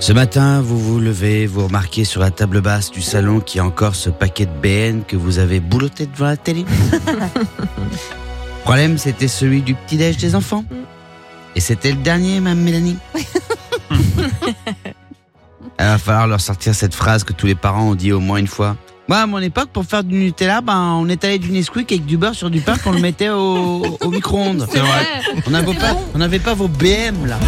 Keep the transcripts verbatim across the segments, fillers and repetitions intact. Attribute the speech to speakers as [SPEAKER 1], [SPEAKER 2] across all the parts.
[SPEAKER 1] Ce matin, vous vous levez, vous remarquez sur la table basse du salon qu'il y a encore ce paquet de B N que vous avez boulotté devant la télé. Le problème, c'était celui du petit-déj des enfants. Et c'était le dernier, Mme Mélanie. Il va falloir leur sortir cette phrase que tous les parents ont dit au moins une fois. Moi, à mon époque, pour faire du Nutella, ben, on étalait du Nesquik avec du beurre sur du pain qu'on le mettait au, au micro-ondes.
[SPEAKER 2] C'est vrai.
[SPEAKER 1] On n'avait pas, on n'avait pas vos B M, là.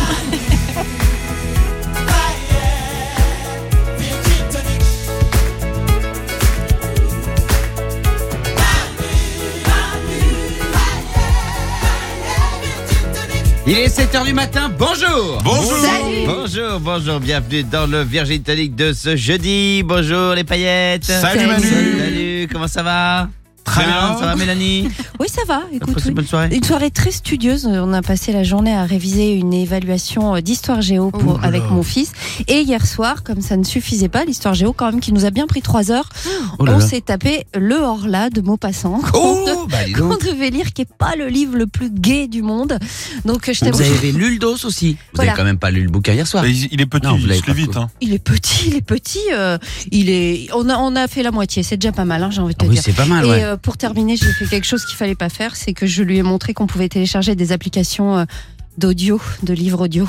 [SPEAKER 1] Il est sept heures du matin, bonjour.
[SPEAKER 2] Bonjour.
[SPEAKER 1] Salut. Bonjour, bonjour, bienvenue dans le Virgin Tonic de ce jeudi. Bonjour les paillettes.
[SPEAKER 2] Salut Manu.
[SPEAKER 1] Salut, comment ça va?
[SPEAKER 2] Très bien.
[SPEAKER 1] Ça va Mélanie?
[SPEAKER 3] Oui, ça va. Écoute,
[SPEAKER 1] Passez
[SPEAKER 3] oui.
[SPEAKER 1] une bonne soirée.
[SPEAKER 3] Une soirée très studieuse. On a passé la journée à réviser une évaluation d'histoire géo pour,
[SPEAKER 1] Oh là
[SPEAKER 3] avec
[SPEAKER 1] là.
[SPEAKER 3] mon fils. Et hier soir, comme ça ne suffisait pas, l'histoire géo quand même qui nous a bien pris trois heures,
[SPEAKER 1] Oh là
[SPEAKER 3] on
[SPEAKER 1] là.
[SPEAKER 3] s'est tapé le Horla de Maupassant.
[SPEAKER 1] Oh,
[SPEAKER 3] qu'on
[SPEAKER 1] bah dis
[SPEAKER 3] qu'on
[SPEAKER 1] donc.
[SPEAKER 3] devait lire, qui est pas le livre le plus gai du monde. Donc je t'avoue,
[SPEAKER 1] Vous avez lu le dos aussi. Vous
[SPEAKER 3] Voilà.
[SPEAKER 1] avez quand même pas lu le bouquin hier soir.
[SPEAKER 2] Il, il est petit,
[SPEAKER 1] Non, vous
[SPEAKER 2] il
[SPEAKER 1] l'avez
[SPEAKER 2] se lit
[SPEAKER 1] pas
[SPEAKER 2] vite.
[SPEAKER 1] fait.
[SPEAKER 2] Hein.
[SPEAKER 3] il est petit, il est petit. euh, il est. On a on a fait la moitié. C'est déjà pas mal, hein, j'ai envie de te
[SPEAKER 1] Ah oui,
[SPEAKER 3] dire.
[SPEAKER 1] c'est pas mal,
[SPEAKER 3] Et
[SPEAKER 1] ouais.
[SPEAKER 3] euh, pour terminer, j'ai fait quelque chose qu'il fallait pas faire, c'est que je lui ai montré qu'on pouvait télécharger des applications euh, d'audio, de livres audio.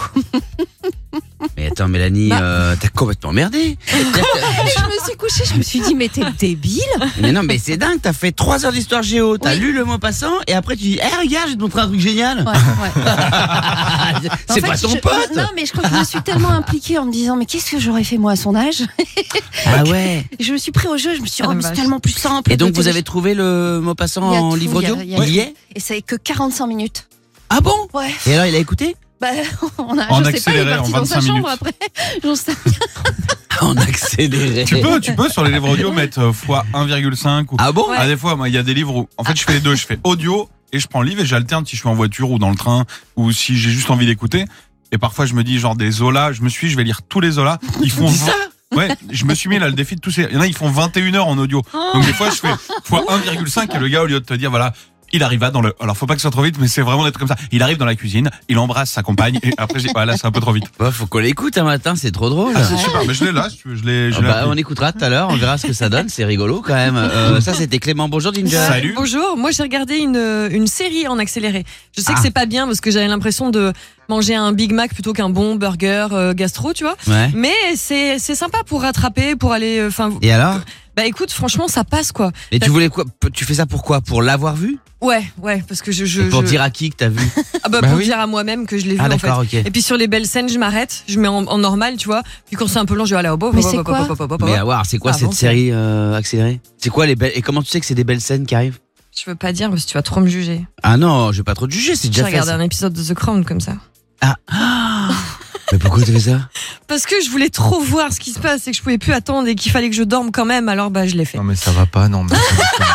[SPEAKER 1] Mais attends, Mélanie,
[SPEAKER 3] Bah.
[SPEAKER 1] euh, t'as complètement merdé.
[SPEAKER 3] Et je me suis couchée, je me suis dit, mais t'es débile.
[SPEAKER 1] Mais non, mais c'est dingue, t'as fait trois heures d'histoire géo, t'as
[SPEAKER 3] Oui.
[SPEAKER 1] lu le mot passant, et après tu dis, hé, regarde, je vais te montrer un truc génial.
[SPEAKER 3] Ouais, ouais.
[SPEAKER 1] C'est
[SPEAKER 3] En
[SPEAKER 1] pas
[SPEAKER 3] fait,
[SPEAKER 1] ton
[SPEAKER 3] je-
[SPEAKER 1] pote.
[SPEAKER 3] Non, mais je crois que je me suis tellement impliquée en me disant, mais qu'est-ce que j'aurais fait moi à son âge?
[SPEAKER 1] Ah ouais.
[SPEAKER 3] Et je me suis pris au jeu, je me suis dit,
[SPEAKER 4] Ah,
[SPEAKER 3] oh,
[SPEAKER 4] la
[SPEAKER 3] mais c'est
[SPEAKER 4] vache.
[SPEAKER 3] tellement plus simple.
[SPEAKER 1] Et donc
[SPEAKER 3] de
[SPEAKER 1] vous
[SPEAKER 3] télé-
[SPEAKER 1] avez trouvé le mot passant
[SPEAKER 3] Il y a
[SPEAKER 1] en
[SPEAKER 3] tout,
[SPEAKER 1] livre
[SPEAKER 3] il y a-
[SPEAKER 1] audio?
[SPEAKER 3] il y a-
[SPEAKER 1] Il y est?
[SPEAKER 3] Et c'est que quarante-cinq minutes.
[SPEAKER 1] Ah bon?
[SPEAKER 3] Ouais.
[SPEAKER 1] Et alors il a écouté?
[SPEAKER 3] Bah, on a,
[SPEAKER 2] En
[SPEAKER 3] je sais pas, il
[SPEAKER 2] accéléré,
[SPEAKER 3] est parti
[SPEAKER 2] en
[SPEAKER 3] dans sa
[SPEAKER 2] vingt-cinq
[SPEAKER 3] chambre
[SPEAKER 2] minutes.
[SPEAKER 3] après. J'en sais rien.
[SPEAKER 1] En accéléré.
[SPEAKER 2] Tu peux, tu peux sur les livres audio mettre euh, fois un virgule cinq ou.
[SPEAKER 1] Ah bon?
[SPEAKER 3] Ouais.
[SPEAKER 2] Ah, des fois, moi, il y a des livres où, en fait, je fais les deux. Je fais audio et je prends le livre et j'alterne si je suis en voiture ou dans le train ou si j'ai juste envie d'écouter. Et parfois, je me dis, genre, des Zola, je me suis, je vais lire tous les Zola. Ils font
[SPEAKER 1] Dis ça?
[SPEAKER 2] Ouais, je me suis mis là le défi de tous ces. Il y en a, ils font vingt et une heures en audio. Donc des fois, je fais fois un virgule cinq et le gars, au lieu de te dire, voilà, il arriva dans le. Alors, faut pas que ce soit trop vite, mais c'est vraiment d'être comme ça. Il arrive dans la cuisine, il embrasse sa compagne et après, j'ai. Voilà, c'est un peu trop vite.
[SPEAKER 1] Bah, faut qu'on l'écoute un matin, c'est trop drôle.
[SPEAKER 2] Ah, c'est super. Mais je l'ai là, si tu veux, je l'ai. je
[SPEAKER 1] Ah
[SPEAKER 2] l'ai
[SPEAKER 1] bah,
[SPEAKER 2] appris.
[SPEAKER 1] on écoutera tout à l'heure, on verra ce que ça donne, c'est rigolo quand même. Euh, ça c'était Clément, bonjour Ginger.
[SPEAKER 2] Salut.
[SPEAKER 4] Bonjour, moi j'ai regardé une, une série en accéléré. Je sais
[SPEAKER 1] Ah.
[SPEAKER 4] que c'est pas bien parce que j'avais l'impression de manger un Big Mac plutôt qu'un bon burger euh, gastro, tu vois.
[SPEAKER 1] Ouais.
[SPEAKER 4] Mais c'est c'est sympa pour rattraper, pour aller. Enfin,
[SPEAKER 1] Et alors?
[SPEAKER 4] bah écoute, franchement, ça passe quoi.
[SPEAKER 1] Et tu voulais quoi? Tu fais ça pour quoi? Pour l'avoir vu?
[SPEAKER 4] Ouais, ouais, parce que je. je
[SPEAKER 1] Et pour
[SPEAKER 4] je-
[SPEAKER 1] dire à qui que t'as vu?
[SPEAKER 4] ah bah,
[SPEAKER 1] Bah
[SPEAKER 4] pour
[SPEAKER 1] oui.
[SPEAKER 4] dire à moi-même que je l'ai vu
[SPEAKER 1] Ah
[SPEAKER 4] en fait.
[SPEAKER 1] d'accord, ok.
[SPEAKER 4] Et puis sur les belles scènes, je m'arrête, je mets en, en normal, tu vois. Puis quand c'est un peu long, je vais aller au beau.
[SPEAKER 3] Mais c'est quoi
[SPEAKER 1] Mais à voir, c'est quoi
[SPEAKER 4] Ah,
[SPEAKER 1] cette
[SPEAKER 4] bon,
[SPEAKER 1] série euh, accélérée? C'est quoi les belles... Et comment tu sais que c'est des belles scènes qui arrivent?
[SPEAKER 4] Je veux pas dire parce que tu vas trop me juger.
[SPEAKER 1] Ah non, je vais pas trop te juger, c'est
[SPEAKER 4] J'ai
[SPEAKER 1] déjà fait.
[SPEAKER 4] regardé
[SPEAKER 1] ça.
[SPEAKER 4] un épisode de The Crown comme ça.
[SPEAKER 1] Ah. Ah. Mais pourquoi tu fais ça?
[SPEAKER 4] Parce que je voulais trop voir ce qui se passe et que je pouvais plus attendre et qu'il fallait que je dorme quand même, alors bah je l'ai fait.
[SPEAKER 5] Non mais ça va pas, non. Mais...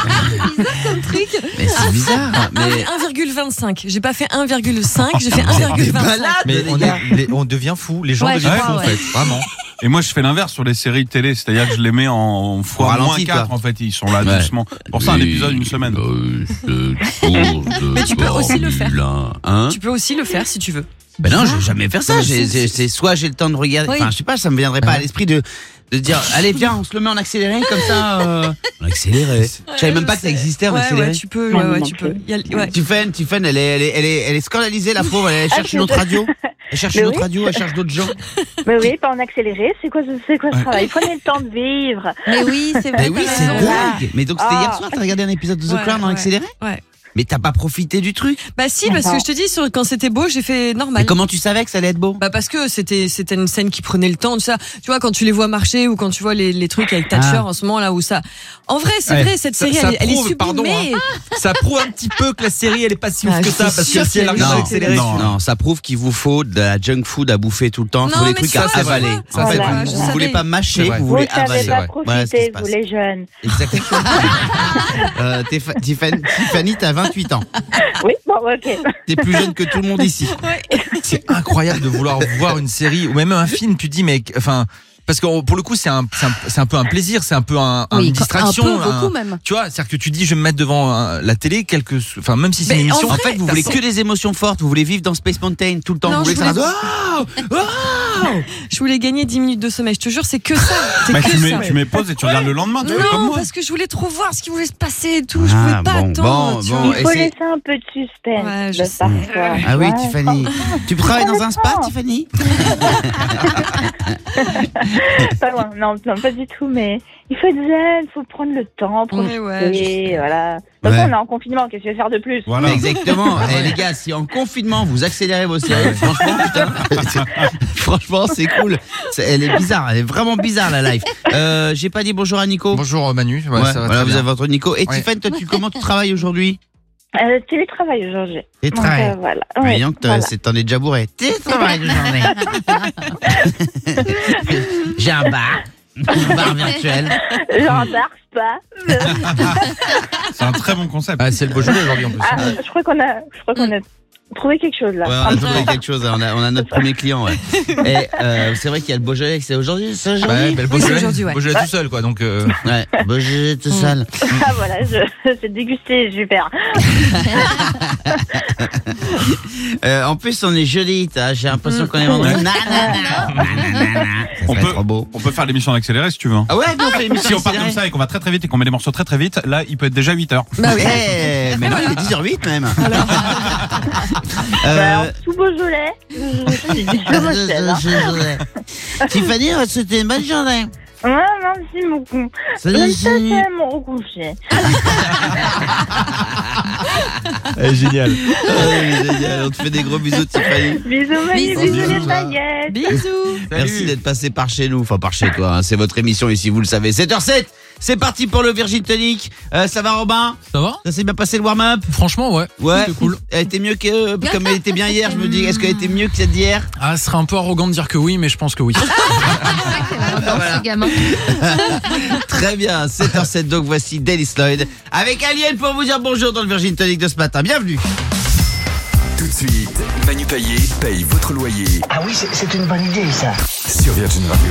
[SPEAKER 4] Truc.
[SPEAKER 1] Mais c'est bizarre. Mais...
[SPEAKER 4] un virgule vingt-cinq. J'ai pas fait un virgule cinq, j'ai fait
[SPEAKER 1] Vous êtes des
[SPEAKER 4] un virgule vingt-cinq.
[SPEAKER 1] malades,
[SPEAKER 5] mais
[SPEAKER 1] les
[SPEAKER 5] on,
[SPEAKER 1] gars.
[SPEAKER 5] est- les- on devient fou, les gens
[SPEAKER 3] Ouais, je
[SPEAKER 5] deviennent
[SPEAKER 3] crois,
[SPEAKER 5] fous en
[SPEAKER 3] ouais.
[SPEAKER 5] fait, vraiment.
[SPEAKER 2] Et moi, je fais l'inverse sur les séries télé, c'est-à-dire que je les mets en fois
[SPEAKER 1] ralenti,
[SPEAKER 2] moins quatre,
[SPEAKER 1] quoi.
[SPEAKER 2] en fait, ils sont là
[SPEAKER 1] Ouais.
[SPEAKER 2] doucement. Pour ça, un épisode, une semaine.
[SPEAKER 4] Mais tu peux aussi le faire.
[SPEAKER 1] Hein?
[SPEAKER 4] Tu peux aussi le faire si tu veux.
[SPEAKER 1] Ben non, je vais jamais faire ça.
[SPEAKER 4] Non,
[SPEAKER 1] J'ai-
[SPEAKER 4] c'est-
[SPEAKER 1] j'ai- C'est soit j'ai le temps de regarder,
[SPEAKER 4] Oui.
[SPEAKER 1] enfin je sais pas, ça me viendrait pas à l'esprit de de dire allez viens, on se le met en accéléré comme ça. Euh... En accéléré. Je savais même pas que ça existait en
[SPEAKER 4] Ouais,
[SPEAKER 1] accéléré.
[SPEAKER 4] ouais, tu peux, ouais, ouais, tu peux. Il y a- ouais.
[SPEAKER 1] Tiffen, Tiffen, elle est, elle est, elle est, elle est scandalisée la pauvre. Elle cherche une autre radio. Elle cherche
[SPEAKER 6] Mais
[SPEAKER 1] une autre
[SPEAKER 6] oui.
[SPEAKER 1] radio. Elle cherche d'autres gens.
[SPEAKER 6] Mais oui, pas en accéléré. C'est quoi, ce- c'est quoi ce travail? Prenez le temps de vivre.
[SPEAKER 3] Mais oui, c'est vrai.
[SPEAKER 1] Mais oui,
[SPEAKER 3] t'as
[SPEAKER 1] c'est
[SPEAKER 3] raison.
[SPEAKER 1] dingue. Mais donc c'était
[SPEAKER 6] Ah.
[SPEAKER 1] hier soir. T'as regardé un épisode de The
[SPEAKER 4] Ouais,
[SPEAKER 1] Crown en
[SPEAKER 4] ouais.
[SPEAKER 1] accéléré?
[SPEAKER 4] Ouais.
[SPEAKER 1] Mais t'as pas profité du truc.
[SPEAKER 4] Bah si, parce que je te dis, sur, quand c'était beau, j'ai fait normal.
[SPEAKER 1] Mais comment tu savais que ça allait être beau?
[SPEAKER 4] Bah parce que c'était c'était une scène qui prenait le temps, tout ça. Tu vois, quand tu les vois marcher ou quand tu vois les, les trucs avec Thatcher
[SPEAKER 1] Ah.
[SPEAKER 4] en ce moment là où ça. En vrai, c'est
[SPEAKER 5] Ouais.
[SPEAKER 4] vrai, cette
[SPEAKER 5] Ça-
[SPEAKER 4] série,
[SPEAKER 5] ça
[SPEAKER 4] elle, est- elle est
[SPEAKER 5] prouve,
[SPEAKER 4] sublimée.
[SPEAKER 5] pardon, hein. Ça prouve un petit peu que la série elle est pas si ouf
[SPEAKER 4] Ah,
[SPEAKER 5] que ça
[SPEAKER 4] c'est
[SPEAKER 5] parce
[SPEAKER 4] sûr
[SPEAKER 5] que si elle
[SPEAKER 4] qu'il y a
[SPEAKER 5] arrive
[SPEAKER 4] eu
[SPEAKER 5] à
[SPEAKER 4] ça.
[SPEAKER 5] accélérer.
[SPEAKER 2] Non.
[SPEAKER 1] Non, ça prouve qu'il vous faut de la junk food à bouffer tout le temps. Il faut
[SPEAKER 4] Non,
[SPEAKER 1] des
[SPEAKER 4] mais
[SPEAKER 1] trucs
[SPEAKER 4] ça,
[SPEAKER 1] à
[SPEAKER 4] c'est
[SPEAKER 1] avaler.
[SPEAKER 4] vrai.
[SPEAKER 1] En
[SPEAKER 5] Ça,
[SPEAKER 1] fait,
[SPEAKER 5] c'est vrai.
[SPEAKER 1] vous,
[SPEAKER 4] Je
[SPEAKER 1] vous voulez
[SPEAKER 4] savais.
[SPEAKER 1] pas mâcher,
[SPEAKER 5] C'est vrai.
[SPEAKER 1] vous
[SPEAKER 6] Vous
[SPEAKER 1] voulez
[SPEAKER 6] ne savez
[SPEAKER 1] avaler.
[SPEAKER 6] pas
[SPEAKER 1] Voilà ce qui se
[SPEAKER 6] profiter, vous
[SPEAKER 1] passe.
[SPEAKER 6] les jeunes.
[SPEAKER 1] Exactement. euh, Tiff- Tiffany, Tiffany, t'as vingt-huit ans.
[SPEAKER 6] Oui, bon, ok.
[SPEAKER 1] T'es plus jeune que tout le monde ici.
[SPEAKER 5] C'est incroyable de vouloir voir une série ou même un film. Tu te dis mais enfin parce que pour le coup, c'est un, c'est un, c'est un peu un plaisir, c'est un peu un,
[SPEAKER 3] Oui,
[SPEAKER 5] une distraction.
[SPEAKER 3] un peu,
[SPEAKER 5] un-
[SPEAKER 3] beaucoup même.
[SPEAKER 5] Tu vois, c'est-à-dire que tu dis, je vais me mettre devant euh, la télé, quelque, enfin même si c'est
[SPEAKER 4] Mais
[SPEAKER 5] une émission.
[SPEAKER 4] en
[SPEAKER 1] En fait, vous voulez que des émotions fortes, vous voulez vivre dans Space Mountain tout le temps.
[SPEAKER 4] Non,
[SPEAKER 1] vous voulez
[SPEAKER 4] je
[SPEAKER 1] que ça
[SPEAKER 4] voulais-
[SPEAKER 1] fasse, oh, oh.
[SPEAKER 4] Je voulais gagner dix minutes de sommeil, je te jure, c'est que ça. C'est
[SPEAKER 2] Bah,
[SPEAKER 4] que
[SPEAKER 2] tu, mets,
[SPEAKER 4] ça.
[SPEAKER 2] tu mets pause et tu regardes le lendemain, tu fais comme
[SPEAKER 4] Non,
[SPEAKER 2] moi.
[SPEAKER 4] parce que je voulais trop voir ce qui voulait se passer et tout. Je
[SPEAKER 1] Ah,
[SPEAKER 4] pouvais pas
[SPEAKER 1] bon,
[SPEAKER 4] attendre.
[SPEAKER 1] bon,
[SPEAKER 4] tu
[SPEAKER 1] bon.
[SPEAKER 4] vois.
[SPEAKER 6] Il faut
[SPEAKER 1] et c'est-
[SPEAKER 6] laisser un peu de suspense.
[SPEAKER 4] Ouais, je
[SPEAKER 6] de
[SPEAKER 4] sais.
[SPEAKER 6] parfois.
[SPEAKER 1] Ah oui,
[SPEAKER 6] Ouais.
[SPEAKER 1] Tiffany. Tu travailles dans un spa, Tiffany?
[SPEAKER 6] Pas loin, non, non, pas du tout, mais il faut être zen, il faut prendre le temps, profiter,
[SPEAKER 4] Ouais, ouais, je sais.
[SPEAKER 6] voilà. De toute façon,
[SPEAKER 1] Ouais.
[SPEAKER 6] on est en confinement, qu'est-ce que tu veux faire de plus?
[SPEAKER 2] Voilà.
[SPEAKER 1] Exactement. Eh, les gars, si en confinement vous accélérez vos séries, franchement, putain, franchement, c'est cool. C'est- Elle est bizarre, elle est vraiment bizarre la live. Euh, J'ai pas dit bonjour à Nico.
[SPEAKER 5] Bonjour Manu, ouais,
[SPEAKER 1] Ouais,
[SPEAKER 5] ça va
[SPEAKER 1] voilà,
[SPEAKER 5] très
[SPEAKER 1] vous
[SPEAKER 5] bien.
[SPEAKER 1] avez votre Nico. Et
[SPEAKER 5] Ouais.
[SPEAKER 1] Tiffany, toi, tu, comment tu travailles aujourd'hui?
[SPEAKER 6] Euh, télétravail aujourd'hui.
[SPEAKER 1] Et
[SPEAKER 6] Donc,
[SPEAKER 1] travail.
[SPEAKER 6] euh, voilà.
[SPEAKER 1] Ouais,
[SPEAKER 6] Ouais,
[SPEAKER 1] donc, t'as-
[SPEAKER 6] voilà.
[SPEAKER 1] c'est- t'en es déjà bourré. Télétravail aujourd'hui. J'ai un bar. Un bar virtuel.
[SPEAKER 6] Gendarme, spa.
[SPEAKER 2] C'est un très bon concept.
[SPEAKER 5] Ah, c'est le Beaujolais aujourd'hui en plus.
[SPEAKER 6] Ah, je crois qu'on a, je crois qu'on a trouvé quelque chose là.
[SPEAKER 1] Ouais, on a trouvé quelque chose, on a, on a notre premier client, ouais. Et euh, c'est vrai qu'il y a le Beaujolais, c'est aujourd'hui, c'est
[SPEAKER 5] Bah,
[SPEAKER 1] aujourd'hui.
[SPEAKER 5] bah, le
[SPEAKER 4] Oui, c'est
[SPEAKER 5] Beaujolais,
[SPEAKER 4] aujourd'hui, ouais.
[SPEAKER 5] Beaujolais tout seul quoi, donc. Euh...
[SPEAKER 1] Ouais, Beaujolais tout seul.
[SPEAKER 6] Ah voilà, je, j'ai dégusté, super.
[SPEAKER 1] Euh, en plus, on est joli, t'as- j'ai l'impression qu'on est vendredi.
[SPEAKER 2] Ouais.
[SPEAKER 1] Nanana, nanana. Ça
[SPEAKER 2] On
[SPEAKER 1] serait
[SPEAKER 2] peut,
[SPEAKER 1] trop beau.
[SPEAKER 2] on peut faire l'émission en accéléré si tu veux. hein.
[SPEAKER 1] Ah ouais, mais on fait une
[SPEAKER 2] Si on part comme ça et qu'on va très très vite et qu'on met les morceaux très très vite, là il peut être déjà huit heures.
[SPEAKER 4] Bah oui.
[SPEAKER 1] Eh, mais non, il est dix heures huit même.
[SPEAKER 6] Bah,
[SPEAKER 1] Euh,
[SPEAKER 6] en tout Beaujolais, je, je, je, je,
[SPEAKER 1] je-
[SPEAKER 6] m'appelle, hein.
[SPEAKER 1] je- je- Tiffany, on va te souhaiter une bonne journée.
[SPEAKER 6] Ouais, merci beaucoup.
[SPEAKER 1] Salut,
[SPEAKER 6] J'aime
[SPEAKER 1] salut.
[SPEAKER 6] ça, me recoucher.
[SPEAKER 5] Elle est géniale.
[SPEAKER 1] Oh, génial, on te fait des gros bisous, Tiffany.
[SPEAKER 6] Bisous, Manu,
[SPEAKER 4] Bisous.
[SPEAKER 6] bisous les
[SPEAKER 1] Bisous.
[SPEAKER 6] paillettes.
[SPEAKER 4] Bisous.
[SPEAKER 1] Merci d'être passé par chez nous, enfin par chez toi, hein. C'est votre émission ici, vous le savez. sept heures sept, c'est parti pour le Virgin Tonic. Euh, ça va Robin?
[SPEAKER 7] Ça va?
[SPEAKER 1] Ça s'est bien passé le warm-up?
[SPEAKER 7] Franchement, ouais.
[SPEAKER 1] Ouais,
[SPEAKER 7] C'était cool.
[SPEAKER 1] Elle était mieux que, comme elle était bien hier, je me dis, est-ce qu'elle était mieux que celle d'hier?
[SPEAKER 7] Ah, ce serait un peu arrogant de dire que oui, mais je pense que oui.
[SPEAKER 3] Dans ce gamin.
[SPEAKER 1] Très bien, sept heures sept, donc voici Daily Sloyd avec Alien pour vous dire bonjour dans le Virgin Tonic de ce matin. Bienvenue.
[SPEAKER 8] Tout de suite, Manu Payet paye votre loyer
[SPEAKER 9] Ah oui, c'est c'est une bonne idée, ça.
[SPEAKER 8] sur Virgin Radio.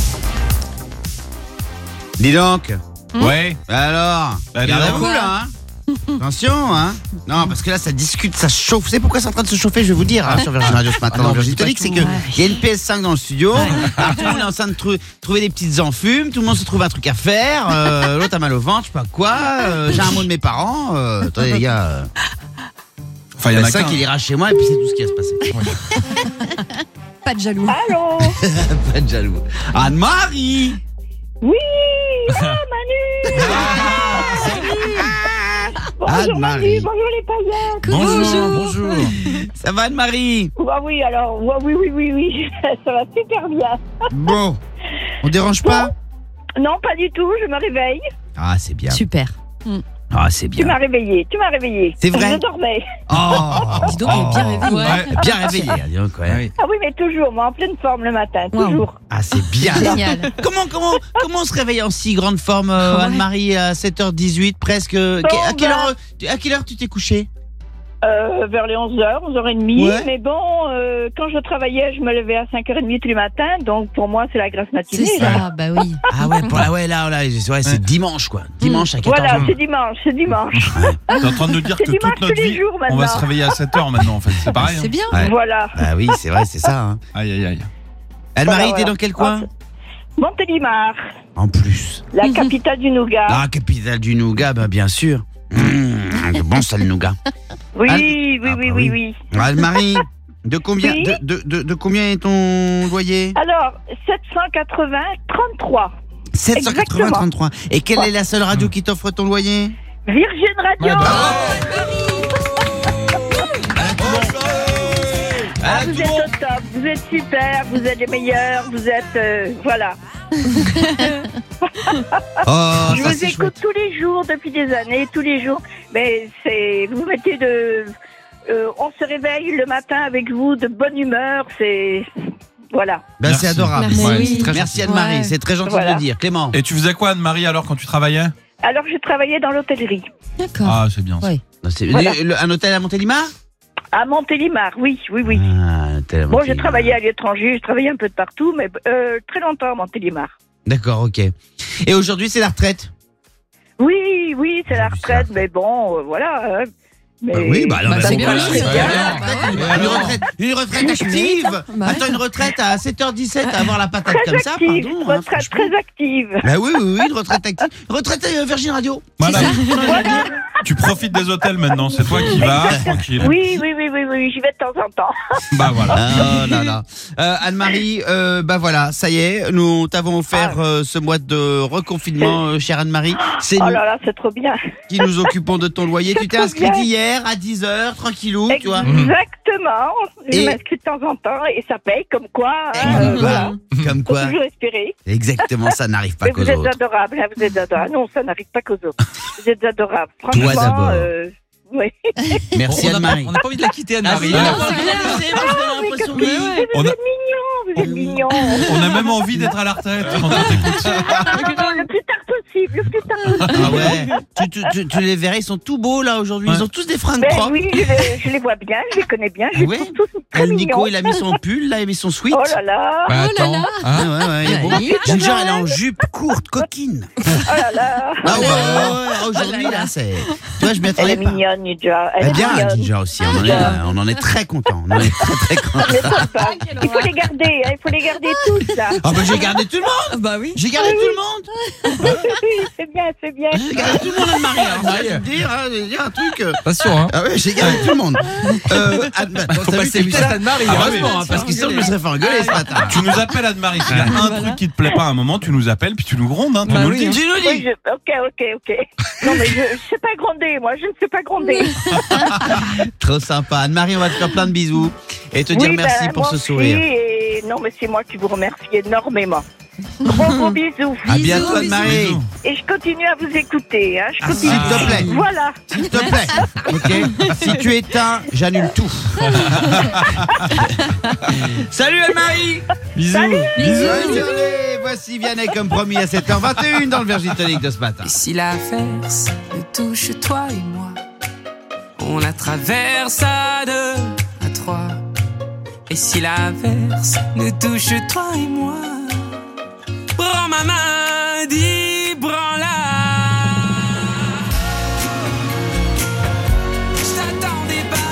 [SPEAKER 1] Dis donc,
[SPEAKER 2] Ouais.
[SPEAKER 1] alors,
[SPEAKER 2] Allez,
[SPEAKER 1] garde à
[SPEAKER 2] donc.
[SPEAKER 1] vous là, hein. Attention, hein. Non, parce que là, ça discute, ça chauffe. Vous savez pourquoi c'est en train de se chauffer? Je vais vous dire hein, sur Virgin Radio ce matin.
[SPEAKER 5] Ah non,
[SPEAKER 1] dans Virgin
[SPEAKER 5] dis pas
[SPEAKER 1] Tonic, c'est
[SPEAKER 5] tout.
[SPEAKER 1] que il y a une P S cinq dans le studio. Alors, tout le monde est en train de trou- trouver des petites enfumes. Tout le monde se trouve un truc à faire. Euh, L'autre a mal au ventre, je sais pas quoi. Euh, J'ai un mot de mes parents. Euh, attendez les gars. Euh,
[SPEAKER 2] Enfin, il y en
[SPEAKER 1] P
[SPEAKER 2] a
[SPEAKER 1] S cinq,
[SPEAKER 2] qu'un.
[SPEAKER 1] il ira chez moi et puis c'est tout ce qui va se passer.
[SPEAKER 4] Pas de jaloux.
[SPEAKER 6] Allô?
[SPEAKER 1] Pas de jaloux. Anne-Marie.
[SPEAKER 6] Oui! Ah, Manu! Bonjour
[SPEAKER 1] Anne-Marie.
[SPEAKER 6] Manu, bonjour les paillettes!
[SPEAKER 1] Bonjour, bonjour. Ça va Anne-Marie?
[SPEAKER 6] Ah oui, alors, ouais, oui, oui, oui, oui, ça va super bien.
[SPEAKER 1] Bon. On dérange pas?
[SPEAKER 6] Non, pas du tout, je me réveille.
[SPEAKER 1] Ah, c'est bien.
[SPEAKER 3] Super.
[SPEAKER 1] Ah, c'est
[SPEAKER 6] Tu
[SPEAKER 1] bien.
[SPEAKER 6] m'as réveillé, tu m'as réveillé.
[SPEAKER 1] C'est vrai?
[SPEAKER 6] Je dormais.
[SPEAKER 1] Oh.
[SPEAKER 4] Dis donc, elle est bien réveillée.
[SPEAKER 2] Ouais.
[SPEAKER 1] Bien réveillé, dis donc, ouais.
[SPEAKER 5] Ah oui.
[SPEAKER 6] Ah oui, mais toujours, moi, en pleine forme le matin,
[SPEAKER 4] Wow.
[SPEAKER 6] toujours.
[SPEAKER 1] Ah, c'est bien.
[SPEAKER 3] Génial.
[SPEAKER 1] Comment, comment, comment on se réveille en si grande forme, euh,
[SPEAKER 4] Ouais.
[SPEAKER 1] Anne-Marie, à sept heures dix-huit, presque? Que- à, quelle
[SPEAKER 6] bah.
[SPEAKER 1] heure, à quelle heure tu t'es couché?
[SPEAKER 6] Euh, vers les onze heures, onze heures trente.
[SPEAKER 1] Ouais.
[SPEAKER 6] Mais bon, euh, quand je travaillais, je me levais à cinq heures trente tous les matins. Donc, pour moi, c'est la grasse matinée.
[SPEAKER 3] C'est
[SPEAKER 6] là.
[SPEAKER 3] ça, bah oui.
[SPEAKER 1] Ah ouais, pour, ah ouais, là, là, c'est ouais, c'est dimanche, quoi. Dimanche à quatorze
[SPEAKER 6] Voilà,
[SPEAKER 1] heures.
[SPEAKER 6] c'est dimanche, c'est dimanche.
[SPEAKER 2] T'es en train de nous dire
[SPEAKER 6] C'est
[SPEAKER 2] que
[SPEAKER 6] dimanche
[SPEAKER 2] toute notre
[SPEAKER 6] tous les
[SPEAKER 2] vie,
[SPEAKER 6] jours
[SPEAKER 2] on
[SPEAKER 6] maintenant.
[SPEAKER 2] va se réveiller à sept heures maintenant en fait. C'est pareil.
[SPEAKER 3] C'est
[SPEAKER 2] hein.
[SPEAKER 3] bien.
[SPEAKER 1] Ouais.
[SPEAKER 6] Voilà.
[SPEAKER 1] Bah oui, c'est vrai, c'est ça. Hein.
[SPEAKER 2] Aïe aïe aïe.
[SPEAKER 1] Anne-Marie,
[SPEAKER 6] Voilà,
[SPEAKER 1] t'es
[SPEAKER 6] voilà.
[SPEAKER 1] dans quel coin?
[SPEAKER 6] Montélimar,
[SPEAKER 1] En plus.
[SPEAKER 6] la capitale du nougat.
[SPEAKER 1] Ah, capitale du nougat, bah bien sûr. Mmh, de bon sale nougat.
[SPEAKER 6] Oui,
[SPEAKER 1] Anne-
[SPEAKER 6] oui,
[SPEAKER 1] Ah,
[SPEAKER 6] oui,
[SPEAKER 1] bah
[SPEAKER 6] oui,
[SPEAKER 1] oui.
[SPEAKER 6] oui.
[SPEAKER 1] Anne-Marie, de combien,
[SPEAKER 6] Oui.
[SPEAKER 1] de, de, de, de combien est ton loyer?
[SPEAKER 6] Alors, sept cent quatre-vingts trente-trois.
[SPEAKER 1] sept cent quatre-vingts trente-trois. Et quelle est la seule radio qui t'offre ton loyer?
[SPEAKER 6] Virgin Radio. Ah, vous êtes au top, vous êtes super, vous êtes les meilleurs, vous êtes... euh, voilà.
[SPEAKER 1] Oh,
[SPEAKER 6] Je
[SPEAKER 1] ça
[SPEAKER 6] vous
[SPEAKER 1] c'est
[SPEAKER 6] écoute
[SPEAKER 1] chouette.
[SPEAKER 6] tous les jours, depuis des années, tous les jours. Mais c'est... Vous mettez de... euh, on se réveille le matin avec vous, de bonne humeur, c'est... Voilà.
[SPEAKER 1] Ben,
[SPEAKER 2] Merci.
[SPEAKER 1] c'est adorable.
[SPEAKER 4] Merci.
[SPEAKER 2] Ouais,
[SPEAKER 4] Oui.
[SPEAKER 2] c'est très
[SPEAKER 1] Merci
[SPEAKER 2] gentil.
[SPEAKER 1] Anne-Marie,
[SPEAKER 4] Ouais.
[SPEAKER 1] c'est très gentil
[SPEAKER 6] Voilà.
[SPEAKER 1] de le dire. Clément.
[SPEAKER 2] Et tu faisais quoi Anne-Marie alors quand tu travaillais?
[SPEAKER 6] Alors, je travaillais dans l'hôtellerie.
[SPEAKER 3] D'accord.
[SPEAKER 2] Ah c'est bien ça.
[SPEAKER 3] Ouais.
[SPEAKER 1] Non, c'est-
[SPEAKER 6] Voilà.
[SPEAKER 1] le- un hôtel à Montélimar?
[SPEAKER 6] À Montélimar, oui, oui, oui.
[SPEAKER 1] Ah, Estelle
[SPEAKER 6] Bon,
[SPEAKER 1] Amanté.
[SPEAKER 6] j'ai travaillé à l'étranger, j'ai travaillé un peu de partout, mais euh, très longtemps à Montélimar.
[SPEAKER 1] D'accord, ok. Et aujourd'hui, c'est la retraite.
[SPEAKER 6] Oui, oui, c'est la
[SPEAKER 1] J'ai vu
[SPEAKER 6] retraite, mais bon, euh, voilà. hein. Mais
[SPEAKER 1] Bah oui, bah, non,
[SPEAKER 6] ça
[SPEAKER 1] bah,
[SPEAKER 6] me
[SPEAKER 1] c'est
[SPEAKER 6] va
[SPEAKER 1] bien,
[SPEAKER 6] très
[SPEAKER 1] c'est
[SPEAKER 6] bien.
[SPEAKER 1] bien. Une retraite, une retraite active.
[SPEAKER 3] Bah,
[SPEAKER 1] Attends, une retraite à sept heures dix-sept, à avoir la patate
[SPEAKER 6] Très
[SPEAKER 1] comme ça,
[SPEAKER 6] active,
[SPEAKER 1] pardon. hein,
[SPEAKER 6] retraite
[SPEAKER 1] franchement.
[SPEAKER 6] très active.
[SPEAKER 1] Bah oui, oui, oui, une retraite active. Retraite euh, Virgin Radio.
[SPEAKER 2] Voilà.
[SPEAKER 6] Voilà.
[SPEAKER 2] Tu profites des hôtels maintenant, c'est toi qui vas, tranquille.
[SPEAKER 6] Oui, oui, oui, oui, oui, j'y vais de temps en temps.
[SPEAKER 2] Bah voilà.
[SPEAKER 1] Ah là là. Euh, Anne-Marie, euh, bah voilà, ça y est, nous t'avons offert euh, ce mois de reconfinement, euh, chère Anne-Marie. C'est
[SPEAKER 6] Oh
[SPEAKER 1] nous
[SPEAKER 6] là là, c'est trop bien.
[SPEAKER 1] qui nous occupons de ton loyer. Tu t'es
[SPEAKER 6] trop
[SPEAKER 1] inscrite
[SPEAKER 6] bien.
[SPEAKER 1] hier à dix heures, tranquillou, tu vois.
[SPEAKER 6] Exactement. Je
[SPEAKER 1] Et-
[SPEAKER 6] m'inscris de temps en temps et ça paye comme quoi.
[SPEAKER 1] Et
[SPEAKER 6] hein, euh,
[SPEAKER 1] bah,
[SPEAKER 6] voilà.
[SPEAKER 1] Comme
[SPEAKER 6] Faut
[SPEAKER 1] quoi,
[SPEAKER 6] toujours espérer.
[SPEAKER 1] exactement, ça n'arrive pas
[SPEAKER 6] Mais
[SPEAKER 1] qu'aux
[SPEAKER 6] vous êtes
[SPEAKER 1] autres.
[SPEAKER 6] adorables, hein, vous êtes adorables. Non, ça n'arrive pas qu'aux autres. Vous êtes adorables. Franchement,
[SPEAKER 1] d'abord.
[SPEAKER 6] euh, oui.
[SPEAKER 1] Merci
[SPEAKER 5] On n'a pas,
[SPEAKER 1] Anne-Marie.
[SPEAKER 5] on n'a pas envie de la quitter, Anne-Marie.
[SPEAKER 1] Ah,
[SPEAKER 5] hein.
[SPEAKER 1] c'est clair, c'est vrai, j'ai l'impression que oui.
[SPEAKER 6] Mais
[SPEAKER 2] On
[SPEAKER 6] vous
[SPEAKER 2] a-
[SPEAKER 6] êtes mignons, vous êtes mignons.
[SPEAKER 2] On a même envie d'être à la retraite quand on t'écoute.
[SPEAKER 6] Le plus tard possible, le plus tard possible.
[SPEAKER 1] Ah ouais. tu, tu, tu, tu les verrais, ils sont tout beaux là aujourd'hui. Ils
[SPEAKER 2] Ouais.
[SPEAKER 1] ont tous des fringues
[SPEAKER 6] Ben
[SPEAKER 1] propres.
[SPEAKER 6] oui, je les, je les vois bien, je les connais bien, je les
[SPEAKER 1] Ah ouais
[SPEAKER 6] trouve tous très
[SPEAKER 1] El Nico,
[SPEAKER 6] mignons.
[SPEAKER 1] il a mis son pull, là, il a mis son sweat.
[SPEAKER 6] Oh là là,
[SPEAKER 5] Bah, attends.
[SPEAKER 1] Ah
[SPEAKER 5] hein.
[SPEAKER 1] ouais, ouais, il est bon.
[SPEAKER 3] Oui.
[SPEAKER 1] Ginger, elle est en jupe courte, coquine.
[SPEAKER 6] oh là là.
[SPEAKER 1] Ah ouais, ouais, ouais, aujourd'hui, là, c'est. Tu vois, je m'y
[SPEAKER 6] Elle
[SPEAKER 1] attendais
[SPEAKER 6] est
[SPEAKER 1] pas.
[SPEAKER 6] mignonne, Ninja. Elle
[SPEAKER 1] Eh
[SPEAKER 6] est
[SPEAKER 1] bien,
[SPEAKER 6] mignonne.
[SPEAKER 1] Ginger aussi, on en, est, on en est très content. On en est très très content.
[SPEAKER 6] Mais ça, ça, il faut les garder, hein, il faut les garder tous, là.
[SPEAKER 1] Ah bah j'ai gardé tout le monde.
[SPEAKER 4] Bah oui.
[SPEAKER 1] J'ai gardé tout le monde.
[SPEAKER 6] Oui, c'est bien, c'est bien.
[SPEAKER 1] J'ai gardé tout le monde, Anne-Marie. Alors, ça, je vais te dire, hein, je vais te dire un truc. euh,
[SPEAKER 5] Attention, hein.
[SPEAKER 1] Ah ouais, j'ai gardé tout le monde. Euh, Anne- attends,
[SPEAKER 5] Faut
[SPEAKER 1] t'as vu,
[SPEAKER 5] passer
[SPEAKER 1] t'as
[SPEAKER 5] le
[SPEAKER 1] vu
[SPEAKER 5] test,
[SPEAKER 1] ça
[SPEAKER 5] Anne-Marie.
[SPEAKER 1] Ah,
[SPEAKER 5] heureusement,
[SPEAKER 1] heureusement, hein, parce qu'il semble que je me serais fait engueuler ce matin.
[SPEAKER 2] Tu nous appelles Anne-Marie, s'il y a un truc qui te plaît pas à un moment, tu nous appelles puis tu nous grondes, hein, tu
[SPEAKER 4] Bah
[SPEAKER 2] nous
[SPEAKER 4] oui,
[SPEAKER 2] le dis.
[SPEAKER 1] Tu nous
[SPEAKER 6] Oui,
[SPEAKER 1] dis.
[SPEAKER 6] je- ok, ok, ok. Non, mais je ne sais pas gronder, moi, je ne sais pas gronder.
[SPEAKER 1] Trop sympa. Anne-Marie, on va te faire plein de bisous et te dire
[SPEAKER 6] Oui,
[SPEAKER 1] merci
[SPEAKER 6] ben,
[SPEAKER 1] pour
[SPEAKER 6] moi
[SPEAKER 1] ce
[SPEAKER 6] aussi,
[SPEAKER 1] sourire.
[SPEAKER 6] Et non, mais c'est moi qui vous remercie énormément. Gros, gros bisous.
[SPEAKER 1] À bientôt, Anne-Marie.
[SPEAKER 2] Bisous.
[SPEAKER 6] Et je continue à vous écouter. Hein. Je
[SPEAKER 1] Ah,
[SPEAKER 6] continue.
[SPEAKER 1] s'il te plaît.
[SPEAKER 6] Voilà.
[SPEAKER 1] S'il te plaît. Ok. Si tu éteins, j'annule tout. Salut Anne-Marie.
[SPEAKER 5] Bisous.
[SPEAKER 1] Bonne journée. Voici Vianney comme promis à sept heures vingt et un dans le Virgin Tonic de ce matin.
[SPEAKER 10] Et si l'averse nous touche toi et moi, on la traverse à deux, à trois. Et si l'averse nous touche toi et moi, prends ma main, dis prends-la. Je t'attendais pas.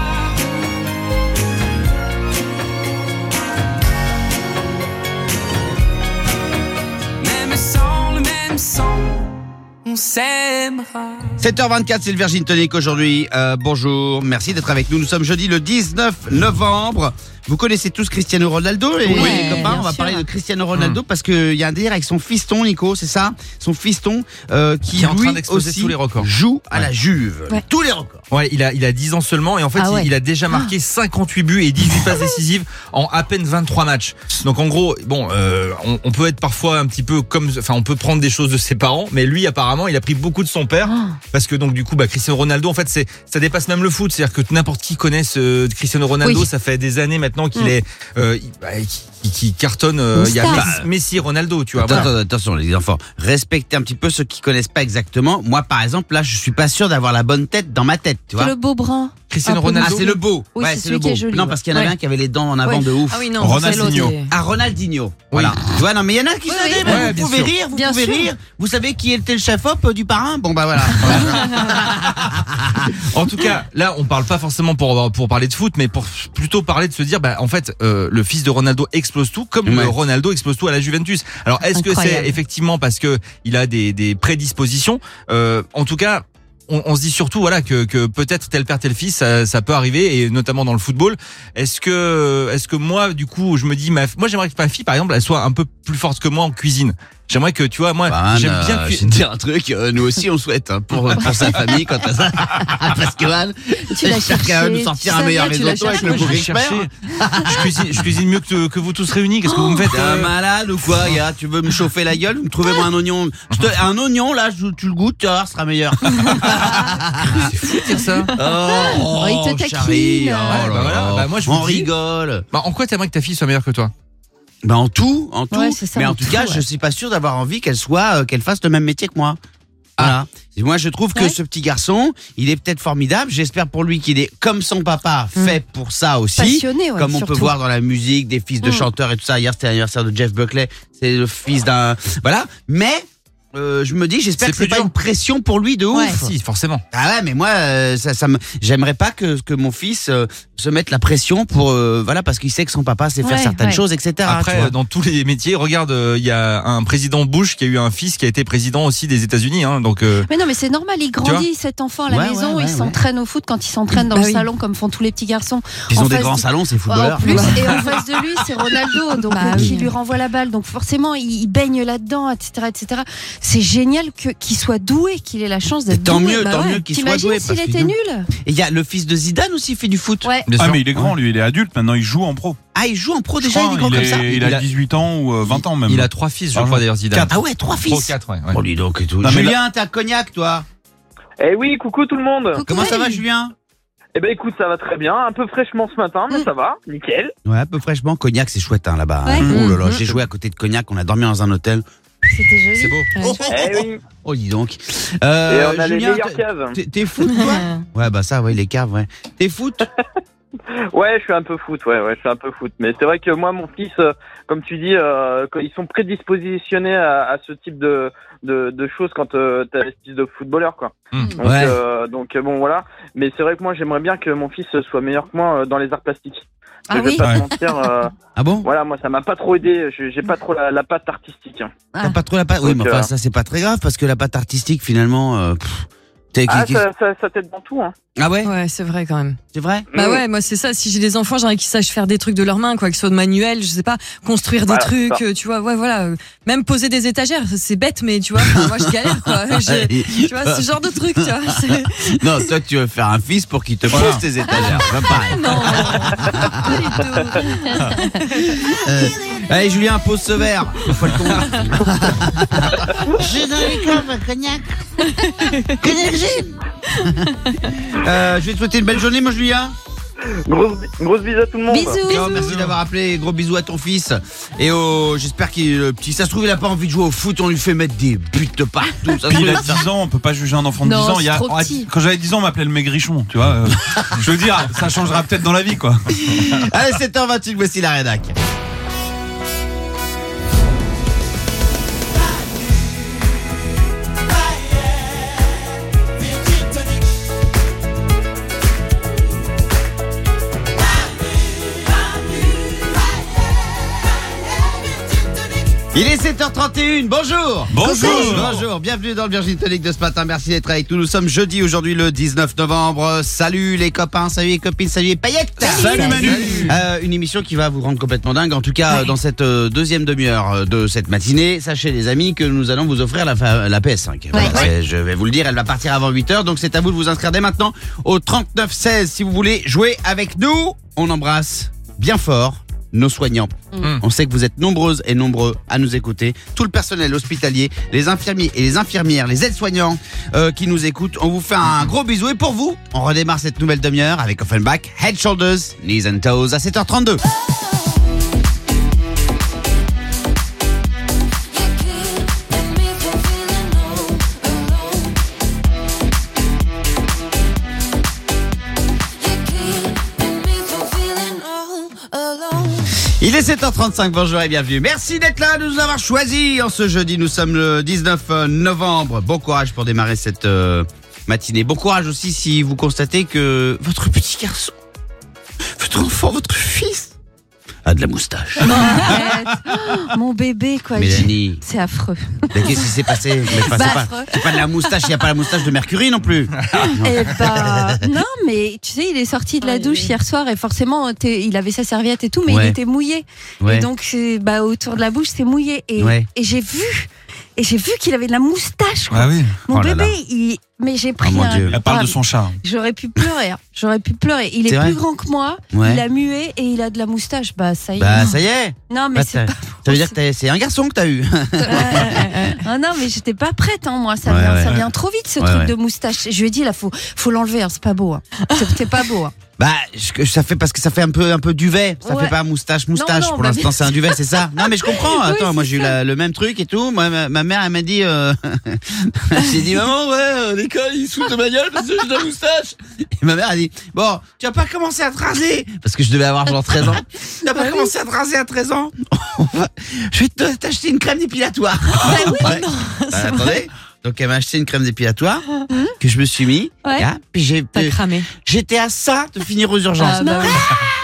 [SPEAKER 10] Même sang, le même sang, on s'aimera.
[SPEAKER 1] sept heures vingt-quatre, c'est le Virgin Tonic aujourd'hui. Euh, bonjour, merci d'être avec nous. Nous sommes jeudi le dix-neuf novembre. Vous connaissez tous Cristiano Ronaldo, les,
[SPEAKER 3] Oui,
[SPEAKER 1] les copains.
[SPEAKER 3] bien
[SPEAKER 1] On va
[SPEAKER 3] sûr.
[SPEAKER 1] parler de Cristiano Ronaldo parce qu'il y a un délire avec son fiston, Nico, c'est ça? Son fiston euh, qui,
[SPEAKER 5] Qui est en train
[SPEAKER 1] lui
[SPEAKER 5] d'exploser
[SPEAKER 1] aussi
[SPEAKER 5] tous les records.
[SPEAKER 1] joue à
[SPEAKER 5] Ouais.
[SPEAKER 1] la Juve.
[SPEAKER 3] Ouais.
[SPEAKER 1] Tous les records.
[SPEAKER 5] Ouais, il a, il a dix ans seulement et en fait,
[SPEAKER 3] Ah ouais.
[SPEAKER 5] il, il a déjà marqué cinquante-huit buts et dix-huit passes décisives en à peine vingt-trois matchs. Donc en gros, bon, euh, on, on peut être parfois un petit peu comme, enfin, on peut prendre des choses de ses parents, mais lui, apparemment, il a pris beaucoup de son père parce que donc du coup, bah, Cristiano Ronaldo, en fait, c'est, ça dépasse même le foot. C'est-à-dire que n'importe qui connaît ce Cristiano Ronaldo.
[SPEAKER 3] Oui.
[SPEAKER 5] Ça fait des années maintenant qu'il
[SPEAKER 3] Mm.
[SPEAKER 5] est, euh, il- bah, qui, qui cartonne. euh,
[SPEAKER 3] Une
[SPEAKER 5] Il y a
[SPEAKER 3] star.
[SPEAKER 5] Messi, Messi, Ronaldo, tu vois.
[SPEAKER 1] Attends,
[SPEAKER 5] voilà.
[SPEAKER 1] attends, attention les enfants, respectez un petit peu ceux qui connaissent pas exactement. Moi par exemple, là je suis pas sûr d'avoir la bonne tête dans ma tête, tu vois.
[SPEAKER 3] C'est le beau brun.
[SPEAKER 5] Cristiano
[SPEAKER 3] un peu
[SPEAKER 1] Ah,
[SPEAKER 5] Ronaldo.
[SPEAKER 1] c'est le beau.
[SPEAKER 3] Oui,
[SPEAKER 1] ouais,
[SPEAKER 3] c'est
[SPEAKER 1] c'est
[SPEAKER 3] celui
[SPEAKER 1] le
[SPEAKER 3] qui
[SPEAKER 1] beau.
[SPEAKER 3] est joli,
[SPEAKER 1] non,
[SPEAKER 3] ouais.
[SPEAKER 1] parce qu'il y en avait
[SPEAKER 3] Ouais.
[SPEAKER 1] un qui avait les dents en avant
[SPEAKER 3] Ouais.
[SPEAKER 1] de ouf.
[SPEAKER 4] Ah oui, non,
[SPEAKER 2] Ronaldinho.
[SPEAKER 4] c'est l'autre.
[SPEAKER 1] Ah, Ronaldinho.
[SPEAKER 5] Oui.
[SPEAKER 1] Voilà. Tu vois, non, mais il y en a qui
[SPEAKER 3] Oui,
[SPEAKER 1] savaient,
[SPEAKER 3] oui.
[SPEAKER 1] mais
[SPEAKER 5] Ouais,
[SPEAKER 1] vous
[SPEAKER 5] bien
[SPEAKER 1] pouvez
[SPEAKER 5] sûr.
[SPEAKER 1] rire, vous
[SPEAKER 3] Bien
[SPEAKER 1] pouvez
[SPEAKER 3] sûr.
[SPEAKER 1] rire. Vous savez qui était le chef-op du parrain? Bon, bah voilà.
[SPEAKER 5] En tout cas, là, on parle pas forcément pour pour parler de foot, mais pour plutôt parler de se dire, bah, en fait, euh, le fils de Ronaldo explose tout, comme
[SPEAKER 1] Ouais.
[SPEAKER 5] le Ronaldo explose tout à la Juventus. Alors, est-ce que
[SPEAKER 3] Incroyable.
[SPEAKER 5] c'est effectivement parce que il a des des prédispositions? Euh, en tout cas. On, on se dit surtout voilà que, que peut-être tel père tel fils ça, ça peut arriver et notamment dans le football. Est-ce que est-ce que moi du coup je me dis ma moi j'aimerais que ma fille par exemple elle soit un peu plus forte que moi en cuisine. J'aimerais que tu vois moi
[SPEAKER 1] Bah,
[SPEAKER 5] j'aime
[SPEAKER 1] Anne,
[SPEAKER 5] bien
[SPEAKER 1] euh,
[SPEAKER 5] cui-
[SPEAKER 1] je vais te dire un truc, euh, nous aussi on souhaite hein, pour, pour sa famille quand à ça. Parce que Anne,
[SPEAKER 3] Tu l'as
[SPEAKER 1] j'espère qu'elle va
[SPEAKER 3] cherché,
[SPEAKER 1] nous sortir
[SPEAKER 3] tu
[SPEAKER 1] un meilleur
[SPEAKER 3] savais, tu l'as
[SPEAKER 1] risotto avec
[SPEAKER 3] cherché.
[SPEAKER 1] le
[SPEAKER 5] Moi, je
[SPEAKER 1] bourg
[SPEAKER 5] vais
[SPEAKER 1] expert.
[SPEAKER 5] chercher. je cuisine je cuisine mieux que, que vous tous réunis. Qu'est-ce que vous me faites
[SPEAKER 1] T'es un
[SPEAKER 5] euh
[SPEAKER 1] malade ou quoi, gars? Tu veux me chauffer la gueule? Trouvez-moi un oignon. Je te- un oignon, là, je- tu le goûtes, tu vas voir, ce sera meilleur.
[SPEAKER 5] C'est fou de dire ça.
[SPEAKER 1] Oh,
[SPEAKER 3] il te taquine.
[SPEAKER 1] Charlie, oh
[SPEAKER 3] Ouais,
[SPEAKER 1] là
[SPEAKER 5] bah voilà,
[SPEAKER 1] là.
[SPEAKER 5] bah moi, je
[SPEAKER 1] on
[SPEAKER 5] vous dis-
[SPEAKER 1] rigole.
[SPEAKER 5] Bah, en quoi t'aimerais que ta fille soit meilleure que toi?
[SPEAKER 1] Bah en tout, en tout.
[SPEAKER 3] Ouais, c'est ça,
[SPEAKER 1] mais en
[SPEAKER 3] en
[SPEAKER 1] tout
[SPEAKER 3] tout,
[SPEAKER 1] cas,
[SPEAKER 3] ouais.
[SPEAKER 1] je suis pas sûr d'avoir envie qu'elle soit, euh, qu'elle fasse le même métier que moi. Voilà. Et moi, je trouve que
[SPEAKER 3] Ouais.
[SPEAKER 1] ce petit garçon, il est peut-être formidable. J'espère pour lui qu'il est, comme son papa, fait pour ça aussi.
[SPEAKER 3] Passionné, ouais,
[SPEAKER 1] comme on
[SPEAKER 3] surtout.
[SPEAKER 1] peut voir dans la musique, des fils de
[SPEAKER 3] Mm.
[SPEAKER 1] chanteurs et tout ça. Hier, c'était l'anniversaire de Jeff Buckley. C'est le fils d'un... Voilà. Mais... Euh, je me dis, j'espère
[SPEAKER 5] C'est
[SPEAKER 1] que c'est
[SPEAKER 5] plus
[SPEAKER 1] pas
[SPEAKER 5] dur.
[SPEAKER 1] une pression pour lui de
[SPEAKER 3] Ouais.
[SPEAKER 1] ouf.
[SPEAKER 5] Si, forcément.
[SPEAKER 1] Ah ouais, mais moi, euh, ça, ça me, j'aimerais pas que que mon fils euh, se mette la pression pour, euh, voilà, parce qu'il sait que son papa sait faire
[SPEAKER 3] Ouais,
[SPEAKER 1] certaines
[SPEAKER 3] ouais.
[SPEAKER 1] choses, et cetera. tu
[SPEAKER 5] Après,
[SPEAKER 1] vois.
[SPEAKER 5] euh, dans tous les métiers, regarde, il y a un président Bush qui a eu un fils qui a été président aussi des États-Unis. Hein, donc, euh,
[SPEAKER 3] Mais non, mais c'est normal, il grandit cet enfant à la
[SPEAKER 1] Ouais,
[SPEAKER 3] maison,
[SPEAKER 1] ouais,
[SPEAKER 3] il
[SPEAKER 1] ouais,
[SPEAKER 3] s'entraîne au foot quand il s'entraîne dans
[SPEAKER 4] Bah
[SPEAKER 3] le
[SPEAKER 4] oui.
[SPEAKER 3] salon comme font tous les petits garçons.
[SPEAKER 1] Ils
[SPEAKER 3] en
[SPEAKER 1] ont des
[SPEAKER 3] face
[SPEAKER 1] grands
[SPEAKER 3] de-
[SPEAKER 1] salons, ces
[SPEAKER 3] En
[SPEAKER 1] footballeurs.
[SPEAKER 3] plus, et en face de lui, c'est Ronaldo, donc
[SPEAKER 4] Bah
[SPEAKER 3] euh, qui
[SPEAKER 4] oui.
[SPEAKER 3] lui renvoie la balle. Donc forcément, il, il baigne là-dedans, et cetera, et cetera. C'est génial que qu'il soit doué, qu'il ait la chance
[SPEAKER 1] Et
[SPEAKER 3] d'être
[SPEAKER 1] tant
[SPEAKER 3] doué.
[SPEAKER 1] mieux,
[SPEAKER 3] Bah
[SPEAKER 1] tant
[SPEAKER 3] ouais.
[SPEAKER 1] mieux qu'il soit
[SPEAKER 3] T'imagines
[SPEAKER 1] doué,
[SPEAKER 3] s'il
[SPEAKER 1] parce que
[SPEAKER 3] était
[SPEAKER 1] nous-
[SPEAKER 3] nul.
[SPEAKER 1] Et il y a le fils de Zidane aussi fait du foot.
[SPEAKER 3] Ouais.
[SPEAKER 5] bien
[SPEAKER 2] Ah
[SPEAKER 5] sûr.
[SPEAKER 2] mais il est grand, lui, il est adulte, maintenant il joue en pro.
[SPEAKER 1] Ah, il joue en pro
[SPEAKER 2] Je
[SPEAKER 1] déjà,
[SPEAKER 2] crois,
[SPEAKER 1] il est grand
[SPEAKER 2] il,
[SPEAKER 1] comme
[SPEAKER 2] est-
[SPEAKER 1] ça.
[SPEAKER 2] il
[SPEAKER 5] Il
[SPEAKER 2] a
[SPEAKER 5] a-
[SPEAKER 2] dix-huit ans ou euh, vingt ans même.
[SPEAKER 5] il a trois fils, je
[SPEAKER 2] Ah,
[SPEAKER 5] crois
[SPEAKER 2] ouais.
[SPEAKER 5] d'ailleurs, Zidane.
[SPEAKER 2] Quatre.
[SPEAKER 1] Ah ouais, trois
[SPEAKER 5] Trois,
[SPEAKER 1] fils.
[SPEAKER 5] quatre, ouais. ouais.
[SPEAKER 1] Oh, dis donc et tout.
[SPEAKER 2] Non, mais
[SPEAKER 1] Julien, t'as cognac, toi.
[SPEAKER 11] Eh oui, coucou tout le monde.
[SPEAKER 3] Coucou,
[SPEAKER 1] Comment ça va,
[SPEAKER 3] Manu.
[SPEAKER 1] Julien?
[SPEAKER 11] Eh ben écoute, ça va très bien, un peu fraîchement ce matin, mais
[SPEAKER 3] Mm.
[SPEAKER 11] ça va, nickel.
[SPEAKER 1] Ouais, un peu fraîchement. Cognac, c'est chouette, hein, là-bas. hein.
[SPEAKER 3] Ouais.
[SPEAKER 1] Oh là là,
[SPEAKER 4] Mhm.
[SPEAKER 1] j'ai joué à côté de Cognac, on a dormi dans un hôtel.
[SPEAKER 3] C'était joli.
[SPEAKER 5] C'est beau.
[SPEAKER 3] Ouais.
[SPEAKER 1] Oh, oh,
[SPEAKER 11] Eh
[SPEAKER 1] oh,
[SPEAKER 11] oui,
[SPEAKER 1] oh, dis donc.
[SPEAKER 11] et
[SPEAKER 1] Euh,
[SPEAKER 11] on a les
[SPEAKER 1] Julien,
[SPEAKER 11] meilleures
[SPEAKER 1] t'es-
[SPEAKER 11] caves.
[SPEAKER 1] t'es- t'es foot, toi? Ouais, bah ça, ouais, les caves, ouais. T'es foot?
[SPEAKER 11] Ouais, je suis un peu foot, ouais, ouais, je suis un peu foot. Mais c'est vrai que moi, mon fils, euh, comme tu dis, euh, quand ils sont prédispositionnés à, à ce type de, de, de choses quand euh, t'as les styles de footballeur, quoi.
[SPEAKER 5] Mmh.
[SPEAKER 11] Donc,
[SPEAKER 1] Ouais.
[SPEAKER 11] euh, donc euh, bon, voilà. Mais c'est vrai que moi, j'aimerais bien que mon fils soit meilleur que moi euh, dans les arts plastiques.
[SPEAKER 3] Ah
[SPEAKER 11] je vais
[SPEAKER 3] oui.
[SPEAKER 11] pas
[SPEAKER 2] Ouais.
[SPEAKER 11] te mentir, euh,
[SPEAKER 1] Ah bon?
[SPEAKER 11] voilà, moi, ça m'a pas trop aidé. Je- J'ai pas trop la, la patte artistique. hein.
[SPEAKER 1] T'as pas trop la patte? Oui,
[SPEAKER 11] Donc,
[SPEAKER 1] mais enfin,
[SPEAKER 11] euh,
[SPEAKER 1] ça, c'est pas très grave, parce que la patte artistique, finalement, euh, pff, t'es-
[SPEAKER 11] Ah,
[SPEAKER 1] qui-
[SPEAKER 11] ça, ça, ça t'aide dans tout, hein.
[SPEAKER 1] ah ouais?
[SPEAKER 4] Ouais, c'est vrai quand même.
[SPEAKER 1] C'est vrai?
[SPEAKER 4] Bah
[SPEAKER 11] Mm.
[SPEAKER 4] ouais, moi c'est ça. Si j'ai des enfants, j'aimerais qu'ils sachent faire des trucs de leurs mains, quoi, qu'ils soient de manuel, je sais pas, construire des
[SPEAKER 11] Voilà,
[SPEAKER 4] trucs,
[SPEAKER 11] ça.
[SPEAKER 4] euh, tu vois, ouais, voilà, euh, même poser des étagères, c'est bête, mais tu vois, enfin, moi je galère, quoi. Je- tu vois, ce genre de truc, tu vois. c'est-
[SPEAKER 1] Non, toi, tu veux faire un fils pour qu'il te
[SPEAKER 2] Voilà.
[SPEAKER 1] pose tes étagères. Pas pareil.
[SPEAKER 4] Non, pas du tout.
[SPEAKER 1] Euh, allez, Julien, pose ce verre. Faut le convaincre. Je dans les clubs, cognac. Cognac, Gilles. Euh, je vais te souhaiter une belle journée, mon Julien.
[SPEAKER 11] Grosse, grosse bise à tout le monde.
[SPEAKER 3] Bisous.
[SPEAKER 1] Oh, merci d'avoir appelé. Gros bisous à ton fils. Et oh, j'espère qu'il le petit. Ça se trouve, il a pas envie de jouer au foot. On lui fait mettre des buts de partout. Ça se
[SPEAKER 2] Puis il
[SPEAKER 1] trouve,
[SPEAKER 2] a dix ans, on peut pas juger un enfant de
[SPEAKER 3] Non,
[SPEAKER 2] dix ans. Il y
[SPEAKER 3] c'est
[SPEAKER 2] a,
[SPEAKER 3] trop petit.
[SPEAKER 2] quand j'avais dix ans, on m'appelait le maigrichon, tu vois. euh, je veux dire, ça changera peut-être dans la vie, quoi.
[SPEAKER 1] Allez, sept heures vingt-huit, voici la rédac. Il est sept heures trente et un, bonjour.
[SPEAKER 2] Bonjour.
[SPEAKER 1] Bonjour, bienvenue dans le Virgin Tonic de ce matin, merci d'être avec nous. Nous sommes jeudi aujourd'hui le dix-neuf novembre. Salut les copains, salut les copines, salut les paillettes.
[SPEAKER 2] Salut, Manu.
[SPEAKER 1] Euh, une émission qui va vous rendre complètement dingue. En tout cas, dans cette euh, deuxième demi-heure de cette matinée, sachez les amis que nous allons vous offrir la, fa- la P S cinq. Voilà,
[SPEAKER 3] Ouais.
[SPEAKER 1] c'est- je vais vous le dire, elle va partir avant huit heures, donc c'est à vous de vous inscrire dès maintenant au trente-neuf seize si vous voulez jouer avec nous. On embrasse bien fort nos soignants.
[SPEAKER 5] Mm.
[SPEAKER 1] On sait que vous êtes nombreuses et nombreux à nous écouter. Tout le personnel hospitalier, les infirmiers et les infirmières, les aides-soignants euh, qui nous écoutent. On vous fait un gros bisou. Et pour vous, on redémarre cette nouvelle demi-heure avec Offenbach, Head, Shoulders, Knees and Toes à sept heures trente-deux. Il est sept heures trente-cinq, bonjour et bienvenue. Merci d'être là, de nous avoir choisis en ce jeudi. Nous sommes le dix-neuf novembre. Bon courage pour démarrer cette euh, matinée. Bon courage aussi si vous constatez que votre petit garçon, votre enfant, votre fils a de la moustache.
[SPEAKER 3] Non, arrête. Oh, mon bébé, quoi.
[SPEAKER 1] Mélanie,
[SPEAKER 3] C'est affreux.
[SPEAKER 1] mais qu'est-ce qui s'est passé? Mais enfin,
[SPEAKER 3] Bah,
[SPEAKER 1] c'est, pas,
[SPEAKER 3] affreux.
[SPEAKER 1] c'est pas de la moustache, il n'y a pas la moustache de Mercury non plus.
[SPEAKER 3] Eh ben, non, mais tu sais, il est sorti de la douche hier soir et forcément, t'es- il avait sa serviette et tout, mais
[SPEAKER 1] Ouais.
[SPEAKER 3] il était mouillé.
[SPEAKER 1] Ouais.
[SPEAKER 3] Et donc, c'est- bah, autour de la bouche, c'est mouillé. Et,
[SPEAKER 1] Ouais.
[SPEAKER 3] et j'ai vu, et j'ai vu qu'il avait de la moustache. Quoi.
[SPEAKER 2] Ah oui.
[SPEAKER 3] Mon
[SPEAKER 1] Oh là
[SPEAKER 3] bébé,
[SPEAKER 1] là.
[SPEAKER 3] il, mais j'ai pris
[SPEAKER 1] Oh mon
[SPEAKER 3] un.
[SPEAKER 1] Dieu.
[SPEAKER 2] Elle parle
[SPEAKER 3] Ah,
[SPEAKER 2] de son chat.
[SPEAKER 3] J'aurais pu pleurer. hein. J'aurais pu pleurer. Il est,
[SPEAKER 1] C'est vrai
[SPEAKER 3] plus grand que moi.
[SPEAKER 1] Ouais.
[SPEAKER 3] Il a mué et il a de la moustache. Bah, ça y est.
[SPEAKER 1] Bah ça y est.
[SPEAKER 3] non, mais
[SPEAKER 1] Bah,
[SPEAKER 3] c'est
[SPEAKER 1] t'as-
[SPEAKER 3] pas.
[SPEAKER 1] Ça veut dire que t'as- c'est un garçon que t'as eu.
[SPEAKER 3] Ah non, mais j'étais pas prête, hein, moi. Ça,
[SPEAKER 1] Ouais,
[SPEAKER 3] vient,
[SPEAKER 1] ouais.
[SPEAKER 3] ça vient trop vite, ce
[SPEAKER 1] Ouais,
[SPEAKER 3] truc
[SPEAKER 1] ouais.
[SPEAKER 3] de moustache. Je lui ai dit, là, faut, faut l'enlever, hein, c'est pas beau. Hein. C'est, c'est pas beau. Hein.
[SPEAKER 1] Bah, je- ça fait parce que ça fait un peu un peu duvet. Ça
[SPEAKER 3] Ouais.
[SPEAKER 1] fait pas moustache moustache.
[SPEAKER 3] Non, non,
[SPEAKER 1] Pour
[SPEAKER 3] bah,
[SPEAKER 1] l'instant, c'est un duvet, c'est ça. Non, mais je comprends.
[SPEAKER 3] Oui,
[SPEAKER 1] Attends,
[SPEAKER 3] c'est
[SPEAKER 1] moi j'ai eu
[SPEAKER 3] ça.
[SPEAKER 1] la- le même truc et tout. Moi, ma, ma mère, elle m'a dit, euh... j'ai dit maman, ouais, à l'école ils se foutent de ma gueule parce que j'ai la moustache. Et ma mère a dit, bon, tu vas pas commencer à te raser parce que je devais avoir genre treize ans. Tu vas pas
[SPEAKER 3] Ah oui.
[SPEAKER 1] commencer à te raser à treize ans. Je vais te- t'acheter une crème dépilatoire. Ouais. Bah, attendez. Donc elle m'a acheté une crème dépilatoire que je me suis mis.
[SPEAKER 3] Ouais.
[SPEAKER 1] Là, puis j'ai
[SPEAKER 4] T'as cramé.
[SPEAKER 1] j'étais à ça de finir aux urgences.
[SPEAKER 4] Ah, bah oui.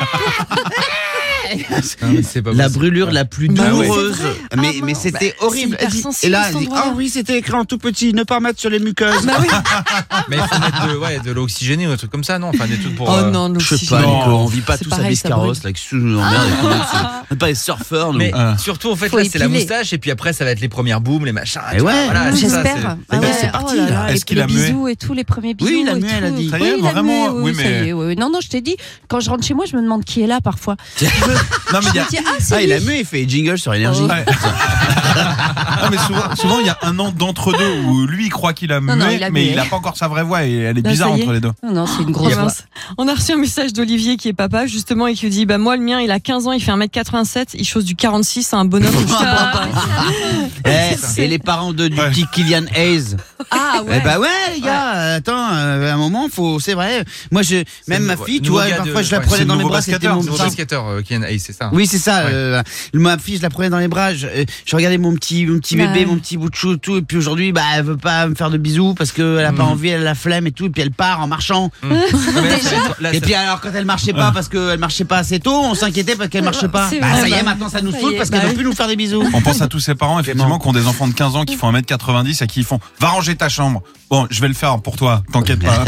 [SPEAKER 5] Non, mais c'est pas
[SPEAKER 1] La
[SPEAKER 5] possible.
[SPEAKER 1] brûlure la plus
[SPEAKER 4] Bah ouais.
[SPEAKER 1] douloureuse.
[SPEAKER 3] C'est vrai.
[SPEAKER 1] Mais,
[SPEAKER 3] Ah,
[SPEAKER 1] mais
[SPEAKER 3] mince.
[SPEAKER 1] c'était
[SPEAKER 4] Bah,
[SPEAKER 1] horrible.
[SPEAKER 4] c'est
[SPEAKER 1] Elle dit-
[SPEAKER 4] hypersensible,
[SPEAKER 1] et là,
[SPEAKER 4] cet
[SPEAKER 1] elle dit,
[SPEAKER 4] endroit-là.
[SPEAKER 1] ah oui, c'était écrit en tout petit, ne pas mettre sur les muqueuses.
[SPEAKER 4] Bah oui.
[SPEAKER 5] Mais il faut mettre de, ouais, de l'oxygéné ou un truc comme ça, non? Enfin, des trucs pour.
[SPEAKER 4] Oh
[SPEAKER 5] euh,
[SPEAKER 4] non,
[SPEAKER 1] Je sais
[SPEAKER 4] l'oxygène.
[SPEAKER 1] pas,
[SPEAKER 2] Non.
[SPEAKER 1] Nico, on vit pas
[SPEAKER 4] C'est
[SPEAKER 1] tous à
[SPEAKER 4] pareil, ça
[SPEAKER 1] Biscarrosse,
[SPEAKER 4] brûle.
[SPEAKER 1] là, que je nous emmerde. On n'est pas les surfeurs, nous.
[SPEAKER 5] Mais
[SPEAKER 2] Ah.
[SPEAKER 5] surtout, en fait,
[SPEAKER 3] Faut
[SPEAKER 5] là, c'est la
[SPEAKER 3] épiler.
[SPEAKER 5] moustache, et puis après, ça va être les premières booms, les machins.
[SPEAKER 1] Et
[SPEAKER 5] tu vois,
[SPEAKER 1] ouais,
[SPEAKER 5] voilà, c'est ça,
[SPEAKER 3] J'espère.
[SPEAKER 5] c'est-
[SPEAKER 3] Ah ouais,
[SPEAKER 1] c'est parti,
[SPEAKER 3] oh là
[SPEAKER 1] là.
[SPEAKER 3] là,
[SPEAKER 2] Est-ce
[SPEAKER 3] les-
[SPEAKER 2] qu'il
[SPEAKER 3] les
[SPEAKER 2] a mué
[SPEAKER 3] bisous et tout, les premiers bisous.
[SPEAKER 1] Oui, il a
[SPEAKER 3] et
[SPEAKER 1] mué, elle a
[SPEAKER 3] tout.
[SPEAKER 1] dit.
[SPEAKER 2] Ça y est,
[SPEAKER 3] Oui, il a
[SPEAKER 2] vraiment,
[SPEAKER 3] mué,
[SPEAKER 2] oui,
[SPEAKER 3] ça
[SPEAKER 2] mais-
[SPEAKER 3] y est, oui, oui. Non, non, je t'ai dit, quand je rentre chez moi, je me demande qui est là parfois.
[SPEAKER 2] Non, mais il y a.
[SPEAKER 3] Je me dis, ah, c'est
[SPEAKER 1] Ah, il a
[SPEAKER 3] lui.
[SPEAKER 1] mué, il fait jingle sur énergie.
[SPEAKER 3] Oh.
[SPEAKER 2] Ouais. Ah, mais souvent, souvent, il y a un an d'entre-deux où lui il croit qu'il a mué,
[SPEAKER 3] non, il a
[SPEAKER 2] mais
[SPEAKER 3] mué.
[SPEAKER 2] il a pas encore sa vraie voix et elle est
[SPEAKER 4] Là,
[SPEAKER 2] bizarre
[SPEAKER 4] ça y est.
[SPEAKER 2] entre les deux.
[SPEAKER 3] Non, non, c'est une
[SPEAKER 4] Oh,
[SPEAKER 3] grosse voix.
[SPEAKER 4] mince. On a reçu un message d'Olivier qui est papa justement et qui dit bah moi le mien il a quinze ans, il fait un mètre quatre-vingt-sept, il chose du quarante-six, c'est un bonhomme, je te comprends pas.
[SPEAKER 1] Eh, et les parents de, du
[SPEAKER 2] Ouais.
[SPEAKER 1] petit Kylian Hayes.
[SPEAKER 4] Ah
[SPEAKER 1] Eh bah ouais, les gars, euh, attends, euh, à un moment, faut, c'est vrai. Moi, je, même ma fille, tu vois, parfois je la
[SPEAKER 5] ouais,
[SPEAKER 1] prenais
[SPEAKER 2] c'est
[SPEAKER 1] dans
[SPEAKER 2] le
[SPEAKER 1] les
[SPEAKER 2] nouveau
[SPEAKER 1] bras, c'était
[SPEAKER 2] basketteur,
[SPEAKER 1] mon
[SPEAKER 2] c'est
[SPEAKER 5] Nouveau
[SPEAKER 1] petit.
[SPEAKER 5] basketteur, euh, Kylian Hayes, c'est ça?
[SPEAKER 1] Oui, c'est ça.
[SPEAKER 5] Ouais.
[SPEAKER 1] euh, ma fille, je la prenais dans les bras. Je, euh, je regardais mon petit, mon petit
[SPEAKER 4] Bah
[SPEAKER 1] bébé,
[SPEAKER 4] ouais.
[SPEAKER 1] mon petit bout de chou, tout. Et puis aujourd'hui, bah, elle veut pas me faire de bisous parce que elle a pas
[SPEAKER 5] Mhm.
[SPEAKER 1] envie, elle a la flemme et tout. Et puis elle part en marchant.
[SPEAKER 5] Non, mais là, ça va être- là,
[SPEAKER 1] Et
[SPEAKER 5] ça-
[SPEAKER 1] puis alors, quand elle marchait pas parce qu'elle marchait pas assez tôt, on s'inquiétait parce qu'elle marchait pas.
[SPEAKER 3] C'est
[SPEAKER 1] Bah,
[SPEAKER 3] vrai,
[SPEAKER 1] ça y est,
[SPEAKER 3] bah,
[SPEAKER 1] maintenant ça nous
[SPEAKER 3] ça y
[SPEAKER 1] saoule
[SPEAKER 3] est,
[SPEAKER 1] parce
[SPEAKER 3] bah
[SPEAKER 1] qu'elle veut
[SPEAKER 3] oui.
[SPEAKER 1] plus nous faire des bisous.
[SPEAKER 2] On pense à tous ces parents, effectivement, qui ont des enfants de quinze ans qui font un mètre quatre-vingt-dix et qui font va ranger ta chambre. Bon, je vais le faire pour toi, t'inquiète pas.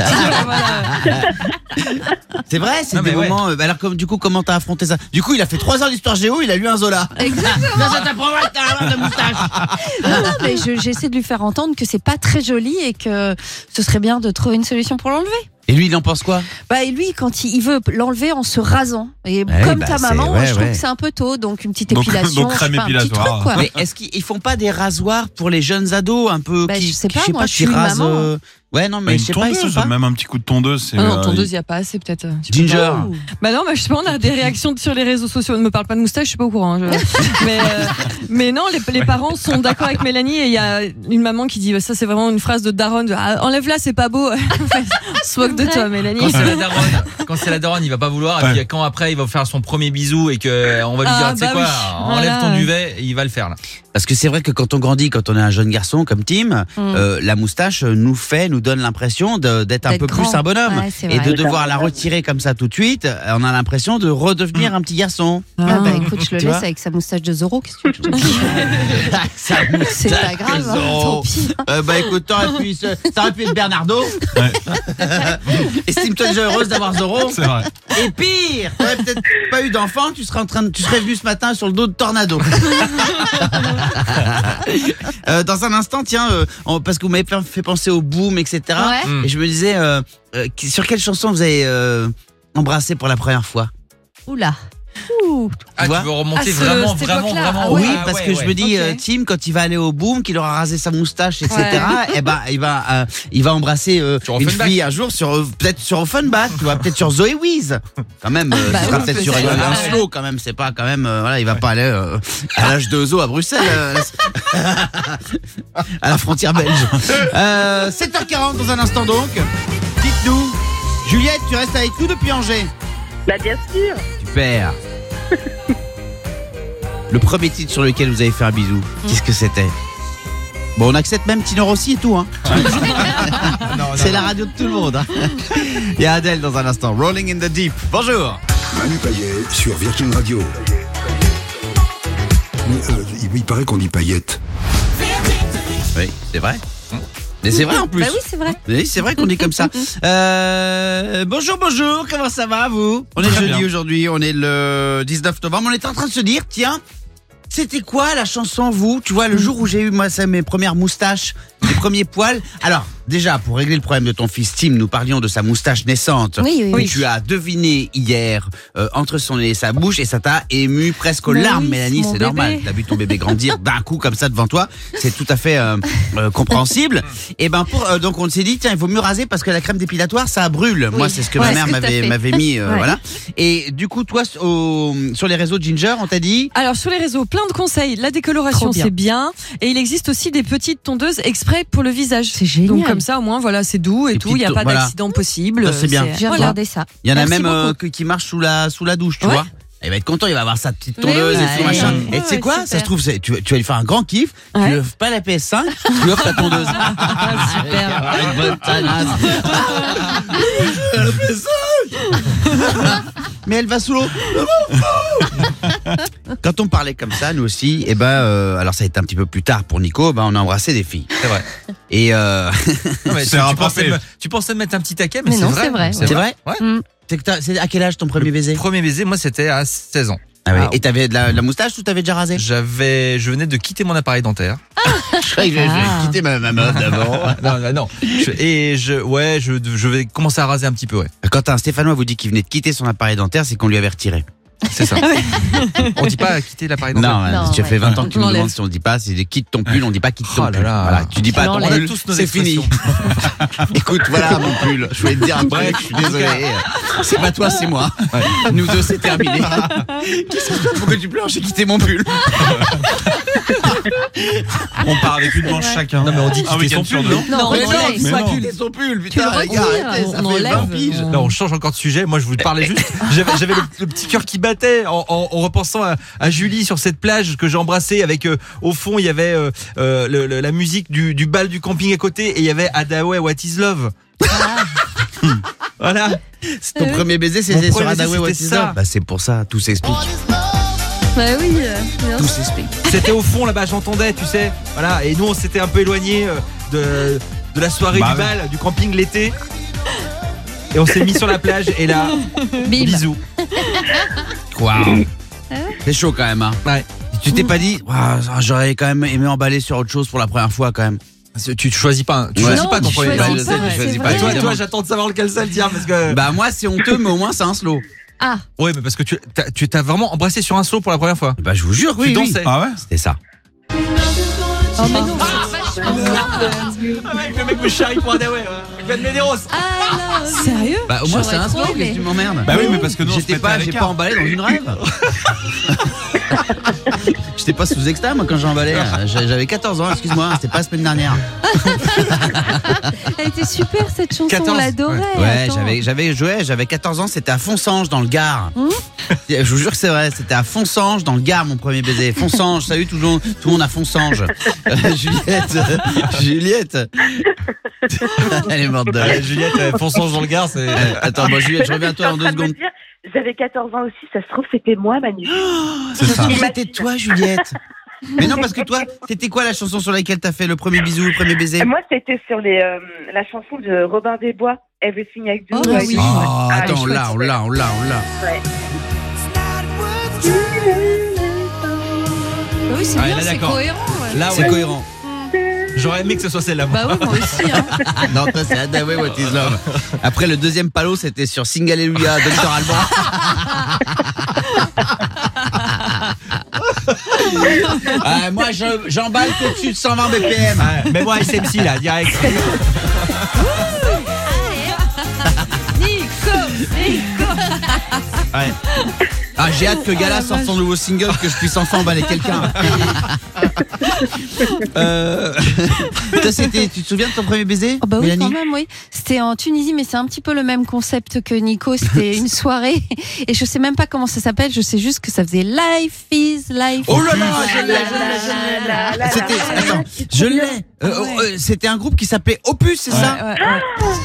[SPEAKER 1] C'est vrai, c'est
[SPEAKER 5] Non,
[SPEAKER 1] des
[SPEAKER 5] mais ouais.
[SPEAKER 1] moments. euh, alors, comme, du coup, comment t'as affronté ça? Du coup, il a fait trois heures d'histoire géo, il a lu un Zola.
[SPEAKER 3] Exactement.
[SPEAKER 1] Ça t'apprendra que t'as un de moustache.
[SPEAKER 3] Non, non, mais je- j'essaie de lui faire entendre que c'est pas très joli et que ce serait bien de trouver une solution pour l'enlever.
[SPEAKER 1] Et lui, il en pense quoi?
[SPEAKER 3] Bah, et lui, quand il il veut l'enlever en se rasant. Et
[SPEAKER 1] Ouais,
[SPEAKER 3] comme
[SPEAKER 1] bah,
[SPEAKER 3] ta
[SPEAKER 1] c'est-
[SPEAKER 3] maman,
[SPEAKER 1] ouais,
[SPEAKER 3] je trouve
[SPEAKER 1] ouais.
[SPEAKER 3] que c'est un peu tôt. Donc, une petite
[SPEAKER 2] Donc-
[SPEAKER 3] épilation.
[SPEAKER 2] donc, crème
[SPEAKER 3] je sais pas, un petit
[SPEAKER 2] épilatoire.
[SPEAKER 3] truc, quoi.
[SPEAKER 1] Mais est-ce qu'ils ils font pas des rasoirs pour les jeunes ados un peu
[SPEAKER 3] Bah,
[SPEAKER 1] qui,
[SPEAKER 3] je sais
[SPEAKER 1] qui-
[SPEAKER 3] pas, moi, je
[SPEAKER 1] qui
[SPEAKER 3] suis une
[SPEAKER 1] rasent,
[SPEAKER 3] maman.
[SPEAKER 1] euh, Ouais, non, mais
[SPEAKER 2] Une
[SPEAKER 1] je sais pas, ils sont
[SPEAKER 2] tondeuse,
[SPEAKER 1] pas.
[SPEAKER 2] même un petit coup de tondeuse, c'est.
[SPEAKER 4] Ah non,
[SPEAKER 2] euh,
[SPEAKER 4] tondeuse, il n'y a pas assez peut-être. Tu peux
[SPEAKER 1] Ginger.
[SPEAKER 4] pas. Bah non, bah je sais pas, on a des réactions sur les réseaux sociaux. Ne me parle pas de moustache, je suis pas au courant. hein, je- mais, euh, mais non, les, les parents sont d'accord avec Mélanie et il y a une maman qui dit ça c'est vraiment une phrase de daronne. Ah, enlève-la, c'est pas beau. On se moque de toi, Mélanie.
[SPEAKER 5] Quand c'est la daronne, quand c'est la daronne, il va pas vouloir. Et
[SPEAKER 2] Ouais.
[SPEAKER 5] puis quand après, il va faire son premier bisou et que on va lui
[SPEAKER 4] Ah,
[SPEAKER 5] dire, tu sais
[SPEAKER 4] bah
[SPEAKER 5] quoi,
[SPEAKER 4] oui.
[SPEAKER 5] enlève
[SPEAKER 4] Voilà.
[SPEAKER 5] ton duvet, et il va le faire là.
[SPEAKER 1] Parce que c'est vrai que quand on grandit, quand on est un jeune garçon comme Tim, euh, la moustache nous fait, nous donne l'impression de- d'être un
[SPEAKER 3] D'être
[SPEAKER 1] peu
[SPEAKER 3] grand.
[SPEAKER 1] plus un bonhomme.
[SPEAKER 3] Ouais, c'est
[SPEAKER 1] et
[SPEAKER 3] vrai.
[SPEAKER 1] de devoir la retirer comme ça tout de suite, on a l'impression de redevenir un petit garçon.
[SPEAKER 3] Ah, bah écoute, je le
[SPEAKER 1] Tu
[SPEAKER 3] laisse
[SPEAKER 1] vois
[SPEAKER 3] avec sa moustache de Zorro. Qu'est-ce que tu veux que je te dise
[SPEAKER 1] Ça
[SPEAKER 3] C'est pas grave, hein,
[SPEAKER 1] Zorro.
[SPEAKER 3] tant pis.
[SPEAKER 1] Euh, bah écoute, t'aurais pu, ça aurait pu être Bernardo. Estime-toi déjà heureuse d'avoir Zorro.
[SPEAKER 2] C'est vrai.
[SPEAKER 1] Et pire, t'aurais peut-être pas eu d'enfant, tu serais en train de, tu serais venu ce matin sur le dos de Tornado. Euh, dans un instant, tiens, euh, on- parce que vous m'avez fait penser au boom, et cetera.
[SPEAKER 3] Ouais.
[SPEAKER 5] Mm.
[SPEAKER 1] Et je me disais, euh, euh, qui- sur quelle chanson vous avez euh, embrassé pour la première fois?
[SPEAKER 3] Oula. Ouh.
[SPEAKER 5] Ah,
[SPEAKER 1] vois
[SPEAKER 5] tu veux remonter
[SPEAKER 4] Ah, ce-
[SPEAKER 5] vraiment,
[SPEAKER 4] cette
[SPEAKER 5] vraiment,
[SPEAKER 4] époque-là.
[SPEAKER 5] vraiment.
[SPEAKER 4] Ah
[SPEAKER 1] Oui,
[SPEAKER 4] ouais,
[SPEAKER 1] parce
[SPEAKER 5] ouais,
[SPEAKER 1] que je
[SPEAKER 5] ouais.
[SPEAKER 1] me dis,
[SPEAKER 4] Ok.
[SPEAKER 1] euh, Tim, quand il va aller au boom, qu'il aura rasé sa moustache, et cetera. Et ben, il va, euh, il va embrasser euh,
[SPEAKER 5] Sur
[SPEAKER 1] une
[SPEAKER 5] Offenbach.
[SPEAKER 1] fille un jour sur, euh, peut-être sur Offenbach, tu vois, peut-être sur Zoé Wiz. Quand même, euh,
[SPEAKER 3] Bah
[SPEAKER 1] ce sera
[SPEAKER 3] oui,
[SPEAKER 1] peut-être sur
[SPEAKER 3] peut-être.
[SPEAKER 1] un
[SPEAKER 3] Ouais.
[SPEAKER 1] slow quand même. C'est pas quand même, euh, voilà, il va pas aller euh, à l'âge de Zo à Bruxelles, euh, à la frontière belge. Euh, sept heures quarante dans un instant donc. Dites-nous, Juliette, tu restes avec nous depuis Angers.
[SPEAKER 6] Bah, bien sûr.
[SPEAKER 1] Super. Le premier titre sur lequel vous avez fait un bisou, qu'est-ce que c'était? Bon, on accepte même Tino Rossi et tout, hein. C'est la radio de tout le monde. Hein. Il y a Adèle dans un instant. Rolling in the Deep. Bonjour.
[SPEAKER 12] Manu Payet sur Virgin Radio. Mais, euh, il, il paraît qu'on dit paillette.
[SPEAKER 1] Oui, c'est vrai. Mais c'est vrai en plus.
[SPEAKER 3] Bah oui, c'est vrai.
[SPEAKER 1] Oui, c'est vrai qu'on est comme ça. Euh, bonjour, bonjour. Comment ça va, vous? On est
[SPEAKER 2] Très
[SPEAKER 1] jeudi
[SPEAKER 2] bien.
[SPEAKER 1] aujourd'hui. On est le dix-neuf novembre. On était en train de se dire, tiens, c'était quoi la chanson, vous? Tu vois, le jour où j'ai eu, moi, ça, mes premières moustaches, mes premiers poils. Alors, déjà, pour régler le problème de ton fils Tim, nous parlions de sa moustache naissante.
[SPEAKER 3] Oui, oui, oui.
[SPEAKER 1] Tu as deviné hier euh, entre son nez et sa bouche et ça t'a ému presque aux
[SPEAKER 3] Mais
[SPEAKER 1] larmes,
[SPEAKER 3] oui,
[SPEAKER 1] Mélanie.
[SPEAKER 3] c'est mon
[SPEAKER 1] C'est normal.
[SPEAKER 3] bébé.
[SPEAKER 1] T'as vu ton bébé grandir d'un coup comme ça devant toi. C'est tout à fait euh, euh, compréhensible. Et ben pour euh, donc on s'est dit tiens il vaut mieux raser parce que la crème dépilatoire ça brûle.
[SPEAKER 3] Oui.
[SPEAKER 1] Moi c'est ce que
[SPEAKER 3] Ouais,
[SPEAKER 1] ma mère
[SPEAKER 3] tout à
[SPEAKER 1] m'avait
[SPEAKER 3] fait.
[SPEAKER 1] m'avait mis euh,
[SPEAKER 3] Ouais.
[SPEAKER 1] voilà. Et du coup toi au, sur les réseaux Ginger on t'a dit
[SPEAKER 4] Alors sur les réseaux, plein de conseils. La décoloration,
[SPEAKER 3] Trop bien.
[SPEAKER 4] c'est bien. Et il existe aussi des petites tondeuses exprès pour le visage.
[SPEAKER 3] C'est génial.
[SPEAKER 4] Donc comme ça, au moins, voilà, c'est doux et
[SPEAKER 1] Des
[SPEAKER 4] tout. Il n'y a
[SPEAKER 1] petites
[SPEAKER 4] pas
[SPEAKER 1] to- voilà.
[SPEAKER 4] d'accident possible.
[SPEAKER 1] Ça, c'est bien.
[SPEAKER 3] J'ai
[SPEAKER 4] voilà.
[SPEAKER 3] regardé ça.
[SPEAKER 1] il y en a
[SPEAKER 3] Merci
[SPEAKER 1] même euh,
[SPEAKER 3] beaucoup.
[SPEAKER 1] que- qui marchent sous la sous la douche tu
[SPEAKER 4] Ouais.
[SPEAKER 1] vois. Il va être content, il va avoir sa petite
[SPEAKER 3] Mais
[SPEAKER 1] tondeuse
[SPEAKER 3] oui.
[SPEAKER 1] et tout
[SPEAKER 3] Ouais.
[SPEAKER 1] machin.
[SPEAKER 3] Ouais,
[SPEAKER 1] Et tu sais
[SPEAKER 3] ouais,
[SPEAKER 1] quoi
[SPEAKER 3] super.
[SPEAKER 1] ça se trouve c'est- tu, vas- tu vas lui faire un grand kiff. Tu
[SPEAKER 4] Ouais.
[SPEAKER 1] lui offres pas la P S cinq, tu lui offres ta tondeuse.
[SPEAKER 4] Super.
[SPEAKER 1] Une bonne tanasse. La P S cinq. Mais elle va sous l'eau. Quand on parlait comme ça, nous aussi, et ben, euh, alors ça a été un petit peu plus tard pour Nico, ben on a embrassé des filles.
[SPEAKER 5] C'est vrai.
[SPEAKER 1] Et euh,
[SPEAKER 5] Non, mais tu,
[SPEAKER 2] C'est
[SPEAKER 5] tu
[SPEAKER 2] rapporté.
[SPEAKER 5] pensais me, tu pensais me mettre un petit taquet, mais,
[SPEAKER 3] Mais
[SPEAKER 5] c'est
[SPEAKER 3] non,
[SPEAKER 5] vrai.
[SPEAKER 3] c'est vrai.
[SPEAKER 1] c'est vrai.
[SPEAKER 5] Ouais.
[SPEAKER 3] Mm.
[SPEAKER 1] C'est que t'as- c'est à quel âge ton premier baiser?
[SPEAKER 5] Premier baiser, moi, c'était à seize ans.
[SPEAKER 1] Ah ouais.
[SPEAKER 5] Ah.
[SPEAKER 1] Et t'avais de la, de la moustache ou t'avais déjà rasé?
[SPEAKER 5] J'avais, je venais de quitter mon appareil dentaire.
[SPEAKER 1] Je croyais que j'avais
[SPEAKER 3] Ah.
[SPEAKER 1] quitté ma, ma meuf d'abord.
[SPEAKER 5] non, non, non. Je- et je, ouais, je, je vais commencer à raser un petit peu, ouais.
[SPEAKER 1] Quand un Stéphanois vous dit qu'il venait de quitter son appareil dentaire, c'est qu'on lui avait retiré.
[SPEAKER 5] C'est ça. On dit pas quitter l'appareil dentaire.
[SPEAKER 1] Non,
[SPEAKER 3] Non,
[SPEAKER 1] tu as
[SPEAKER 3] ouais.
[SPEAKER 1] fait vingt ans que tu
[SPEAKER 4] On
[SPEAKER 1] nous
[SPEAKER 4] l'enlève.
[SPEAKER 1] demandes si on dit pas, c'est quitte ton pull, on dit pas quitte ton
[SPEAKER 5] Oh là
[SPEAKER 1] pull.
[SPEAKER 5] là.
[SPEAKER 1] Voilà, tu dis pas
[SPEAKER 3] Tu
[SPEAKER 1] ton
[SPEAKER 3] l'enlèves.
[SPEAKER 1] pull,
[SPEAKER 5] tous nos
[SPEAKER 1] c'est fini. Écoute, voilà mon pull. Je voulais te dire un truc, je suis désolé. C'est pas toi, c'est moi. Nous deux, c'est terminé. Qu'est-ce que c'est Pourquoi tu pleures? J'ai quitté mon pull.
[SPEAKER 2] On part avec une manche chacun.
[SPEAKER 5] Non, mais on dit
[SPEAKER 2] un
[SPEAKER 5] quitter
[SPEAKER 2] week-end
[SPEAKER 5] son
[SPEAKER 2] sur
[SPEAKER 5] pull,
[SPEAKER 2] deux.
[SPEAKER 5] non
[SPEAKER 3] Non,
[SPEAKER 1] Mais
[SPEAKER 3] on
[SPEAKER 1] non,
[SPEAKER 3] enlève.
[SPEAKER 1] il
[SPEAKER 2] Mais
[SPEAKER 1] faut
[SPEAKER 2] non.
[SPEAKER 1] quitter son pull,
[SPEAKER 3] Tu le
[SPEAKER 1] putain, les gars,
[SPEAKER 3] retires,
[SPEAKER 1] arrêtez,
[SPEAKER 4] on
[SPEAKER 1] ça fait
[SPEAKER 4] enlève.
[SPEAKER 1] vingt piges.
[SPEAKER 5] Là, on change encore de sujet. Moi, je vous parlais juste. J'avais, j'avais le, le petit cœur qui battait en, en, en repensant à, à Julie sur cette plage que j'ai embrassée. Avec euh, au fond, il y avait euh, euh, le- le- la musique du, du bal du camping à côté et il y avait Adaway What Is Love. Voilà.
[SPEAKER 1] C'est ton premier baiser,
[SPEAKER 5] Mon
[SPEAKER 1] c'est sur
[SPEAKER 5] premier baiser,
[SPEAKER 1] Adaway What
[SPEAKER 5] c'était
[SPEAKER 1] Is
[SPEAKER 5] ça.
[SPEAKER 1] Love. Bah c'est pour ça, tout s'explique.
[SPEAKER 3] Bah oui, euh, bien
[SPEAKER 1] Tout
[SPEAKER 3] sûr.
[SPEAKER 1] s'explique.
[SPEAKER 5] C'était au fond là-bas, j'entendais, tu sais. Voilà. Et nous, on s'était un peu éloigné de, de la soirée
[SPEAKER 2] Bah
[SPEAKER 5] du
[SPEAKER 2] ouais.
[SPEAKER 5] bal, du camping l'été. Et on s'est mis sur la plage et là,
[SPEAKER 3] Bim.
[SPEAKER 5] bisous.
[SPEAKER 1] Quoi C'est chaud quand même, hein.
[SPEAKER 5] Ouais.
[SPEAKER 1] Tu t'es pas dit, Ouah, j'aurais quand même aimé emballer sur autre chose pour la première fois quand même.
[SPEAKER 5] Tu choisis pas, un- tu
[SPEAKER 1] Ouais.
[SPEAKER 5] choisis
[SPEAKER 3] Non,
[SPEAKER 5] pas ton
[SPEAKER 3] tu
[SPEAKER 5] premier
[SPEAKER 3] choisis
[SPEAKER 5] baiser.
[SPEAKER 3] pas,
[SPEAKER 1] je
[SPEAKER 3] c'est
[SPEAKER 1] choisis pas,
[SPEAKER 3] vrai.
[SPEAKER 5] Et toi,
[SPEAKER 1] évidemment.
[SPEAKER 5] toi, j'attends de savoir lequel c'est le tien parce que.
[SPEAKER 1] Bah moi c'est honteux, mais au moins c'est un slow.
[SPEAKER 3] Ah,
[SPEAKER 5] Ouais, mais parce que tu t'as, tu t'as vraiment embrassé sur un slow pour la première fois.
[SPEAKER 1] Bah je vous jure,
[SPEAKER 5] Tu
[SPEAKER 1] oui, oui.
[SPEAKER 5] dansais.
[SPEAKER 2] Ah ouais?
[SPEAKER 1] C'était ça.
[SPEAKER 3] oh, mais non, c'est vachement bien.
[SPEAKER 5] Ah mec, le mec me charrie pour Adaway. Il va de Medeiros.
[SPEAKER 3] Ah non,
[SPEAKER 4] Sérieux?
[SPEAKER 1] Bah au moins c'est
[SPEAKER 3] J'aurais
[SPEAKER 1] un
[SPEAKER 3] trop
[SPEAKER 1] slow,
[SPEAKER 3] aimé.
[SPEAKER 1] qu'est-ce que tu m'emmerdes.
[SPEAKER 2] Bah oui, mais parce que nous, on se
[SPEAKER 1] j'étais
[SPEAKER 2] mettait
[SPEAKER 1] pas,
[SPEAKER 2] à
[SPEAKER 1] j'ai
[SPEAKER 2] l'écart.
[SPEAKER 1] pas emballé dans une rêve. J'étais pas sous extra moi quand j'ai emballé. J'a- J'avais quatorze ans, excuse-moi, c'était pas la semaine dernière.
[SPEAKER 3] Elle était super cette chanson,
[SPEAKER 5] quatorze,
[SPEAKER 3] on l'adorait.
[SPEAKER 1] Ouais,
[SPEAKER 3] attends.
[SPEAKER 1] j'avais j'avais joué, j'avais quatorze ans, c'était à Fonsange dans le Gard. Je vous jure que c'est vrai, c'était à Fonsange dans le Gard mon premier baiser. Fonsange, salut tout le monde, tout le monde à Fonsange. Euh, Juliette, euh, Juliette. Elle est morte de
[SPEAKER 5] Allez,
[SPEAKER 1] rire.
[SPEAKER 5] Juliette, euh, fonçons dans le Gard, c'est.
[SPEAKER 1] Attends, moi Juliette, je reviens à toi dans deux secondes.
[SPEAKER 6] J'avais quatorze ans aussi, ça se trouve, c'était moi, Manu.
[SPEAKER 2] C'est ça.
[SPEAKER 1] C'était toi Juliette. Mais non, parce que toi, c'était quoi la chanson sur laquelle t'as fait le premier bisou, le premier baiser?
[SPEAKER 6] Moi, c'était sur les, euh, la chanson de Robin des Bois, Everything I Do.
[SPEAKER 3] Oh,
[SPEAKER 6] Ouais,
[SPEAKER 3] oui.
[SPEAKER 1] Oh,
[SPEAKER 6] Ah,
[SPEAKER 1] attends,
[SPEAKER 6] chouette.
[SPEAKER 1] là, on l'a, on l'a, on l'a.
[SPEAKER 6] Ouais.
[SPEAKER 3] Oui, c'est
[SPEAKER 5] Ah,
[SPEAKER 3] bien,
[SPEAKER 5] là,
[SPEAKER 3] c'est
[SPEAKER 5] d'accord.
[SPEAKER 3] cohérent. ouais.
[SPEAKER 5] Là,
[SPEAKER 1] C'est
[SPEAKER 5] ouais.
[SPEAKER 1] cohérent.
[SPEAKER 5] J'aurais aimé que ce soit celle-là. moi.
[SPEAKER 3] Bah oui, moi aussi. Hein.
[SPEAKER 1] Non, toi, c'est Adaway What Is Love. Après, le deuxième palo, c'était sur Sing Alléluia, docteur Alban. Ah, moi, je- j'emballe au-dessus de cent vingt B P M.
[SPEAKER 5] Ouais, mets-moi S M C là, direct.
[SPEAKER 3] Nico, Nico.
[SPEAKER 1] Ouais. Ah, j'ai hâte que Gala sorte son nouveau single, que je puisse enfin emballer quelqu'un. euh... Toi, c'était, tu te souviens de ton premier baiser,
[SPEAKER 3] Oh bah oui,
[SPEAKER 1] Mélanie?
[SPEAKER 3] quand même, oui. C'était en Tunisie, mais c'est un petit peu le même concept que Nico. C'était une soirée, et je sais même pas comment ça s'appelle. Je sais juste que ça faisait Life is Life.
[SPEAKER 1] Oh là là, je l'ai, je l'ai, je l'ai. C'était, attends, je l'ai. Euh,
[SPEAKER 3] Ouais.
[SPEAKER 1] euh, c'était un groupe qui s'appelait Opus, c'est
[SPEAKER 3] Ouais,
[SPEAKER 1] ça?
[SPEAKER 3] ouais, ouais.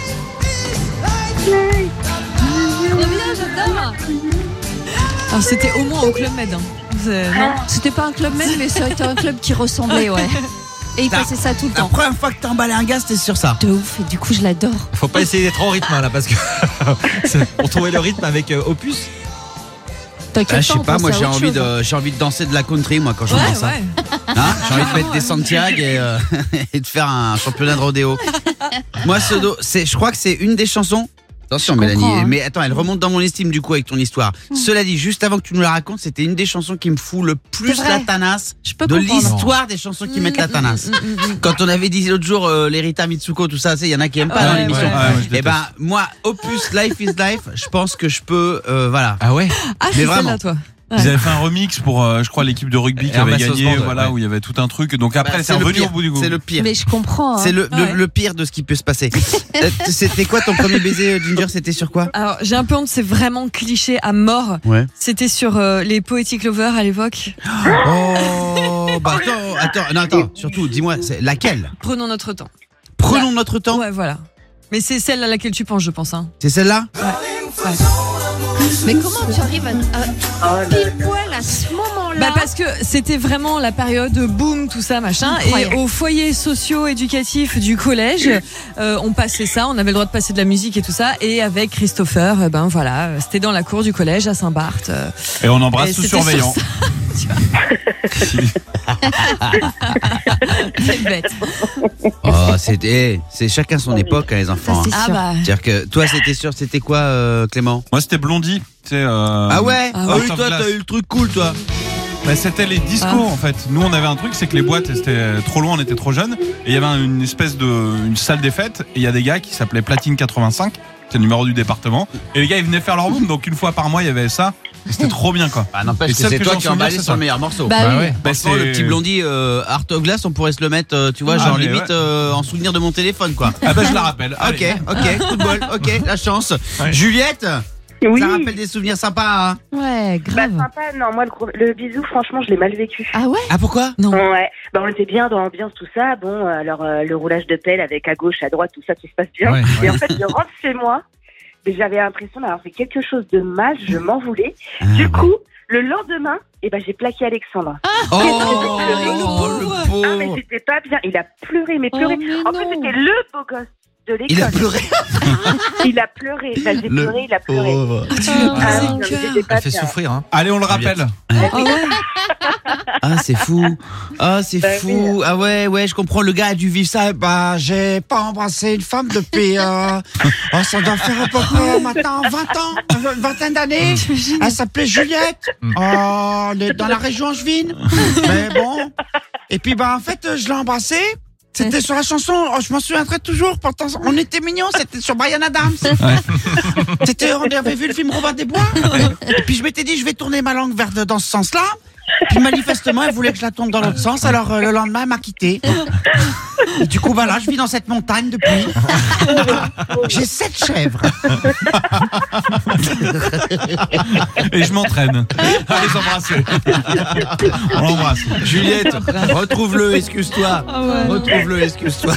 [SPEAKER 3] Trop bien, j'adore.
[SPEAKER 4] Alors c'était au moins au Club Med. Hein. C'est- Non.
[SPEAKER 3] C'était pas un club même, mais c'était un club qui ressemblait, ouais. Et il
[SPEAKER 1] T'as-
[SPEAKER 3] passait ça tout le
[SPEAKER 1] La
[SPEAKER 3] temps.
[SPEAKER 1] première fois que t'as emballé un gars, c'était sur ça.
[SPEAKER 3] De ouf, et du coup, je l'adore.
[SPEAKER 5] Faut pas essayer d'être en rythme hein, là parce que c'est- pour trouver le rythme avec euh, Opus.
[SPEAKER 3] T'as quel
[SPEAKER 1] Ah, je sais
[SPEAKER 3] temps,
[SPEAKER 1] pas,
[SPEAKER 3] pense
[SPEAKER 1] moi
[SPEAKER 3] à
[SPEAKER 1] j'ai
[SPEAKER 3] autre
[SPEAKER 1] envie
[SPEAKER 3] chose.
[SPEAKER 1] de, j'ai envie de danser de la country, moi, quand
[SPEAKER 4] Ouais,
[SPEAKER 1] j'entends ça.
[SPEAKER 4] ouais.
[SPEAKER 1] Hein, j'ai envie de mettre des Santiago et, euh, et de faire un championnat de rodéo. Moi, ce do, c'est, je crois que c'est une des chansons. Attention,
[SPEAKER 3] Je
[SPEAKER 1] Mélanie.
[SPEAKER 3] comprends, hein.
[SPEAKER 1] Mais attends, elle remonte dans mon estime du coup avec ton histoire.
[SPEAKER 3] Mmh.
[SPEAKER 1] Cela dit, juste avant que tu nous la racontes, c'était une des chansons qui me fout le plus
[SPEAKER 3] C'est vrai.
[SPEAKER 1] la tanasse
[SPEAKER 3] Je peux
[SPEAKER 1] de
[SPEAKER 3] comprendre.
[SPEAKER 1] l'histoire des chansons qui mettent la tanasse. Quand on avait dit l'autre jour euh, les Rita Mitsuko, tout ça, il y en a qui aiment pas
[SPEAKER 4] Ouais,
[SPEAKER 1] dans
[SPEAKER 4] ouais,
[SPEAKER 1] l'émission.
[SPEAKER 2] ouais, ouais, je
[SPEAKER 1] Et
[SPEAKER 2] déteste.
[SPEAKER 1] ben moi, Opus Life is Life, je pense que je peux, euh, voilà.
[SPEAKER 5] Ah ouais.
[SPEAKER 4] Ah,
[SPEAKER 1] Mais
[SPEAKER 4] c'est
[SPEAKER 1] vraiment.
[SPEAKER 4] celle-là, toi.
[SPEAKER 2] Ils avaient fait un remix pour, euh, je crois, l'équipe de rugby qui avait
[SPEAKER 5] Hermès
[SPEAKER 2] gagné,
[SPEAKER 5] Osborne,
[SPEAKER 2] voilà,
[SPEAKER 5] ouais.
[SPEAKER 2] où il y avait tout un truc. Donc après,
[SPEAKER 1] Bah,
[SPEAKER 2] c'est
[SPEAKER 1] le
[SPEAKER 2] revenu
[SPEAKER 1] pire.
[SPEAKER 2] au bout du goût.
[SPEAKER 1] C'est le pire.
[SPEAKER 3] Mais je comprends. hein.
[SPEAKER 1] C'est le, le,
[SPEAKER 4] Ouais.
[SPEAKER 1] le pire de ce qui peut se passer. Euh, C'était quoi ton premier baiser, euh, Ginger? C'était sur quoi?
[SPEAKER 4] Alors, j'ai un peu honte, c'est vraiment cliché à mort.
[SPEAKER 1] Ouais.
[SPEAKER 4] C'était sur euh, les Poetic Lovers à l'époque.
[SPEAKER 1] Oh, bah attends, attends, non, attends, surtout, dis-moi, c'est laquelle?
[SPEAKER 4] Prenons notre temps.
[SPEAKER 1] Prenons notre temps.
[SPEAKER 4] Ouais, voilà. Mais c'est celle à laquelle tu penses, je pense. Hein.
[SPEAKER 1] C'est celle-là?
[SPEAKER 4] Ouais.
[SPEAKER 3] Mais comment tu arrives à, à pile poil à ce moment-là?
[SPEAKER 4] Bah parce que c'était vraiment la période boom, tout ça, machin.
[SPEAKER 3] Incroyable.
[SPEAKER 4] Et au foyer socio-éducatif du collège, euh, on passait ça, on avait le droit de passer de la musique et tout ça. Et avec Christopher, euh, ben voilà, euh, c'était dans la cour du collège à Saint-Barth. euh,
[SPEAKER 2] Et on embrasse
[SPEAKER 4] et
[SPEAKER 2] tout
[SPEAKER 4] c'était sur
[SPEAKER 2] surveillant.
[SPEAKER 4] ça, tu vois. C'est bête.
[SPEAKER 1] Oh, c'était, c'est chacun son époque, hein, les enfants.
[SPEAKER 3] Ça, c'est
[SPEAKER 1] hein.
[SPEAKER 4] Ah
[SPEAKER 3] sûr.
[SPEAKER 4] bah.
[SPEAKER 1] C'est-à-dire que toi, c'était sûr, c'était quoi, euh, Clément?
[SPEAKER 2] Moi, c'était Blondie. Tu sais, euh,
[SPEAKER 1] Ah ouais?
[SPEAKER 4] Ah
[SPEAKER 1] Ah
[SPEAKER 2] ouais.
[SPEAKER 1] oui, toi, t'as eu le truc cool, toi.
[SPEAKER 2] Bah, c'était les discos
[SPEAKER 4] Ah.
[SPEAKER 2] en fait. Nous on avait un truc, c'est que les boîtes c'était trop loin, on était trop jeunes. Et il y avait une espèce de une salle des fêtes. Et il y a des gars qui s'appelaient Platine quatre-vingt-cinq, c'est le numéro du département. Et les gars ils venaient faire leur boom, donc une fois par mois il y avait ça. Et c'était trop bien quoi.
[SPEAKER 1] Bah, n'empêche
[SPEAKER 2] Et
[SPEAKER 1] que
[SPEAKER 2] celle
[SPEAKER 1] c'est
[SPEAKER 2] que
[SPEAKER 1] toi
[SPEAKER 2] j'en
[SPEAKER 1] qui as
[SPEAKER 2] souviens,
[SPEAKER 1] emballé
[SPEAKER 2] c'est
[SPEAKER 1] sur
[SPEAKER 2] ça.
[SPEAKER 1] le meilleur morceau.
[SPEAKER 3] Bah oui.
[SPEAKER 5] ouais.
[SPEAKER 2] Bah,
[SPEAKER 1] Franchement,
[SPEAKER 2] c'est-
[SPEAKER 1] le petit blondie euh, Art of Glass, on pourrait se le mettre, euh, tu vois,
[SPEAKER 2] Ah,
[SPEAKER 1] genre
[SPEAKER 2] mais
[SPEAKER 1] limite
[SPEAKER 2] ouais.
[SPEAKER 1] euh, en souvenir de mon téléphone, quoi.
[SPEAKER 2] Ah bah je la rappelle.
[SPEAKER 1] Ok,
[SPEAKER 2] Allez.
[SPEAKER 1] ok, coup de bol, ok, la chance.
[SPEAKER 2] Ouais.
[SPEAKER 1] Juliette,
[SPEAKER 6] Oui.
[SPEAKER 1] ça rappelle des souvenirs sympas, hein.
[SPEAKER 3] Ouais,
[SPEAKER 6] Bah
[SPEAKER 3] grave.
[SPEAKER 6] sympa, non, moi le, gros- le bisou, franchement, je l'ai mal vécu.
[SPEAKER 3] Ah ouais?
[SPEAKER 1] Ah pourquoi?
[SPEAKER 4] Non.
[SPEAKER 6] Ouais, bah on était bien dans l'ambiance, tout ça. Bon, euh, alors euh, le roulage de pelle avec à gauche, à droite, tout ça, tout se passe bien.
[SPEAKER 5] Ouais,
[SPEAKER 6] Et en fait, je rentre chez moi, mais j'avais l'impression d'avoir fait quelque chose de mal, je m'en voulais. Du coup, le lendemain, eh ben j'ai plaqué Alexandre.
[SPEAKER 1] Oh,
[SPEAKER 6] le
[SPEAKER 1] le
[SPEAKER 6] Ah mais
[SPEAKER 1] pauvre.
[SPEAKER 6] c'était pas bien, il a pleuré, mais pleuré.
[SPEAKER 3] Oh, mais
[SPEAKER 6] en plus,
[SPEAKER 3] non.
[SPEAKER 6] c'était le beau gosse de l'école.
[SPEAKER 1] Il a pleuré.
[SPEAKER 6] Il a pleuré. Bah, j'ai
[SPEAKER 1] Le
[SPEAKER 6] pleuré, il a pleuré.
[SPEAKER 1] pauvre.
[SPEAKER 4] Tu l'as
[SPEAKER 6] Ah,
[SPEAKER 4] brisé
[SPEAKER 6] non,
[SPEAKER 4] le
[SPEAKER 6] mais
[SPEAKER 4] cœur.
[SPEAKER 6] j'étais pas
[SPEAKER 5] Elle fait
[SPEAKER 6] bien.
[SPEAKER 5] souffrir, hein.
[SPEAKER 2] Allez on le rappelle.
[SPEAKER 4] Ah ouais.
[SPEAKER 1] Ah, c'est fou. Ah, c'est
[SPEAKER 6] Bah
[SPEAKER 1] fou. Ah ouais, ouais, je comprends. Le gars a dû vivre ça. Bah, j'ai pas embrassé une femme depuis, euh, oh, ça doit faire à peu près maintenant vingt ans, euh, une vingtaine d'années. Elle s'appelait Juliette. Oh, elle est dans la région angevine. Mais bon. Et puis, bah, en fait, je l'ai embrassée. C'était sur la chanson, oh, je m'en souviendrai toujours. Pourtant, on était mignons, c'était sur Bryan Adams. C'était, on avait vu le film Robin des Bois. Et puis je m'étais dit, je vais tourner ma langue vers de- dans ce sens-là. Puis manifestement, elle voulait que je la tourne dans l'autre sens. Alors euh, le lendemain, elle m'a quitté. Et du coup, voilà, je vis dans cette montagne depuis. J'ai sept chèvres.
[SPEAKER 2] Et je m'entraîne. Allez s'embrasser. On l'embrasse.
[SPEAKER 1] Juliette, retrouve-le, excuse-toi.
[SPEAKER 4] Ah ouais.
[SPEAKER 1] Retrouve-le, excuse-toi.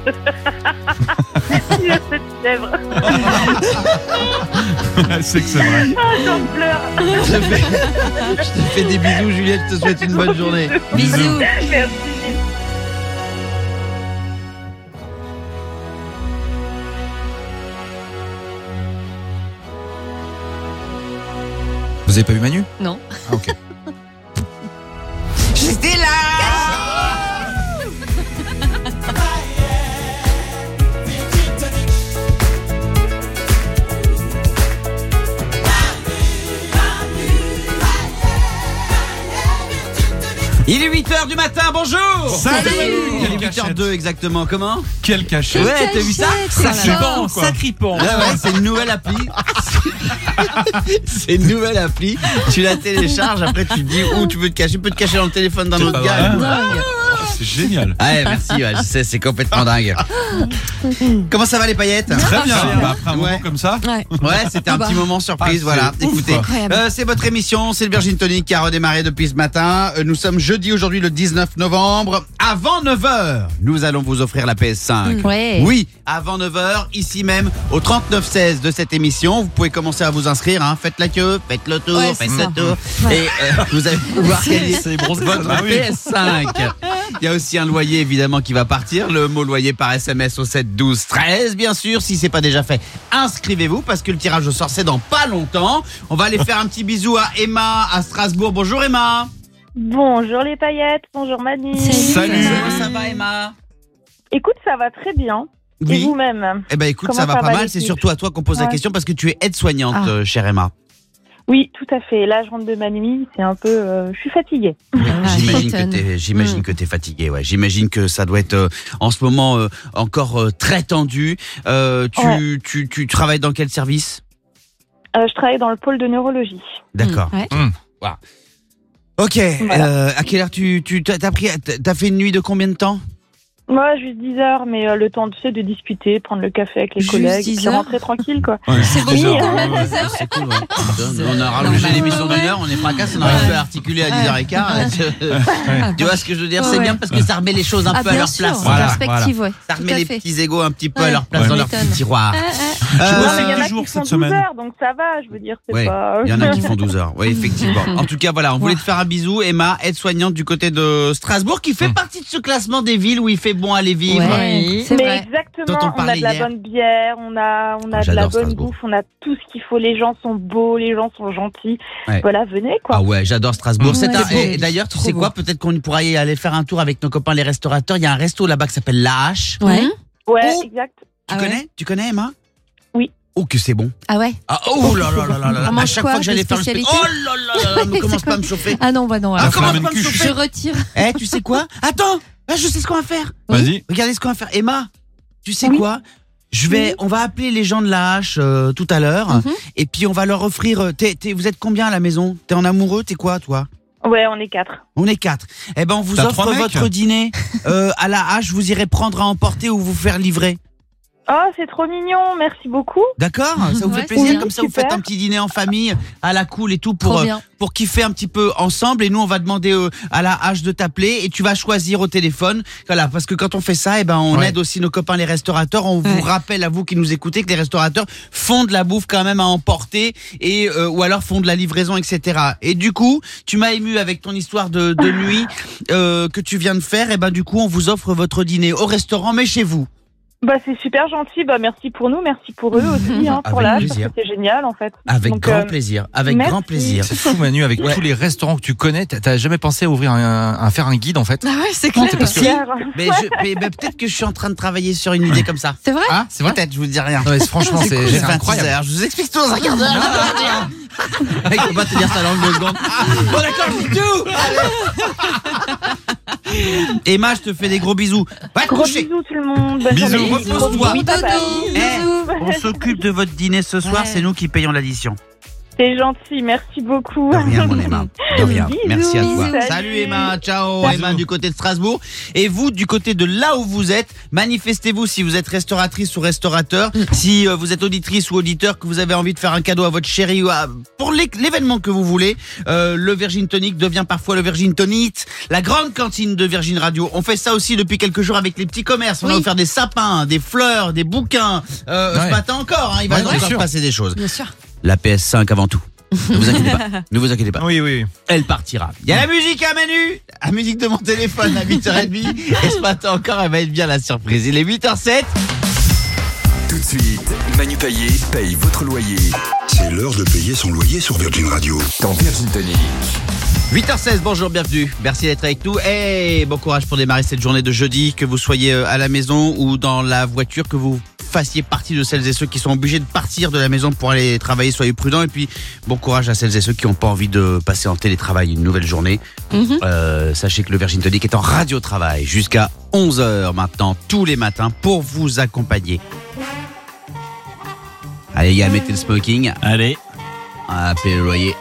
[SPEAKER 6] Il a cette chèvre.
[SPEAKER 2] C'est que c'est vrai.
[SPEAKER 6] Ah, j'en pleure.
[SPEAKER 1] Je te fais, je te fais des bisous, Juliette. Je te souhaite une bonne journée.
[SPEAKER 3] Bisous.
[SPEAKER 6] Merci.
[SPEAKER 5] Vous avez pas vu Manu?
[SPEAKER 4] Non.
[SPEAKER 5] Ah ok.
[SPEAKER 1] J'étais là. Il est huit heures du matin, bonjour.
[SPEAKER 2] Salut.
[SPEAKER 1] Il est
[SPEAKER 2] Quelle
[SPEAKER 1] huit heures
[SPEAKER 2] cachette.
[SPEAKER 1] deux exactement, comment?
[SPEAKER 2] Quel cachet.
[SPEAKER 1] Ouais, t'as vu ça?
[SPEAKER 3] Ça
[SPEAKER 2] Sacripant, quoi.
[SPEAKER 5] Sacripant.
[SPEAKER 1] Ouais, ouais, c'est une nouvelle appli. C'est une nouvelle appli. Tu la télécharges, après tu te dis où tu peux te cacher. Tu peux te cacher dans le téléphone d'un
[SPEAKER 5] C'est
[SPEAKER 1] autre
[SPEAKER 5] pas
[SPEAKER 1] gars.
[SPEAKER 5] vrai.
[SPEAKER 1] Dingue.
[SPEAKER 2] C'est génial.
[SPEAKER 1] Ah ouais, merci, ouais, je sais, c'est complètement dingue. Comment ça va les paillettes?
[SPEAKER 2] Très bien.
[SPEAKER 4] Ah,
[SPEAKER 2] Bah, après un moment
[SPEAKER 1] Ouais.
[SPEAKER 2] comme ça.
[SPEAKER 4] Ouais.
[SPEAKER 1] Ouais, c'était un
[SPEAKER 4] Bah.
[SPEAKER 1] petit moment surprise,
[SPEAKER 2] Ah,
[SPEAKER 1] voilà.
[SPEAKER 2] c'est ouf,
[SPEAKER 1] Écoutez,
[SPEAKER 2] quoi.
[SPEAKER 4] Incroyable.
[SPEAKER 1] euh, c'est votre émission, c'est le Virgin Tonic qui a redémarré depuis ce matin. Euh, nous sommes jeudi aujourd'hui le dix-neuf novembre. Avant neuf heures, nous allons vous offrir la P S cinq.
[SPEAKER 3] Ouais.
[SPEAKER 1] Oui, avant neuf heures, ici même, au trente-neuf seize de cette émission. Vous pouvez commencer à vous inscrire, hein. Faites la queue, faites le tour,
[SPEAKER 4] Ouais, c'est
[SPEAKER 1] faites
[SPEAKER 4] ça.
[SPEAKER 1] le tour. Et euh, vous allez pouvoir gagner
[SPEAKER 5] C'est bronze
[SPEAKER 1] votre
[SPEAKER 2] Ah oui.
[SPEAKER 1] P S cinq. Il y a aussi un loyer évidemment qui va partir. Le mot loyer par S M S au sept douze treize, bien sûr. Si c'est pas déjà fait, inscrivez-vous parce que le tirage au sort c'est dans pas longtemps. On va aller faire un petit bisou à Emma à Strasbourg. Bonjour Emma.
[SPEAKER 13] Bonjour les paillettes, bonjour Manu.
[SPEAKER 1] Salut. Comment ça va Emma?
[SPEAKER 13] Écoute, ça va très bien.
[SPEAKER 1] Oui.
[SPEAKER 13] Et vous-même?
[SPEAKER 1] Eh ben écoute,
[SPEAKER 13] Comment
[SPEAKER 1] ça va
[SPEAKER 13] ça
[SPEAKER 1] pas
[SPEAKER 13] va,
[SPEAKER 1] mal.
[SPEAKER 13] l'équipe?
[SPEAKER 1] C'est surtout à toi qu'on pose la
[SPEAKER 13] Ouais.
[SPEAKER 1] question parce que tu es aide-soignante,
[SPEAKER 13] Ah.
[SPEAKER 1] euh, chère Emma.
[SPEAKER 13] Oui, tout à fait. Là, je rentre de ma nuit, c'est un peu... euh, je suis fatiguée.
[SPEAKER 1] J'imagine que t'es, j'imagine que t'es fatiguée. Ouais. J'imagine que ça doit être euh, en ce moment euh, encore euh, très tendu. Euh, tu,
[SPEAKER 13] Ouais.
[SPEAKER 1] tu, tu travailles dans quel service?
[SPEAKER 13] Euh, je travaille dans le pôle de neurologie.
[SPEAKER 1] D'accord.
[SPEAKER 4] Ouais.
[SPEAKER 1] Mmh. Voilà. Ok. Euh, à quelle heure tu, tu t'as, t'as pris, t'as fait une nuit de combien de temps?
[SPEAKER 13] Moi, juste dix heures, mais euh, le temps, tu sais, de discuter, prendre le café avec les
[SPEAKER 3] Juste
[SPEAKER 13] collègues,
[SPEAKER 3] dix
[SPEAKER 13] et puis
[SPEAKER 3] heures
[SPEAKER 13] rentrer tranquille, quoi.
[SPEAKER 1] Ouais,
[SPEAKER 3] C'est bon,
[SPEAKER 13] Oui,
[SPEAKER 3] quand
[SPEAKER 13] euh,
[SPEAKER 3] même, dix heures.
[SPEAKER 1] C'est cool, ouais. On a rallongé
[SPEAKER 3] Ouais.
[SPEAKER 1] l'émission d'une heure, on est fracasse, on arrive plus à articuler à dix heures quinze. Tu vois ce que je veux dire? C'est
[SPEAKER 3] Ouais.
[SPEAKER 1] bien parce que ça remet les choses un
[SPEAKER 3] Ah,
[SPEAKER 1] peu à
[SPEAKER 3] bien
[SPEAKER 1] leur
[SPEAKER 3] sûr,
[SPEAKER 1] place.
[SPEAKER 3] en
[SPEAKER 1] Voilà,
[SPEAKER 3] perspective,
[SPEAKER 1] voilà.
[SPEAKER 3] ouais.
[SPEAKER 1] Ça
[SPEAKER 3] Tout
[SPEAKER 1] remet
[SPEAKER 3] à
[SPEAKER 1] les
[SPEAKER 3] fait.
[SPEAKER 1] petits égos un petit peu à
[SPEAKER 3] Ouais.
[SPEAKER 1] leur place
[SPEAKER 3] Ouais.
[SPEAKER 1] dans leur
[SPEAKER 3] M'étonne.
[SPEAKER 1] petit tiroir.
[SPEAKER 13] Non, mais il y en a qui font douze heures, donc ça va, je veux dire, c'est
[SPEAKER 1] Ouais,
[SPEAKER 13] pas...
[SPEAKER 1] il y en a qui font douze heures. Oui, effectivement. En tout cas, voilà, on voulait te faire un bisou. Emma, aide-soignante du côté de Strasbourg, qui fait partie de ce classement des villes où il fait bon aller vivre.
[SPEAKER 3] Ouais, c'est
[SPEAKER 13] Mais
[SPEAKER 3] vrai.
[SPEAKER 13] exactement,
[SPEAKER 1] Dont on
[SPEAKER 13] on, a
[SPEAKER 1] parlait
[SPEAKER 13] de la
[SPEAKER 1] hier.
[SPEAKER 13] bonne bière, on a, on a
[SPEAKER 1] Oh,
[SPEAKER 13] de la
[SPEAKER 1] j'adore
[SPEAKER 13] bonne
[SPEAKER 1] Strasbourg.
[SPEAKER 13] bouffe, on a tout ce qu'il faut, les gens sont beaux, les gens sont gentils.
[SPEAKER 1] Ouais.
[SPEAKER 13] Voilà, venez, quoi.
[SPEAKER 1] Ah ouais, j'adore Strasbourg.
[SPEAKER 3] Ouais,
[SPEAKER 1] C'est un-
[SPEAKER 3] c'est beau.
[SPEAKER 1] et d'ailleurs, tu
[SPEAKER 3] Trop
[SPEAKER 1] sais
[SPEAKER 3] beau.
[SPEAKER 1] quoi? Peut-être qu'on pourra y aller faire un tour avec nos copains les restaurateurs. Il y a un resto là-bas qui s'appelle La Hache.
[SPEAKER 3] Ouais.
[SPEAKER 13] Ouais,
[SPEAKER 1] Oh.
[SPEAKER 13] exact.
[SPEAKER 1] Tu
[SPEAKER 3] Ah ouais.
[SPEAKER 1] connais? Tu connais, Emma?
[SPEAKER 13] Oui.
[SPEAKER 1] Oh, que c'est bon.
[SPEAKER 3] Ah ouais.
[SPEAKER 1] Ah, oh là là là là là là.
[SPEAKER 3] On
[SPEAKER 1] À
[SPEAKER 3] mange
[SPEAKER 1] chaque
[SPEAKER 3] quoi,
[SPEAKER 1] fois que j'allais
[SPEAKER 3] des
[SPEAKER 1] faire le spectacle.
[SPEAKER 3] spécialités
[SPEAKER 1] Oh là là là, ne commence pas à me chauffer.
[SPEAKER 3] Ah non, bah non.
[SPEAKER 1] Ah,
[SPEAKER 3] alors.
[SPEAKER 1] commence
[SPEAKER 2] la
[SPEAKER 1] pas à me
[SPEAKER 2] même cuche.
[SPEAKER 1] chauffer.
[SPEAKER 3] Je retire.
[SPEAKER 1] Eh, tu sais quoi? Attends, là, je sais ce qu'on va faire.
[SPEAKER 2] Vas-y.
[SPEAKER 1] Regardez ce qu'on va faire. Emma, tu sais
[SPEAKER 13] Oui.
[SPEAKER 1] quoi? Je vais, on va appeler les gens de la hache euh, tout à l'heure,
[SPEAKER 3] Mhm.
[SPEAKER 1] et puis on va leur offrir. euh, T'es, t'es- vous êtes combien à la maison? T'es en amoureux? T'es quoi, toi?
[SPEAKER 13] Ouais, on est quatre.
[SPEAKER 1] On est quatre. Eh ben, on vous
[SPEAKER 2] T'as
[SPEAKER 1] offre
[SPEAKER 2] trois mecs
[SPEAKER 1] votre dîner euh, à la hache. Vous irez prendre à emporter ou vous faire livrer.
[SPEAKER 13] Oh, c'est trop mignon, merci beaucoup.
[SPEAKER 1] D'accord? Ça vous
[SPEAKER 3] Ouais,
[SPEAKER 1] fait plaisir?
[SPEAKER 13] oui,
[SPEAKER 1] Comme ça, vous
[SPEAKER 13] super.
[SPEAKER 1] faites un petit dîner en famille à la cool et tout pour
[SPEAKER 3] Trop
[SPEAKER 1] euh,
[SPEAKER 3] bien.
[SPEAKER 1] pour kiffer un petit peu ensemble. Et nous, on va demander euh, à la hache de t'appeler et tu vas choisir au téléphone. Voilà, parce que quand on fait ça, eh ben, on
[SPEAKER 2] Ouais.
[SPEAKER 1] aide aussi nos copains les restaurateurs. On vous
[SPEAKER 3] Ouais.
[SPEAKER 1] rappelle à vous qui nous écoutez que les restaurateurs font de la bouffe quand même à emporter et euh, ou alors font de la livraison, et cetera. Et du coup, tu m'as ému avec ton histoire de, de nuit euh, que tu viens de faire. Et ben, du coup, on vous offre votre dîner au restaurant, mais chez vous.
[SPEAKER 13] Bah, c'est super gentil, bah, merci pour nous, merci pour eux aussi, hein, pour
[SPEAKER 1] Avec
[SPEAKER 13] l'âge,
[SPEAKER 1] plaisir.
[SPEAKER 13] parce que c'est génial, en fait.
[SPEAKER 1] Avec
[SPEAKER 13] Donc,
[SPEAKER 1] grand
[SPEAKER 13] euh,
[SPEAKER 1] plaisir. Avec
[SPEAKER 13] merci.
[SPEAKER 1] grand plaisir.
[SPEAKER 5] C'est fou Manu, avec
[SPEAKER 1] Ouais.
[SPEAKER 5] tous les restaurants que tu connais, t'as- t'as jamais pensé à ouvrir un, à faire un guide en fait?
[SPEAKER 4] Ah ouais, c'est clair.
[SPEAKER 5] C'est parce que...
[SPEAKER 1] Si,
[SPEAKER 13] Claire.
[SPEAKER 1] mais, je, mais, mais peut-être que je suis en train de travailler sur une idée comme ça.
[SPEAKER 3] C'est vrai?
[SPEAKER 1] Hein, c'est peut-être, je vous dis rien.
[SPEAKER 5] Non, mais franchement, c'est
[SPEAKER 1] J'ai
[SPEAKER 5] c'est
[SPEAKER 1] fait un
[SPEAKER 5] incroyable.
[SPEAKER 1] teaser, je vous explique tout dans un quart d'heure. Il faut pas te dire sa langue deux secondes. Bon d'accord, je dis tout. Emma, je te fais des gros bisous. Va te
[SPEAKER 13] Gros
[SPEAKER 1] coucher.
[SPEAKER 13] bisous tout le monde. Bonne
[SPEAKER 2] Bisous,
[SPEAKER 13] journée.
[SPEAKER 1] repose-toi.
[SPEAKER 13] Oui, bye bye.
[SPEAKER 1] Eh, on s'occupe de votre dîner ce soir,
[SPEAKER 3] Ouais.
[SPEAKER 1] c'est nous qui payons l'addition.
[SPEAKER 13] C'est gentil, merci beaucoup.
[SPEAKER 1] De rien, mon Emma. De rien.
[SPEAKER 13] Bisous.
[SPEAKER 1] Merci à toi.
[SPEAKER 13] Bisous.
[SPEAKER 1] Salut Emma, ciao.
[SPEAKER 13] Salut.
[SPEAKER 1] Emma du côté de Strasbourg. Et vous, du côté de là où vous êtes, manifestez-vous si vous êtes restauratrice ou restaurateur, si euh, vous êtes auditrice ou auditeur, que vous avez envie de faire un cadeau à votre chérie ou à, pour l'é- l'événement que vous voulez. Euh, le Virgin Tonic devient parfois le Virgin Tonite. La grande cantine de Virgin Radio. On fait ça aussi depuis quelques jours avec les petits commerces. On
[SPEAKER 3] Oui.
[SPEAKER 1] a offert des sapins, des fleurs, des bouquins. Euh,
[SPEAKER 5] Ouais.
[SPEAKER 1] Ce matin encore, hein, il va
[SPEAKER 5] Ouais,
[SPEAKER 1] encore
[SPEAKER 5] bien
[SPEAKER 1] se
[SPEAKER 5] sûr.
[SPEAKER 1] passer des choses.
[SPEAKER 3] Bien sûr.
[SPEAKER 1] La P S cinq avant tout. Ne vous inquiétez pas. Ne vous inquiétez pas.
[SPEAKER 5] Oui, oui.
[SPEAKER 1] Elle partira. Il y a la musique à Manu, la musique de mon téléphone à huit heures trente. Et ce matin encore, elle va être bien la surprise. Il est huit heures zéro sept.
[SPEAKER 8] Tout de suite, Manu Payet paye votre loyer
[SPEAKER 12] C'est l'heure de payer son loyer sur Virgin Radio.
[SPEAKER 8] dans Virgin Tonic.
[SPEAKER 1] huit heures seize, bonjour, bienvenue. Merci d'être avec nous. Et bon courage pour démarrer cette journée de jeudi, que vous soyez à la maison ou dans la voiture, que vous fassiez partie de celles et ceux qui sont obligés de partir de la maison pour aller travailler. Soyez prudents. Et puis, bon courage à celles et ceux qui n'ont pas envie de passer en télétravail une nouvelle journée.
[SPEAKER 3] Mhm.
[SPEAKER 1] Euh, sachez que le Virgin Tonic est en radio-travail jusqu'à onze heures maintenant, tous les matins, pour vous accompagner. Allez, les gars, mettez le smoking.
[SPEAKER 2] Allez.
[SPEAKER 1] On va appeler le loyer.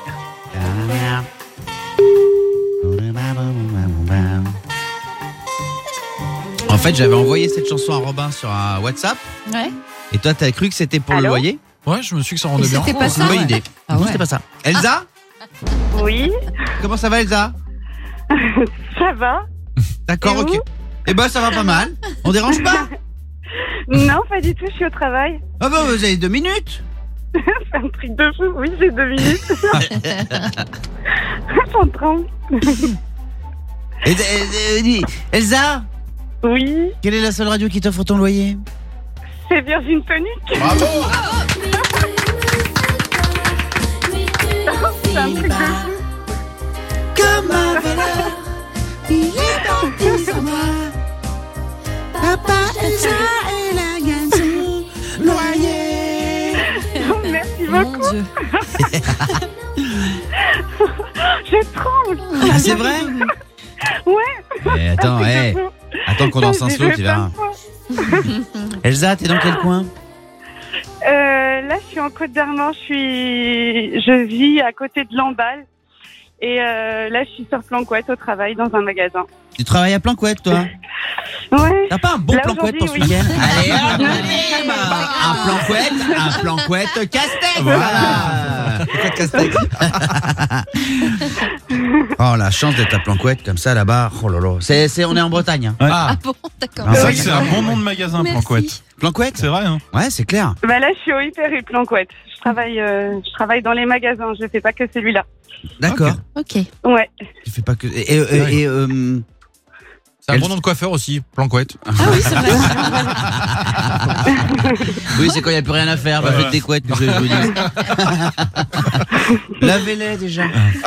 [SPEAKER 1] En fait, j'avais envoyé cette chanson à Robin sur un WhatsApp.
[SPEAKER 3] Ouais.
[SPEAKER 1] Et toi, t'as cru que c'était pour le
[SPEAKER 13] Allô
[SPEAKER 1] loyer?
[SPEAKER 7] Ouais, je me suis dit que ça
[SPEAKER 3] Et
[SPEAKER 7] rendait bien.
[SPEAKER 3] c'était pas
[SPEAKER 1] C'est une
[SPEAKER 3] ça.
[SPEAKER 1] bonne idée.
[SPEAKER 3] Ah
[SPEAKER 1] Non,
[SPEAKER 3] ouais.
[SPEAKER 1] c'était pas ça. Elsa?
[SPEAKER 13] Oui,
[SPEAKER 1] Comment ça va, Elsa?
[SPEAKER 13] ça va?
[SPEAKER 1] D'accord,
[SPEAKER 13] Et
[SPEAKER 1] ok.
[SPEAKER 13] vous
[SPEAKER 1] Eh ben, ça va pas mal. On dérange pas?
[SPEAKER 13] Non, pas du tout, je suis au travail.
[SPEAKER 1] Ah bah, vous avez deux minutes.
[SPEAKER 13] C'est un truc de fou, oui, j'ai deux minutes. J'en tremble.
[SPEAKER 1] Et, et- et- dis, Elsa,
[SPEAKER 13] Oui,
[SPEAKER 1] quelle est la seule radio qui t'offre ton loyer?
[SPEAKER 13] c'est Virgin Tonic.
[SPEAKER 5] Bravo.
[SPEAKER 13] C'est un truc de fou.
[SPEAKER 1] Comme un voleur, il est parti sans moi. Papa, Elsa, elle a gagné son loyer.
[SPEAKER 13] Oh, merci
[SPEAKER 4] Mon
[SPEAKER 13] beaucoup.
[SPEAKER 4] Dieu.
[SPEAKER 13] Je tremble.
[SPEAKER 1] Ah, c'est vrai?
[SPEAKER 13] Ouais.
[SPEAKER 1] Eh, attends, hey, attends qu'on danse un slow, tu verras. Elsa, t'es dans quel coin?
[SPEAKER 13] Euh, là, je suis en Côte d'Armor. Je suis, je vis à côté de Lamballe. Et euh, là, je suis sur Planquette au travail dans un magasin.
[SPEAKER 1] Tu travailles à Planquette, toi?
[SPEAKER 13] Ouais.
[SPEAKER 1] T'as pas un bon
[SPEAKER 13] Là,
[SPEAKER 1] Planquette pour ce
[SPEAKER 13] aujourd'hui, oui.
[SPEAKER 1] week-end? Allez, hop, allez, bah, un Planquette, un Planquette Castex. Voilà. Planquette Castex. Oh, la chance d'être à Planquette comme ça là-bas. Oh là là. C'est, c'est, on est en Bretagne. Hein.
[SPEAKER 2] Ouais.
[SPEAKER 1] Ah,
[SPEAKER 3] Ah bon, d'accord.
[SPEAKER 1] Ah,
[SPEAKER 2] C'est vrai
[SPEAKER 1] oui.
[SPEAKER 2] que c'est un bon nom de magasin,
[SPEAKER 3] Merci.
[SPEAKER 2] Planquette.
[SPEAKER 1] Planquette?
[SPEAKER 2] C'est vrai, hein.
[SPEAKER 1] Ouais, c'est clair.
[SPEAKER 13] Bah là, je suis au Hyper et Planquette. Je travaille, euh, je travaille dans les magasins. Je fais pas que celui-là.
[SPEAKER 1] D'accord.
[SPEAKER 3] Ok.
[SPEAKER 13] Ouais.
[SPEAKER 1] Tu fais pas que. Et, et, et, et, euh,
[SPEAKER 5] C'est un
[SPEAKER 1] Elle-
[SPEAKER 5] bon nom de coiffeur aussi, Planquette.
[SPEAKER 3] Ah oui, c'est vrai.
[SPEAKER 1] oui, c'est quand il n'y a plus rien à faire. Bah, faites des couettes, que je, je vous dis. Lavez-les déjà.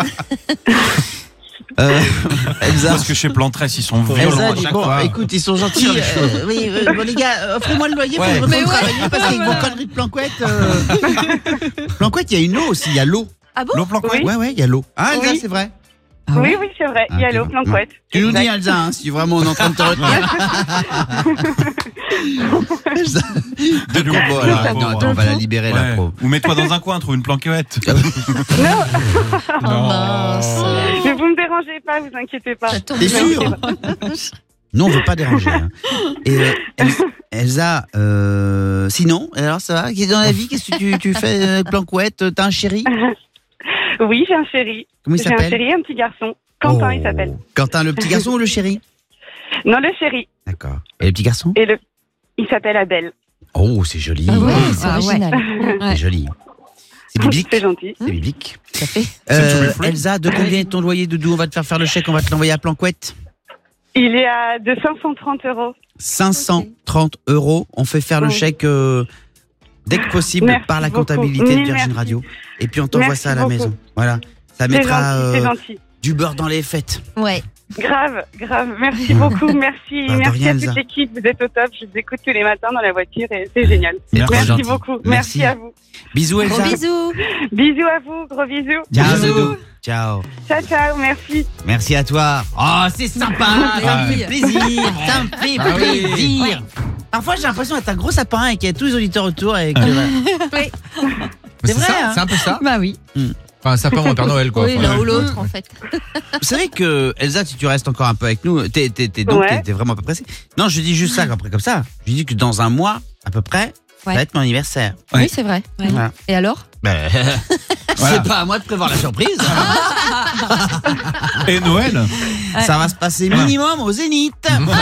[SPEAKER 1] euh, Elsa.
[SPEAKER 2] Parce que chez Plantresse, ils sont violents
[SPEAKER 1] Elsa
[SPEAKER 2] à
[SPEAKER 1] dit,
[SPEAKER 2] chaque
[SPEAKER 1] bon,
[SPEAKER 2] fois.
[SPEAKER 1] écoute, ils sont gentils.
[SPEAKER 2] Tire les
[SPEAKER 1] euh, oui, euh, bon les gars, euh, offrez-moi le loyer
[SPEAKER 5] Ouais.
[SPEAKER 1] pour
[SPEAKER 3] Mais
[SPEAKER 1] retourner
[SPEAKER 3] ouais.
[SPEAKER 1] travailler parce qu'avec vos conneries de Planquette. Euh... Planquette, il y a une eau aussi, il y a l'eau.
[SPEAKER 3] Ah bon?
[SPEAKER 2] L'eau Planquette.
[SPEAKER 13] Oui.
[SPEAKER 1] Ouais, ouais, il y a l'eau. Ah, Elsa,
[SPEAKER 13] Oui.
[SPEAKER 1] c'est vrai.
[SPEAKER 3] Ah ouais?
[SPEAKER 13] Oui, oui, c'est vrai.
[SPEAKER 1] Ah,
[SPEAKER 13] Il y a
[SPEAKER 1] tu
[SPEAKER 13] l'eau
[SPEAKER 1] vois.
[SPEAKER 13] Planquette.
[SPEAKER 1] Tu nous dis,
[SPEAKER 13] Exact.
[SPEAKER 1] Elsa, hein, si vraiment on est en train de te retenir. Elsa. De
[SPEAKER 2] Bon,
[SPEAKER 1] combo,
[SPEAKER 2] alors,
[SPEAKER 1] alors,
[SPEAKER 2] bon,
[SPEAKER 1] non, attends, on va la libérer, la
[SPEAKER 2] Ouais.
[SPEAKER 1] pro.
[SPEAKER 2] Ou mets-toi dans un coin, trouve une Planquette.
[SPEAKER 3] Oh mince.
[SPEAKER 13] Mais vous me dérangez pas, vous inquiétez pas.
[SPEAKER 3] Ça tombe
[SPEAKER 1] T'es
[SPEAKER 3] bien.
[SPEAKER 1] sûr? Non, on veut pas déranger. Hein. Et euh, El- Elsa, euh, sinon, alors ça va? Dans la vie, qu'est-ce que tu, tu fais, euh, Planquette? T'as un chéri?
[SPEAKER 13] Oui, j'ai un chéri.
[SPEAKER 1] Comment il
[SPEAKER 13] J'ai un
[SPEAKER 1] s'appelle?
[SPEAKER 13] chéri, un petit garçon. Quentin,
[SPEAKER 1] Oh.
[SPEAKER 13] il s'appelle.
[SPEAKER 1] Quentin, le petit garçon ou le chéri?
[SPEAKER 13] Non, le chéri.
[SPEAKER 1] D'accord. Et le petit garçon?
[SPEAKER 13] Et le, il s'appelle Abel.
[SPEAKER 1] Oh, c'est joli.
[SPEAKER 3] Ah ouais, c'est
[SPEAKER 4] Ah ouais.
[SPEAKER 3] original.
[SPEAKER 1] C'est joli. C'est biblique.
[SPEAKER 13] C'est gentil.
[SPEAKER 1] C'est biblique.
[SPEAKER 3] Ça fait.
[SPEAKER 1] Euh,
[SPEAKER 2] to be free.
[SPEAKER 1] Elsa, de combien est ton loyer, Doudou? On va te faire faire le chèque, on va te l'envoyer à Planquette.
[SPEAKER 13] Il est à de cinq cent trente euros.
[SPEAKER 1] cinq cent trente euros. On fait faire le
[SPEAKER 13] Oui.
[SPEAKER 1] chèque euh, dès que possible
[SPEAKER 13] Merci
[SPEAKER 1] par la
[SPEAKER 13] beaucoup.
[SPEAKER 1] comptabilité de
[SPEAKER 13] Mille
[SPEAKER 1] Virgin
[SPEAKER 13] merci.
[SPEAKER 1] Radio. Et puis on t'envoie
[SPEAKER 13] Merci
[SPEAKER 1] ça à la
[SPEAKER 13] beaucoup.
[SPEAKER 1] maison. Voilà. Ça
[SPEAKER 13] C'est
[SPEAKER 1] mettra
[SPEAKER 13] gentil, c'est
[SPEAKER 1] euh,
[SPEAKER 13] gentil.
[SPEAKER 1] du beurre dans les fêtes.
[SPEAKER 3] Ouais.
[SPEAKER 13] Grave, grave. Merci beaucoup. Merci.
[SPEAKER 1] Bah, de
[SPEAKER 13] merci
[SPEAKER 1] rien,
[SPEAKER 13] à
[SPEAKER 1] Elsa.
[SPEAKER 13] toute l'équipe. Vous êtes au top. Je vous écoute tous les matins dans la voiture et c'est génial.
[SPEAKER 1] C'est
[SPEAKER 2] Merci.
[SPEAKER 1] trop
[SPEAKER 13] Merci
[SPEAKER 1] gentil.
[SPEAKER 13] beaucoup.
[SPEAKER 1] Merci.
[SPEAKER 13] Merci à vous.
[SPEAKER 1] Bisous
[SPEAKER 3] Gros
[SPEAKER 1] Elsa.
[SPEAKER 3] bisous.
[SPEAKER 13] Bisous à vous. Gros bisous.
[SPEAKER 1] Ciao
[SPEAKER 3] Bisous.
[SPEAKER 1] Doudou. Ciao.
[SPEAKER 13] Ciao, ciao. Merci.
[SPEAKER 1] Merci à toi. Oh, c'est sympa. Ça me fait plaisir. Ça me fait
[SPEAKER 5] Ah oui.
[SPEAKER 1] plaisir. Parfois, j'ai l'impression d'être un gros sapin et qu'il y a tous les auditeurs autour. Et que,
[SPEAKER 5] Mais
[SPEAKER 1] C'est vrai,
[SPEAKER 5] ça,
[SPEAKER 1] hein.
[SPEAKER 5] C'est un peu ça.
[SPEAKER 4] Bah oui.
[SPEAKER 5] Enfin, un sapin ou un Père Noël, quoi.
[SPEAKER 3] Oui,
[SPEAKER 5] Enfin,
[SPEAKER 3] l'un ou
[SPEAKER 5] ouais.
[SPEAKER 3] l'autre, en fait.
[SPEAKER 1] Vous savez que, Elsa, si tu restes encore un peu avec nous, t'es, t'es, t'es, donc,
[SPEAKER 13] Ouais.
[SPEAKER 1] t'es, t'es vraiment pas pressée. Non, je dis juste ça, après, comme ça. Je dis que dans un mois, à peu près, ça
[SPEAKER 3] Ouais.
[SPEAKER 1] va être mon anniversaire.
[SPEAKER 2] Ouais.
[SPEAKER 3] Oui, c'est vrai. Ouais.
[SPEAKER 1] Voilà.
[SPEAKER 3] Et alors?
[SPEAKER 1] Ben,
[SPEAKER 2] Voilà.
[SPEAKER 1] c'est pas à moi de prévoir la surprise.
[SPEAKER 2] Et Noël.
[SPEAKER 1] Ça va se passer minimum au Zénith.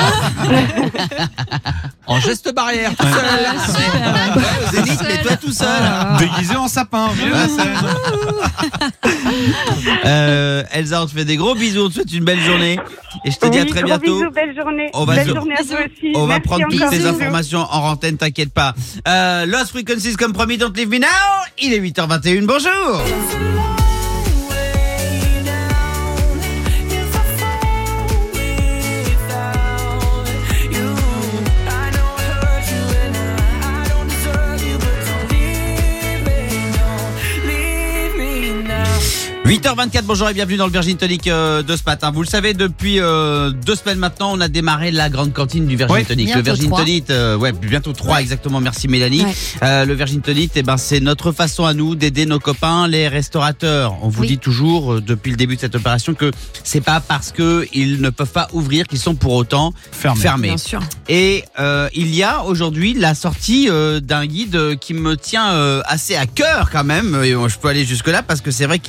[SPEAKER 5] En geste barrière, tout
[SPEAKER 2] Ouais.
[SPEAKER 5] seul.
[SPEAKER 1] Ouais, au Zénith, mais toi tout seul.
[SPEAKER 2] Déguisé en sapin au milieu de la scène.
[SPEAKER 1] Euh, Elsa, on te fait des gros bisous, on te souhaite une belle journée. Et je te dis à
[SPEAKER 13] Oui,
[SPEAKER 1] très
[SPEAKER 13] gros
[SPEAKER 1] bientôt.
[SPEAKER 13] Bisous, belle journée.
[SPEAKER 1] On va
[SPEAKER 13] belle
[SPEAKER 1] se-
[SPEAKER 13] journée à vous aussi.
[SPEAKER 1] On va
[SPEAKER 13] Merci
[SPEAKER 1] prendre toutes
[SPEAKER 13] encore.
[SPEAKER 1] ces
[SPEAKER 13] Bisous.
[SPEAKER 1] informations en antenne, t'inquiète pas. Euh, Lost Frequencies comme promis, Don't Leave Me Now. Il est huit heures vingt et une, bonjour. huit heures vingt-quatre, bonjour et bienvenue dans le Virgin Tonic euh, de ce matin. Vous le savez, depuis euh, deux semaines maintenant, on a démarré la grande cantine du Virgin
[SPEAKER 2] Ouais.
[SPEAKER 1] Tonic.
[SPEAKER 3] Bientôt
[SPEAKER 1] Le Virgin
[SPEAKER 3] trois.
[SPEAKER 1] Tonic, euh, ouais, bientôt trois exactement. Merci Mélanie.
[SPEAKER 3] Ouais.
[SPEAKER 1] Euh, le Virgin Tonic, eh ben, c'est notre façon à nous d'aider nos copains, les restaurateurs. On vous
[SPEAKER 3] Oui.
[SPEAKER 1] dit toujours euh, depuis le début de cette opération que c'est pas parce que ils ne peuvent pas ouvrir qu'ils sont pour autant
[SPEAKER 2] Fermé.
[SPEAKER 1] fermés.
[SPEAKER 4] Bien sûr.
[SPEAKER 1] Et euh, il y a aujourd'hui la sortie euh, d'un guide euh, qui me tient euh, assez à cœur quand même. Et, euh, je peux aller jusque là parce que c'est vrai qu'il m'a accompagné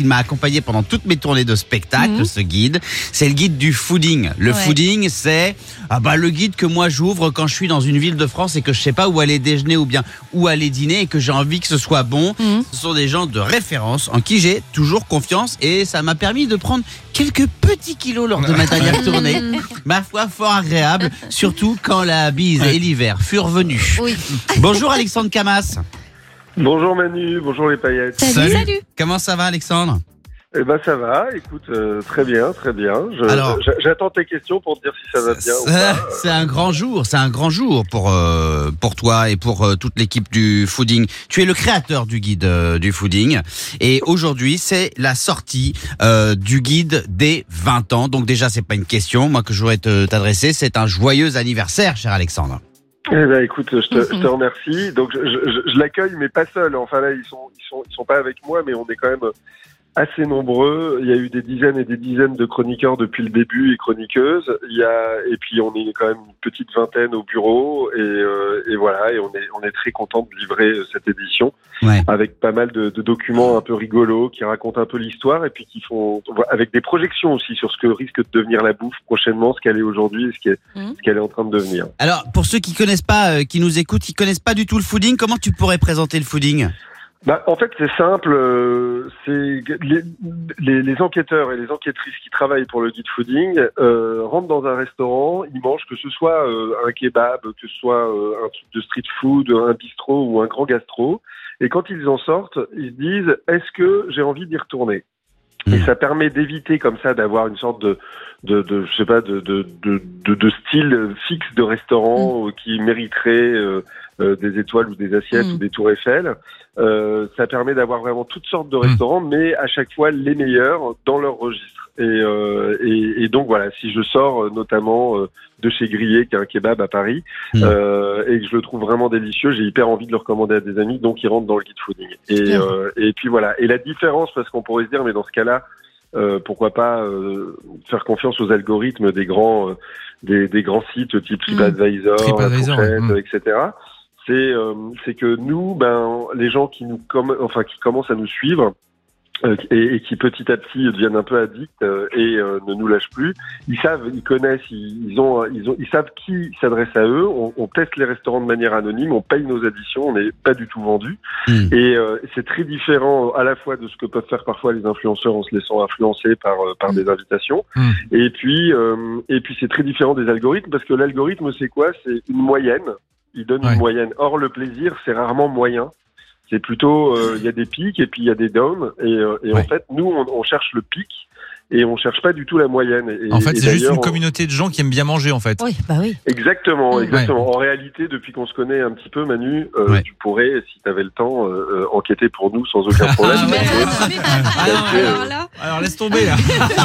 [SPEAKER 1] m'envoyait pendant toutes mes tournées de spectacle, mmh. ce guide. C'est le guide du fooding. Le ouais. fooding, c'est ah bah, le guide que moi j'ouvre quand je suis dans une ville de France et que je sais pas où aller déjeuner ou bien où aller dîner et que j'ai envie que ce soit bon. Mmh. Ce sont des gens de référence en qui j'ai toujours confiance et ça m'a permis de prendre quelques petits kilos lors de ma dernière tournée. Ma foi, fort agréable, surtout quand la bise et l'hiver furent venus. Oui. Bonjour Alexandre Camas.
[SPEAKER 14] Bonjour Manu, bonjour les paillettes.
[SPEAKER 3] Salut, salut.
[SPEAKER 1] Comment ça va Alexandre ?
[SPEAKER 14] Eh ben ça va, écoute, euh, très bien, très bien. Je, Alors, je, j'attends tes questions pour te dire si ça va bien ou pas.
[SPEAKER 1] C'est un grand jour, c'est un grand jour pour euh, pour toi et pour euh, toute l'équipe du fooding. Tu es le créateur du guide euh, du fooding et aujourd'hui c'est la sortie euh, du guide des vingt ans. Donc déjà c'est pas une question, moi que je voudrais te, t'adresser, c'est un joyeux anniversaire, cher Alexandre.
[SPEAKER 14] Eh ben écoute, je te, je te remercie. Donc je, je, je l'accueille, mais pas seul. Enfin là ils sont ils sont ils sont pas avec moi, mais on est quand même assez nombreux. Il y a eu des dizaines et des dizaines de chroniqueurs depuis le début et chroniqueuses. Il y a et puis on est quand même une petite vingtaine au bureau et, euh, et voilà et on est on est très content de livrer cette édition ouais. avec pas mal de, de documents un peu rigolos qui racontent un peu l'histoire et puis qui font avec des projections aussi sur ce que risque de devenir la bouffe prochainement, ce qu'elle est aujourd'hui et ce qu'elle mmh. ce qu'elle est en train de devenir.
[SPEAKER 1] Alors pour ceux qui connaissent pas, euh, qui nous écoutent, qui connaissent pas du tout le fooding, comment tu pourrais présenter le fooding ?
[SPEAKER 14] Bah, en fait, c'est simple. Euh, c'est les, les, les enquêteurs et les enquêtrices qui travaillent pour le guide fooding euh, rentrent dans un restaurant, ils mangent que ce soit euh, un kebab, que ce soit euh, un truc de street food, un bistrot ou un grand gastro. Et quand ils en sortent, ils se disent est-ce que j'ai envie d'y retourner ? Et ça permet d'éviter comme ça d'avoir une sorte de, de, de je sais pas, de, de, de, de, de style fixe de restaurant mmh. qui mériterait euh, euh, des étoiles ou des assiettes mmh. ou des tours Eiffel. Euh, ça permet d'avoir vraiment toutes sortes de restaurants, mmh. mais à chaque fois les meilleurs dans leur registre. Et, euh, et, et donc voilà, si je sors notamment euh, de chez Grillé, qui est un kebab à Paris, mmh. euh, et que je le trouve vraiment délicieux, j'ai hyper envie de le recommander à des amis, donc ils rentrent dans le guide fooding. Et, euh, et puis voilà. Et la différence, parce qu'on pourrait se dire, mais dans ce cas-là, euh, pourquoi pas euh, faire confiance aux algorithmes des grands, euh, des, des grands sites type TripAdvisor,
[SPEAKER 5] TripAdvisor
[SPEAKER 14] Fourchette, ouais. et cetera. C'est, euh, c'est que nous, ben, les gens qui nous, com- enfin, qui commencent à nous suivre. Euh, et, et qui petit à petit deviennent un peu addicts euh, et euh, ne nous lâchent plus. Ils savent, ils connaissent, ils, ils ont, ils ont, ils savent qui s'adresse à eux. On, on teste les restaurants de manière anonyme, on paye nos additions, on n'est pas du tout vendus. Mmh. Et euh, c'est très différent à la fois de ce que peuvent faire parfois les influenceurs en se laissant influencer par euh, par mmh. des invitations. Mmh. Et puis euh, et puis c'est très différent des algorithmes parce que l'algorithme c'est quoi ? C'est une moyenne. Il donne ouais. une moyenne. Or le plaisir c'est rarement moyen. C'est plutôt, il euh, y a des pics et puis il y a des downs. Et, euh, et ouais. en fait, nous, on, on cherche le pic et on cherche pas du tout la moyenne. Et,
[SPEAKER 5] en fait,
[SPEAKER 14] et
[SPEAKER 5] c'est juste une
[SPEAKER 14] on...
[SPEAKER 5] communauté de gens qui aiment bien manger, en fait.
[SPEAKER 3] Oui, bah oui.
[SPEAKER 14] Exactement, exactement.
[SPEAKER 5] Ouais.
[SPEAKER 14] En réalité, depuis qu'on se connaît un petit peu, Manu, euh, ouais. tu pourrais, si tu avais le temps, euh, enquêter pour nous sans aucun problème.
[SPEAKER 5] Ah, ouais. alors, alors, là, alors laisse tomber là.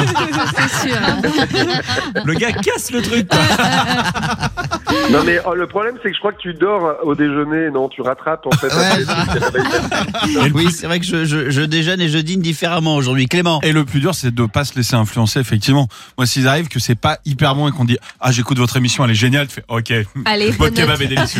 [SPEAKER 3] C'est sûr. Hein.
[SPEAKER 5] Le gars casse le truc.
[SPEAKER 14] Non mais oh, le problème c'est que je crois que tu dors au déjeuner, non, tu rattrapes en fait.
[SPEAKER 1] Ouais. Oui, c'est vrai que je, je, je déjeune et je dîne différemment aujourd'hui, Clément.
[SPEAKER 2] Et le plus dur, c'est de pas se laisser influencer, effectivement. Moi, s'ils arrivent que c'est pas hyper bon et qu'on dit ah j'écoute votre émission, elle est géniale, tu fais ok.
[SPEAKER 3] Allez,
[SPEAKER 2] votre kebab est délicieux.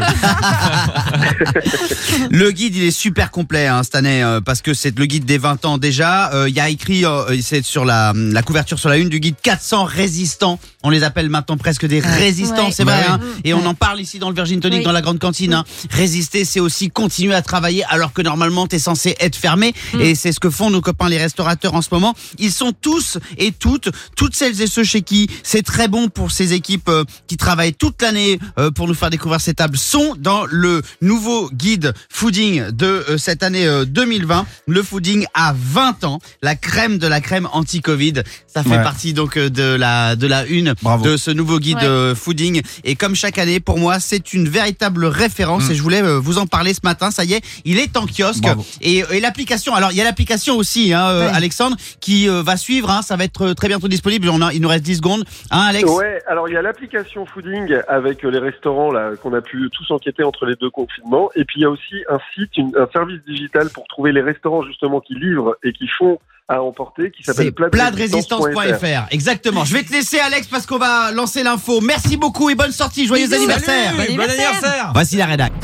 [SPEAKER 1] Le guide, il est super complet hein, cette année euh, parce que c'est le guide des vingt ans déjà. Il euh, y a écrit, euh, c'est sur la, la couverture sur la une du guide quatre cents résistants. On les appelle maintenant presque des résistants, ouais. c'est vrai. Hein, et on en parle ici dans le Virgin Tonic, oui. dans la grande cantine. Hein. Résister, c'est aussi continuer à travailler alors que normalement t'es censé être fermé. Mm. Et c'est ce que font nos copains les restaurateurs en ce moment. Ils sont tous et toutes, toutes celles et ceux chez qui c'est très bon pour ces équipes euh, qui travaillent toute l'année euh, pour nous faire découvrir ces tables, sont dans le nouveau guide fooding de euh, cette année euh, deux mille vingt. Le fooding à vingt ans, la crème de la crème anti-Covid. Ça fait ouais. partie donc de la de la une Bravo. de ce nouveau guide ouais. euh, fooding. Et comme chaque année, pour moi, c'est une véritable référence. Mmh. Et je voulais euh, vous en parler ce matin. Ça y est, il est en kiosque. Et, et l'application. Alors, il y a l'application aussi, hein, euh, ouais. Alexandre, qui euh, va suivre. Hein, ça va être très bientôt disponible. On a, il nous reste dix secondes. Hein, Alex ?
[SPEAKER 14] Ouais. Alors, il y a l'application fooding avec les restaurants là qu'on a pu tous enquêter entre les deux confinements. Et puis il y a aussi un site, une, un service digital pour trouver les restaurants justement qui livrent et qui font à emporter, qui s'appelle plat de résistance point f r.
[SPEAKER 1] Exactement. Je vais te laisser, Alex, parce qu'on va lancer l'info. Merci beaucoup et bonne sortie. Joyeux
[SPEAKER 5] Bisous,
[SPEAKER 1] anniversaire.
[SPEAKER 5] Salut, bon anniversaire. anniversaire.
[SPEAKER 1] Voici la rédac.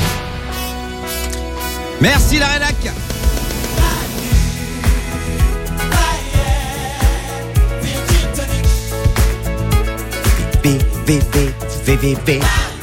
[SPEAKER 1] Merci la rédac. V V V V V.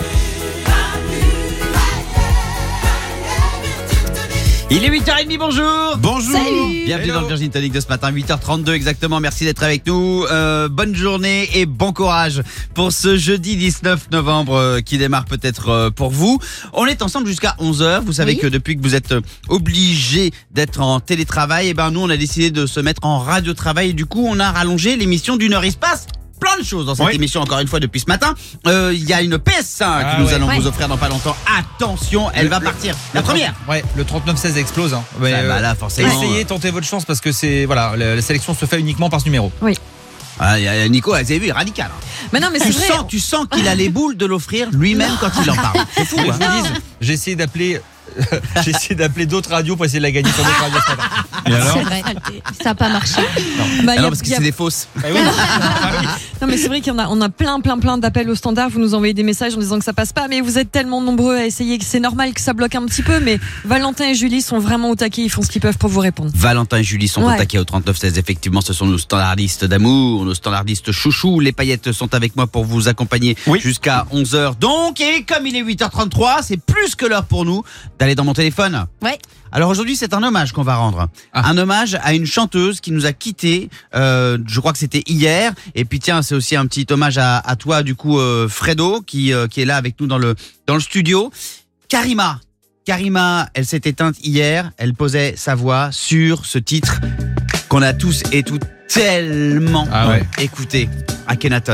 [SPEAKER 1] Il est huit heures trente, bonjour.
[SPEAKER 2] Bonjour.
[SPEAKER 3] Salut.
[SPEAKER 1] Bienvenue
[SPEAKER 2] Hello.
[SPEAKER 1] dans le Virgin Tonic de ce matin, huit heures trente-deux exactement. Merci d'être avec nous. Euh, bonne journée et bon courage pour ce jeudi dix-neuf novembre euh, qui démarre peut-être euh, pour vous. On est ensemble jusqu'à onze heures. Vous savez
[SPEAKER 3] Oui.
[SPEAKER 1] que depuis que vous êtes euh, obligés d'être en télétravail, et ben nous on a décidé de se mettre en radio-travail et du coup on a rallongé l'émission d'une heure. Il se passe plein de choses dans cette
[SPEAKER 2] Oui.
[SPEAKER 1] émission encore une fois depuis ce matin. Euh, Il y a une P S cinq
[SPEAKER 5] Ah
[SPEAKER 1] que nous
[SPEAKER 5] ouais.
[SPEAKER 1] allons
[SPEAKER 3] Ouais.
[SPEAKER 1] vous offrir dans pas longtemps. Attention, elle
[SPEAKER 5] Le-
[SPEAKER 1] va
[SPEAKER 5] le-
[SPEAKER 1] partir. La première.
[SPEAKER 5] Ouais, le trente-neuf seize explose. Hein. Mais,
[SPEAKER 1] Ah bah
[SPEAKER 5] euh,
[SPEAKER 1] là, forcément.
[SPEAKER 5] essayez, tentez votre chance parce que c'est voilà, la, la sélection se fait uniquement par ce numéro.
[SPEAKER 1] Ah, y a- Nico, vous avez vu, il est radical. hein.
[SPEAKER 4] Mais non, mais c'est
[SPEAKER 1] Tu
[SPEAKER 4] vrai.
[SPEAKER 1] sens, tu sens qu'il a les boules de l'offrir lui-même quand il en parle. C'est fou.
[SPEAKER 5] Mais
[SPEAKER 1] hein.
[SPEAKER 5] je vous dis, j'ai essayé d'appeler, j'ai essayé d'appeler d'autres radios pour essayer de la gagner sur d'autres radios ce matin.
[SPEAKER 2] Et alors
[SPEAKER 3] C'est vrai, ça n'a pas marché.
[SPEAKER 4] Bah,
[SPEAKER 1] Ah
[SPEAKER 4] y a-
[SPEAKER 1] non, parce que
[SPEAKER 4] y a-
[SPEAKER 1] c'est des fausses.
[SPEAKER 5] Bah oui.
[SPEAKER 4] Non, mais c'est vrai qu'il y en a, on a plein, plein, plein d'appels au standard. Vous nous envoyez des messages en disant que ça passe pas, mais vous êtes tellement nombreux à essayer que c'est normal que ça bloque un petit peu. Mais Valentin et Julie sont vraiment au taquet. Ils font ce qu'ils peuvent pour vous répondre.
[SPEAKER 1] Valentin et Julie sont
[SPEAKER 4] Ouais.
[SPEAKER 1] attaqués au trente-neuf seize. Effectivement, ce sont nos standardistes d'amour, nos standardistes chouchous. Les paillettes sont avec moi pour vous accompagner
[SPEAKER 2] Oui.
[SPEAKER 1] jusqu'à onze heures. Donc, et comme il est huit heures trente-trois, c'est plus que l'heure pour nous d'aller dans mon téléphone.
[SPEAKER 3] Ouais.
[SPEAKER 1] Alors aujourd'hui, c'est un hommage qu'on va rendre.
[SPEAKER 5] Ah.
[SPEAKER 1] Un hommage à une chanteuse qui nous a quittés. Euh, je crois que c'était hier. Et puis tiens, c'est aussi un petit hommage à, à toi, du coup, euh, Fredo, qui, euh, qui est là avec nous dans le dans le studio. Karima. Karima, elle s'est éteinte hier. Elle posait sa voix sur ce titre qu'on a tous et toutes tellement
[SPEAKER 5] Ah ouais.
[SPEAKER 1] écouté. Akhenaton.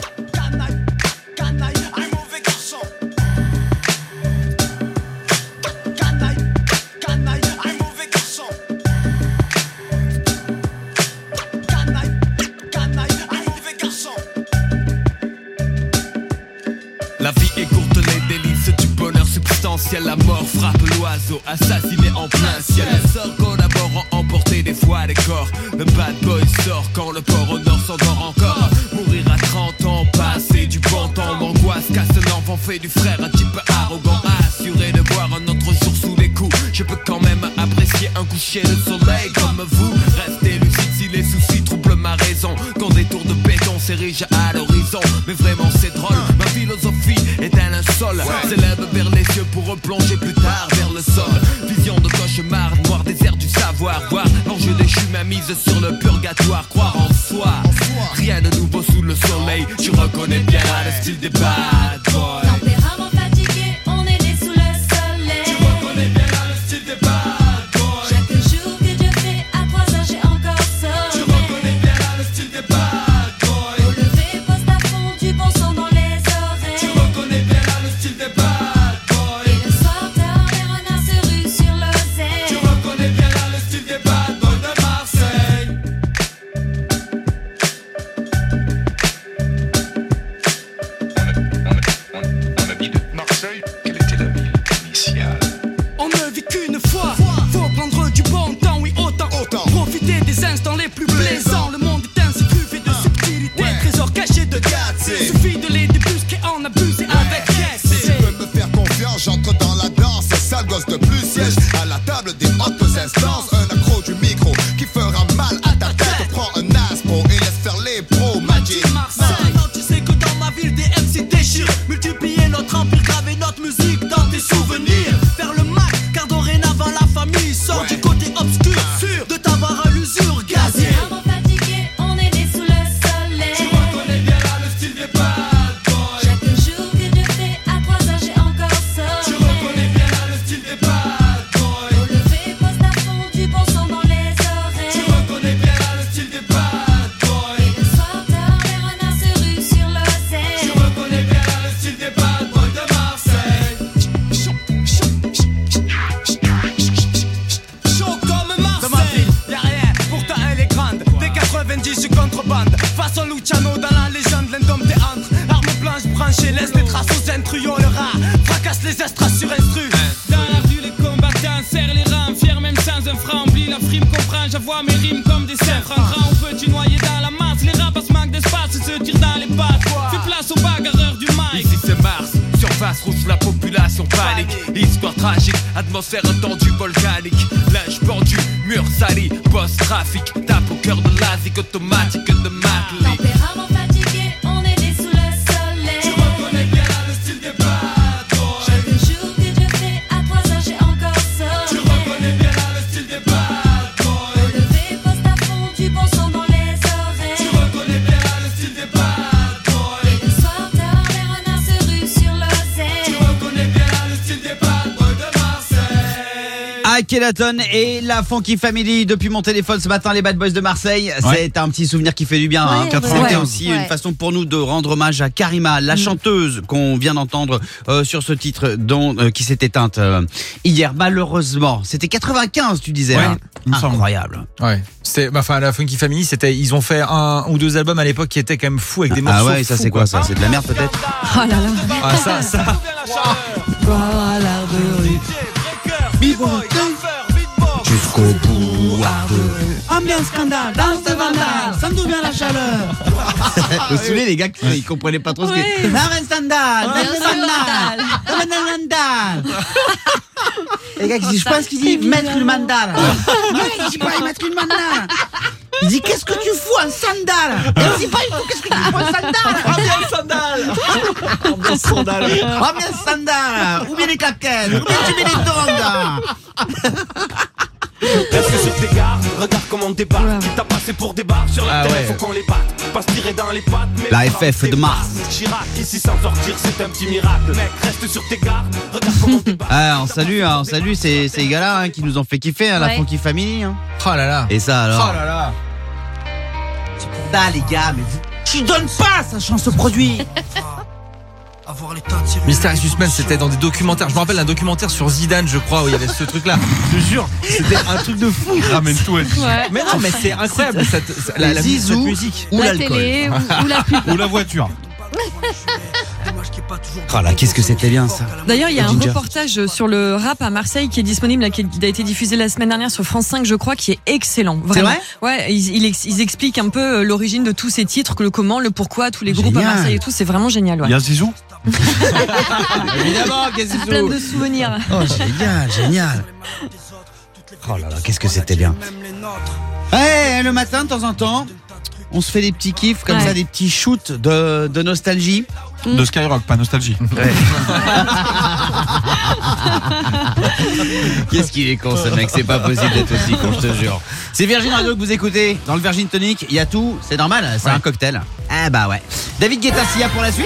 [SPEAKER 15] La vie est courte, les délices du bonheur substantiel. La mort frappe l'oiseau, assassiné en plein ciel. Les sorts collaborant, emporter des fois les corps. Le bad boy sort quand le port au nord s'endort encore. Mourir à trente ans, passer du bon temps. L'angoisse casse un enfant, fait du frère un type arrogant. Assuré de voir un autre jour sous les coups. Je peux quand même apprécier un coucher de soleil comme vous. Restez lucide si les soucis troublent ma raison. Quand des tours de béton s'érigent à l'horizon. Mais vraiment c'est drôle, ma philosophie est un linceul. S'élève vers les cieux pour replonger plus tard vers le sol. Vision de cauchemar, noir désert du savoir. Voir l'enjeu déchu, ma mise sur le purgatoire. Croire en soi, rien de nouveau sous le soleil. Tu reconnais bien le style des bad boys.
[SPEAKER 16] Tempérament fatigué, on est né sous le soleil.
[SPEAKER 15] Tu reconnais bien le style des bad boys.
[SPEAKER 16] Chaque jour que Dieu fait, à trois heures j'ai encore sommeil.
[SPEAKER 15] Tu reconnais bien le style des bad boys.
[SPEAKER 16] Au lever, poste à fond, du bon son dans les oreilles.
[SPEAKER 15] Tu reconnais bien le style des bad boys.
[SPEAKER 16] Et le soir tard, les renards se ruent sur l'oseille.
[SPEAKER 15] Tu reconnais bien le style des bad boys de Marseille.
[SPEAKER 12] Marseille, quelle était la ville initiale?
[SPEAKER 15] On ne vit qu'une fois, faut prendre du bon temps, oui autant, autant. Profiter des instants les plus plaisants. Le monde est ainsi truffé de subtilité, trésor caché de gâteaux. Suffit de les débusquer, en abuser avec
[SPEAKER 17] Si
[SPEAKER 15] excès.
[SPEAKER 17] tu veux me faire confiance, j'entre dans la danse. Sale gosse de plus siège à la table des hautes instances. Un accro du micro qui fera mal à ta tête. Prends un aspro et laisse faire les pros. Magic
[SPEAKER 15] Maintenant tu sais que dans ma ville des M C déchirent. Multiplier notre empire, graver notre musique dans tes souvenirs. Faire le max, car dorénavant la famille sort du côté obscur. Sûr de t'avoir à l'usure gazier.
[SPEAKER 16] Tempérament fatigué, on est né sous le soleil.
[SPEAKER 15] Tu reconnais bien là le style des bad boys.
[SPEAKER 16] Chaque jour que Dieu fait, à trois heures j'ai encore sommeil.
[SPEAKER 15] Tu reconnais bien là le style des bad boys.
[SPEAKER 16] Au lever, poste à fond, du bon son dans les oreilles.
[SPEAKER 15] Tu reconnais bien là le style des bad boys.
[SPEAKER 16] Et le soir tard, les renards se ruent sur l'oseille.
[SPEAKER 15] Tu reconnais bien là le style des bad boys de Marseille. Chaud comme Marseille. Dans ma ville, y'a rien, pourtant elle est grande. Dès quatre-vingt-dix, je contrebande. Façon Luciano dans la légende, l'indomptéantre. Arme blanche branchée, laisse des traces aux intrus. Yo, le rat fracasse les estras sur instru.
[SPEAKER 10] Dans la rue, les combattants serrent les rangs, fiers même sans un franc. Oublie la frime, comprend, j'avoue mes rimes comme des cerfs. En grand ou petit noyé dans la masse, les rapaces manquent d'espace et se tirent dans les pattes. Fais place aux bagarreurs du mic.
[SPEAKER 15] Ici c'est Mars, surface rouge, la population panique. Histoire tragique, atmosphère tendue, volcanique. Linge pendu, mur sali, post-trafic. Tape au cœur de l'Asie, automatique de Macley.
[SPEAKER 16] Tempérament fatigué, on est né sous le soleil.
[SPEAKER 1] Akhenaton et la Funky Family depuis mon téléphone ce matin, les Bad Boys de Marseille.
[SPEAKER 2] Ouais.
[SPEAKER 1] C'est un petit souvenir qui fait du bien. Hein.
[SPEAKER 3] Ouais,
[SPEAKER 1] quatre-vingt-quinze
[SPEAKER 3] ouais,
[SPEAKER 1] aussi
[SPEAKER 3] ouais.
[SPEAKER 1] une façon pour nous de rendre hommage à Karima, la chanteuse qu'on vient d'entendre euh, sur ce titre dont, euh, qui s'est éteinte euh, hier malheureusement. C'était quatre-vingt-quinze, tu disais.
[SPEAKER 2] Ouais,
[SPEAKER 1] Hein.
[SPEAKER 2] il me semble.
[SPEAKER 1] Incroyable.
[SPEAKER 5] Ouais. C'était, bah, enfin, la Funky Family, c'était, ils ont fait un ou deux albums à l'époque qui étaient quand même fous avec des morceaux.
[SPEAKER 1] Ah ouais, ça
[SPEAKER 5] fous,
[SPEAKER 1] c'est quoi ça? C'est de la merde peut-être?
[SPEAKER 4] Oh là là.
[SPEAKER 5] Ah, ça, ça.
[SPEAKER 1] Jusqu'au bout. Ambiance scandale, danse de vandale, ça me donne bien la chaleur. Vous vous souvenez les gars qui ils comprenaient pas trop ce que
[SPEAKER 4] Oui.
[SPEAKER 1] Ambiance scandale, danse de vandale, danse de vandale. Les gars qui disent, je pense qu'il dit mettre le mandal. Non, il dit pas mettre le mandal. Il dit qu'est-ce que tu fous en sandales? Et on dit pas du tout qu'est-ce que tu fous en sandales? Ambiance sandale. Ambiance sandale. Ambiance sandale. Ou bien les claquettes, ou bien tu mets les tongs.
[SPEAKER 15] Reste sur tes gardes, regarde comment t'es barres. T'as passé pour des barres sur la
[SPEAKER 5] Ah
[SPEAKER 15] terre,
[SPEAKER 5] ouais.
[SPEAKER 15] faut qu'on les batte. Pas se tirer dans les pattes, mais
[SPEAKER 1] La F F de Mars.
[SPEAKER 15] Chirac, ici sans sortir, c'est un petit miracle. Mec, reste sur tes gardes, regarde comment t'es barres.
[SPEAKER 1] Ah, on salue, hein, on salue ces, ces gars-là hein, qui nous ont fait kiffer, hein, la
[SPEAKER 3] Ouais.
[SPEAKER 1] Funky Family. Hein.
[SPEAKER 5] Oh là là.
[SPEAKER 1] Et ça alors.
[SPEAKER 5] Oh là là.
[SPEAKER 1] Ça les gars, mais vous, tu donnes pas sa chance au produit.
[SPEAKER 5] Mystère et Suspense, c'était dans des documentaires. Je me rappelle un documentaire sur Zidane, je crois, où il y avait ce truc-là. Je te jure, c'était un truc de fou.
[SPEAKER 2] Ramène tout. elle.
[SPEAKER 4] Ouais.
[SPEAKER 5] Mais non, mais c'est incroyable cette, cette- la, la, cette
[SPEAKER 1] Zizou
[SPEAKER 5] musique.
[SPEAKER 1] ou
[SPEAKER 3] La
[SPEAKER 1] l'alcool.
[SPEAKER 3] télé ou, ou la pub.
[SPEAKER 2] Ou la voiture.
[SPEAKER 1] Oh là, qu'est-ce que c'était bien ça.
[SPEAKER 4] D'ailleurs, il y a un
[SPEAKER 1] Ginger.
[SPEAKER 4] reportage sur le rap à Marseille qui est disponible, là, qui a été diffusé la semaine dernière sur France cinq, je crois, qui est excellent. Vraiment.
[SPEAKER 1] vrai
[SPEAKER 4] Ouais, ils, ils, ex- ils expliquent un peu euh, l'origine de tous ces titres, que le comment, le pourquoi, tous les groupes à
[SPEAKER 1] Génial.
[SPEAKER 4] Marseille et tout. C'est vraiment génial. Ouais.
[SPEAKER 2] Il y a Zizou.
[SPEAKER 1] Évidemment, qu'est-ce que
[SPEAKER 4] Plein de souvenirs.
[SPEAKER 1] Oh, génial, génial. Oh là là, qu'est-ce que c'était bien. Ouais, le matin, de temps en temps, on se fait des petits kiffs comme
[SPEAKER 4] Ouais.
[SPEAKER 1] ça, des petits shoots de, de nostalgie.
[SPEAKER 2] De Skyrock, pas Nostalgie.
[SPEAKER 1] Qu'est-ce qu'il est con ce mec, c'est pas possible d'être aussi con, je te jure. C'est Virgin Radio que vous écoutez. Dans le Virgin Tonic, il y a tout, c'est normal, c'est
[SPEAKER 5] Ouais.
[SPEAKER 1] un cocktail. Ah bah ouais. David Guetta, s'il y a pour la suite.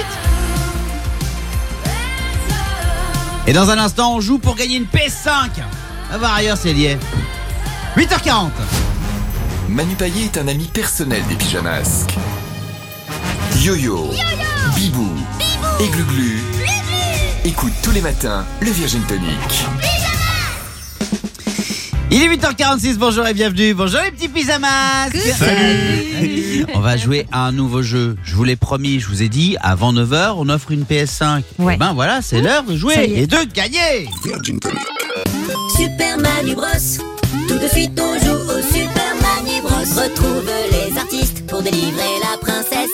[SPEAKER 1] Et dans un instant, on joue pour gagner une P S cinq. À voir ailleurs, c'est lié. huit heures quarante.
[SPEAKER 8] Manu Payet est un ami personnel des pyjamasques. Yo-Yo, Bibou et Glu-Glu écoute tous les matins le Virgin Tonic.
[SPEAKER 1] Il est huit heures quarante-six, bonjour et bienvenue. Bonjour les petits pyjamas.
[SPEAKER 3] Salut.
[SPEAKER 1] On va jouer à un nouveau jeu. Je vous l'ai promis, je vous ai dit, avant neuf heures, on offre une P S cinq.
[SPEAKER 4] Ouais.
[SPEAKER 1] Et ben voilà, c'est l'heure de
[SPEAKER 3] Ça
[SPEAKER 1] jouer
[SPEAKER 3] y est.
[SPEAKER 1] et de gagner.
[SPEAKER 16] Super Manu Bros. Tout de suite on joue au Super Manu Bros. Retrouve les artistes pour délivrer la princesse.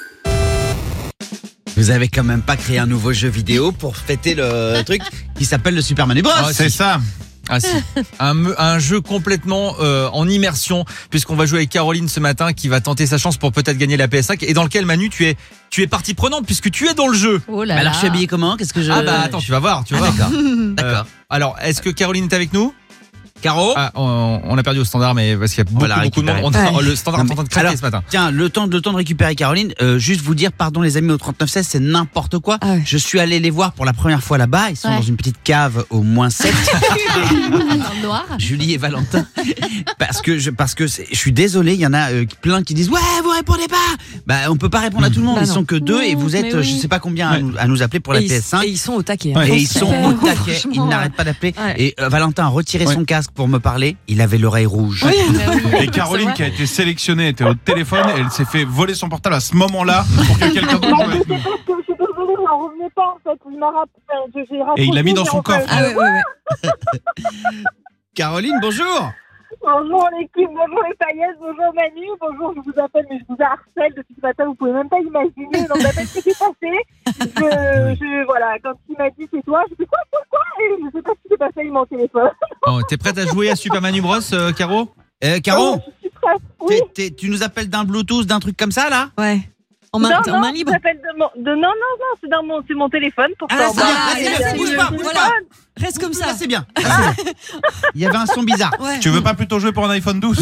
[SPEAKER 1] Vous avez quand même pas créé un nouveau jeu vidéo pour fêter le truc qui s'appelle le Super Mario Bros.
[SPEAKER 5] Ah,
[SPEAKER 2] C'est ça.
[SPEAKER 5] Ah si, un, me- un jeu complètement euh, en immersion, puisqu'on va jouer avec Caroline ce matin qui va tenter sa chance pour peut-être gagner la P S cinq, et dans lequel Manu tu es tu es partie prenante puisque tu es dans le jeu.
[SPEAKER 3] Oh là
[SPEAKER 1] Alors
[SPEAKER 3] là.
[SPEAKER 1] je suis habillé comment? Qu'est-ce que je...
[SPEAKER 5] Ah bah attends, tu vas voir, tu vas
[SPEAKER 1] Ah,
[SPEAKER 5] voir.
[SPEAKER 1] d'accord.
[SPEAKER 5] Euh,
[SPEAKER 1] D'accord.
[SPEAKER 5] alors, est-ce que Caroline est avec nous?
[SPEAKER 1] Caro.
[SPEAKER 5] Ah, on, on a perdu au standard, mais parce qu'il y a beaucoup,
[SPEAKER 1] va la
[SPEAKER 5] beaucoup de monde.
[SPEAKER 1] récupérer.
[SPEAKER 5] On a-
[SPEAKER 4] Ouais.
[SPEAKER 5] Le standard
[SPEAKER 1] Non,
[SPEAKER 5] est en train de
[SPEAKER 1] mais-
[SPEAKER 5] craquer
[SPEAKER 1] alors,
[SPEAKER 5] ce matin.
[SPEAKER 1] Tiens, le temps, le temps de récupérer Caroline, euh, juste vous dire, pardon les amis au trente-neuf seize, c'est n'importe quoi.
[SPEAKER 4] Ah ouais.
[SPEAKER 1] Je suis allé les voir pour la première fois là-bas, ils sont
[SPEAKER 3] Ouais.
[SPEAKER 1] dans une petite cave au moins sept.
[SPEAKER 3] Dans le noir.
[SPEAKER 1] Julie et Valentin. Parce que je, parce que c'est- je suis désolé, il y en a euh, plein qui disent ouais, vous répondez pas. Bah, on peut pas répondre à tout le monde,
[SPEAKER 4] Bah
[SPEAKER 1] ils
[SPEAKER 4] non.
[SPEAKER 1] sont que deux et vous êtes,
[SPEAKER 4] Mais
[SPEAKER 1] euh,
[SPEAKER 4] oui.
[SPEAKER 1] je sais pas combien à, nous, à nous appeler pour la
[SPEAKER 4] et,
[SPEAKER 1] P S cinq.
[SPEAKER 4] ils, et ils sont au taquet. hein.
[SPEAKER 1] Et ils sont
[SPEAKER 4] Super.
[SPEAKER 1] au taquet, ils
[SPEAKER 4] Franchement,
[SPEAKER 1] n'arrêtent pas d'appeler.
[SPEAKER 4] Ouais.
[SPEAKER 1] Et euh, Valentin a retiré
[SPEAKER 2] Ouais.
[SPEAKER 1] son casque pour me parler, il avait l'oreille rouge.
[SPEAKER 4] Oui.
[SPEAKER 2] Et Caroline qui a été sélectionnée était au téléphone et elle s'est fait voler son portable à ce moment-là pour que quelqu'un d'autre joue avec nous.
[SPEAKER 13] Parce que je suis désolée, il n'en revenait pas en fait. Il m'a rappelé. je- j'ai
[SPEAKER 2] Et il l'a mis dans
[SPEAKER 13] raccroché,
[SPEAKER 2] son
[SPEAKER 13] en fait.
[SPEAKER 2] coffre.
[SPEAKER 4] Ah ouais, ouais, ouais.
[SPEAKER 1] Caroline, bonjour.
[SPEAKER 13] Bonjour l'équipe, bonjour les paillettes, bonjour Manu, bonjour, je vous appelle, mais je vous harcèle depuis ce matin, vous pouvez même pas imaginer. Donc, la ce qui s'est passé, je, je, voilà, quand il m'a dit c'est toi, je dis quoi, quoi, quoi, et je sais pas ce qui s'est passé avec mon téléphone.
[SPEAKER 5] Oh, t'es prête à jouer à Super Manu Bros, euh, Caro?
[SPEAKER 1] Euh, Caro,
[SPEAKER 13] Je suis prête, oui.
[SPEAKER 1] t'es- t'es- tu nous appelles d'un Bluetooth, d'un truc comme ça là?
[SPEAKER 4] Ouais. En main,
[SPEAKER 13] non,
[SPEAKER 4] en
[SPEAKER 13] non,
[SPEAKER 4] main libre.
[SPEAKER 13] ça s'appelle de mon... de... Non, non, non, c'est dans mon, c'est mon téléphone. Pourtant.
[SPEAKER 4] Ah, c'est
[SPEAKER 13] Bah,
[SPEAKER 4] bien,
[SPEAKER 13] ah,
[SPEAKER 4] c'est
[SPEAKER 13] il y
[SPEAKER 4] bien,
[SPEAKER 13] a-
[SPEAKER 4] c'est
[SPEAKER 13] il y a-
[SPEAKER 4] bien.
[SPEAKER 13] il y a-
[SPEAKER 4] Voilà. Reste comme ça.
[SPEAKER 1] Là, c'est bien. Là, c'est bien. Il y avait un son bizarre.
[SPEAKER 4] Ouais.
[SPEAKER 2] Tu veux pas plutôt jouer pour un iPhone douze?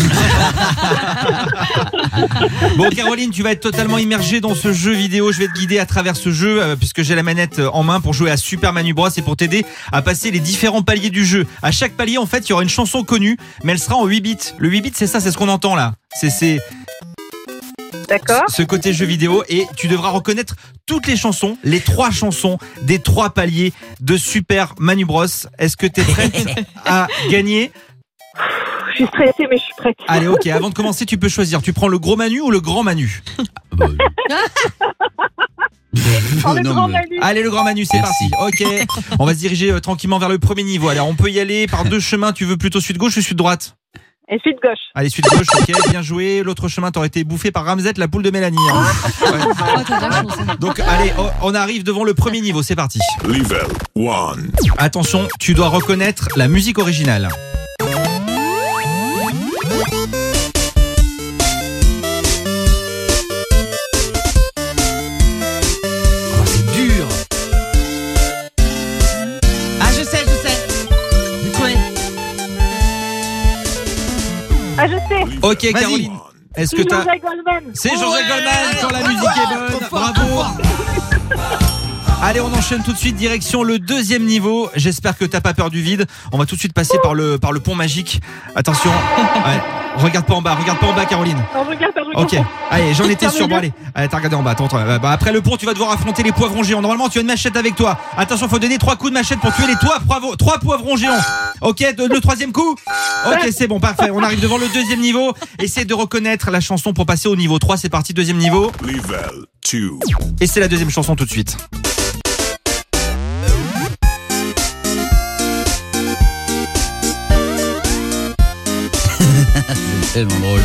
[SPEAKER 5] Bon, Caroline, tu vas être totalement immergée dans ce jeu vidéo. Je vais te guider à travers ce jeu euh, puisque j'ai la manette euh, en main pour jouer à Super Manu Bros et pour t'aider à passer les différents paliers du jeu. À chaque palier, en fait, il y aura une chanson connue, mais elle sera en huit bits. Le huit bits, c'est ça, c'est ce qu'on entend là. C'est c'est
[SPEAKER 13] D'accord.
[SPEAKER 5] ce côté jeu vidéo et tu devras reconnaître toutes les chansons, les trois chansons des trois paliers de Super Manu Bros. Est-ce que tu es prête à gagner?
[SPEAKER 13] Je suis stressée, mais je suis prête.
[SPEAKER 5] Allez, ok, avant de commencer, tu peux choisir. Tu prends le gros Manu ou le grand Manu?
[SPEAKER 13] Oh, le
[SPEAKER 1] Non,
[SPEAKER 13] grand
[SPEAKER 1] mais-
[SPEAKER 13] Manu.
[SPEAKER 5] Allez, le grand Manu, c'est
[SPEAKER 1] Merci.
[SPEAKER 5] parti. Ok, on va se diriger euh, tranquillement vers le premier niveau. Alors, on peut y aller par deux chemins. Tu veux plutôt sud-gauche ou sud-droite?
[SPEAKER 13] Et suite gauche.
[SPEAKER 5] Allez, sud-gauche, ok, bien joué. L'autre chemin, t'aurais été bouffé par Ramzet, la poule de Mélanie. hein. Ouais.
[SPEAKER 4] Oh, t'as de la chance. hein.
[SPEAKER 5] Donc, allez, oh, on arrive devant le premier niveau. C'est parti.
[SPEAKER 12] Level one.
[SPEAKER 5] Attention, tu dois reconnaître la musique originale.
[SPEAKER 1] Oh, c'est dur. Ah, je sais, je sais. J'ai trouvé.
[SPEAKER 13] Ah, je sais.
[SPEAKER 5] Ok,
[SPEAKER 1] Vas-y.
[SPEAKER 5] Caroline, est-ce que
[SPEAKER 13] C'est
[SPEAKER 5] t'as...
[SPEAKER 13] Jean-Jacques Goldman.
[SPEAKER 5] C'est Jean-Jacques
[SPEAKER 1] Ouais.
[SPEAKER 5] Goldman quand la musique est bonne.
[SPEAKER 1] Trop fort,
[SPEAKER 5] Bravo.
[SPEAKER 1] trop fort.
[SPEAKER 5] Allez, on enchaîne tout de suite direction le deuxième niveau. J'espère que t'as pas peur du vide. On va tout de suite passer par le par le pont magique. Attention. Ouais. Regarde pas en bas, regarde pas en bas, Caroline.
[SPEAKER 13] On regarde, on regarde.
[SPEAKER 5] Ok, allez, j'en étais sûr.
[SPEAKER 13] Terminé.
[SPEAKER 5] Bon, allez, allez t'as regardé en bas. Attends, attends, bah, après le pont, tu vas devoir affronter les poivrons géants. Normalement, tu as une machette avec toi. Attention, faut donner trois coups de machette pour tuer les trois poivrons, trois poivrons géants. Ok, de- le troisième coup. Ok, c'est bon, parfait. On arrive devant le deuxième niveau. Essaie de reconnaître la chanson pour passer au niveau trois. C'est parti, deuxième niveau.
[SPEAKER 12] Level two.
[SPEAKER 5] Et c'est la deuxième chanson tout de suite.
[SPEAKER 1] C'est tellement drôle.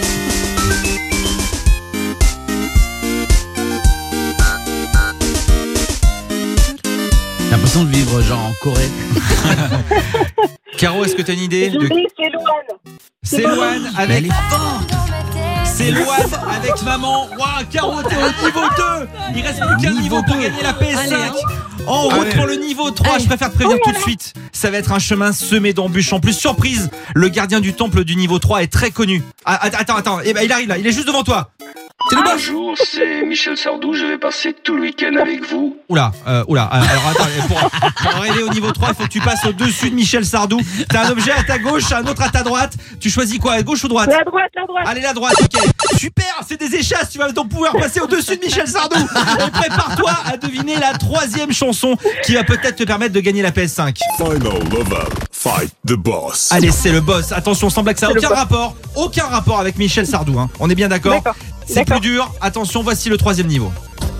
[SPEAKER 1] J'ai l'impression de vivre genre en Corée.
[SPEAKER 5] Caro, est-ce que t'as une idée
[SPEAKER 13] Je
[SPEAKER 5] de...
[SPEAKER 13] dis, c'est Louane.
[SPEAKER 5] C'est Loane
[SPEAKER 1] Elle
[SPEAKER 5] avec...
[SPEAKER 1] est forte.
[SPEAKER 5] C'est Loane avec maman. Waouh, Caro, t'es au niveau deux. Il reste plus qu'un niveau pour gagner la P S cinq.
[SPEAKER 4] Allez, hein.
[SPEAKER 5] En route
[SPEAKER 2] Allez.
[SPEAKER 5] pour le niveau trois.
[SPEAKER 4] Allez.
[SPEAKER 5] Je préfère te prévenir tout de suite. Ça va être un chemin semé d'embûches. En plus, surprise, le gardien du temple du niveau trois est très connu. Ah, attends, attends. Eh ben, il arrive là. Il est juste devant toi.
[SPEAKER 18] Bonjour, c'est Michel Sardou. Je vais passer tout le week-end avec vous.
[SPEAKER 5] Oula, euh, oula. Alors attends, pour, pour arriver au niveau trois, il faut que tu passes au-dessus de Michel Sardou. T'as un objet à ta gauche, un autre à ta droite. Tu choisis quoi, à gauche ou droite?
[SPEAKER 13] La droite, la droite.
[SPEAKER 5] Allez, la droite, ok. Super, c'est des échasses. Tu vas donc pouvoir passer au-dessus de Michel Sardou. Et prépare-toi à deviner la troisième chanson qui va peut-être te permettre de gagner la P S cinq.
[SPEAKER 12] Final level. Fight the boss.
[SPEAKER 5] Allez, c'est le boss. Attention, semble que ça n'a
[SPEAKER 13] C'est le
[SPEAKER 5] aucun
[SPEAKER 13] boss.
[SPEAKER 5] rapport. Aucun rapport avec Michel Sardou. Hein. On est bien d'accord?
[SPEAKER 13] D'accord.
[SPEAKER 5] C'est plus
[SPEAKER 13] D'accord.
[SPEAKER 5] dur. Attention, voici le troisième niveau.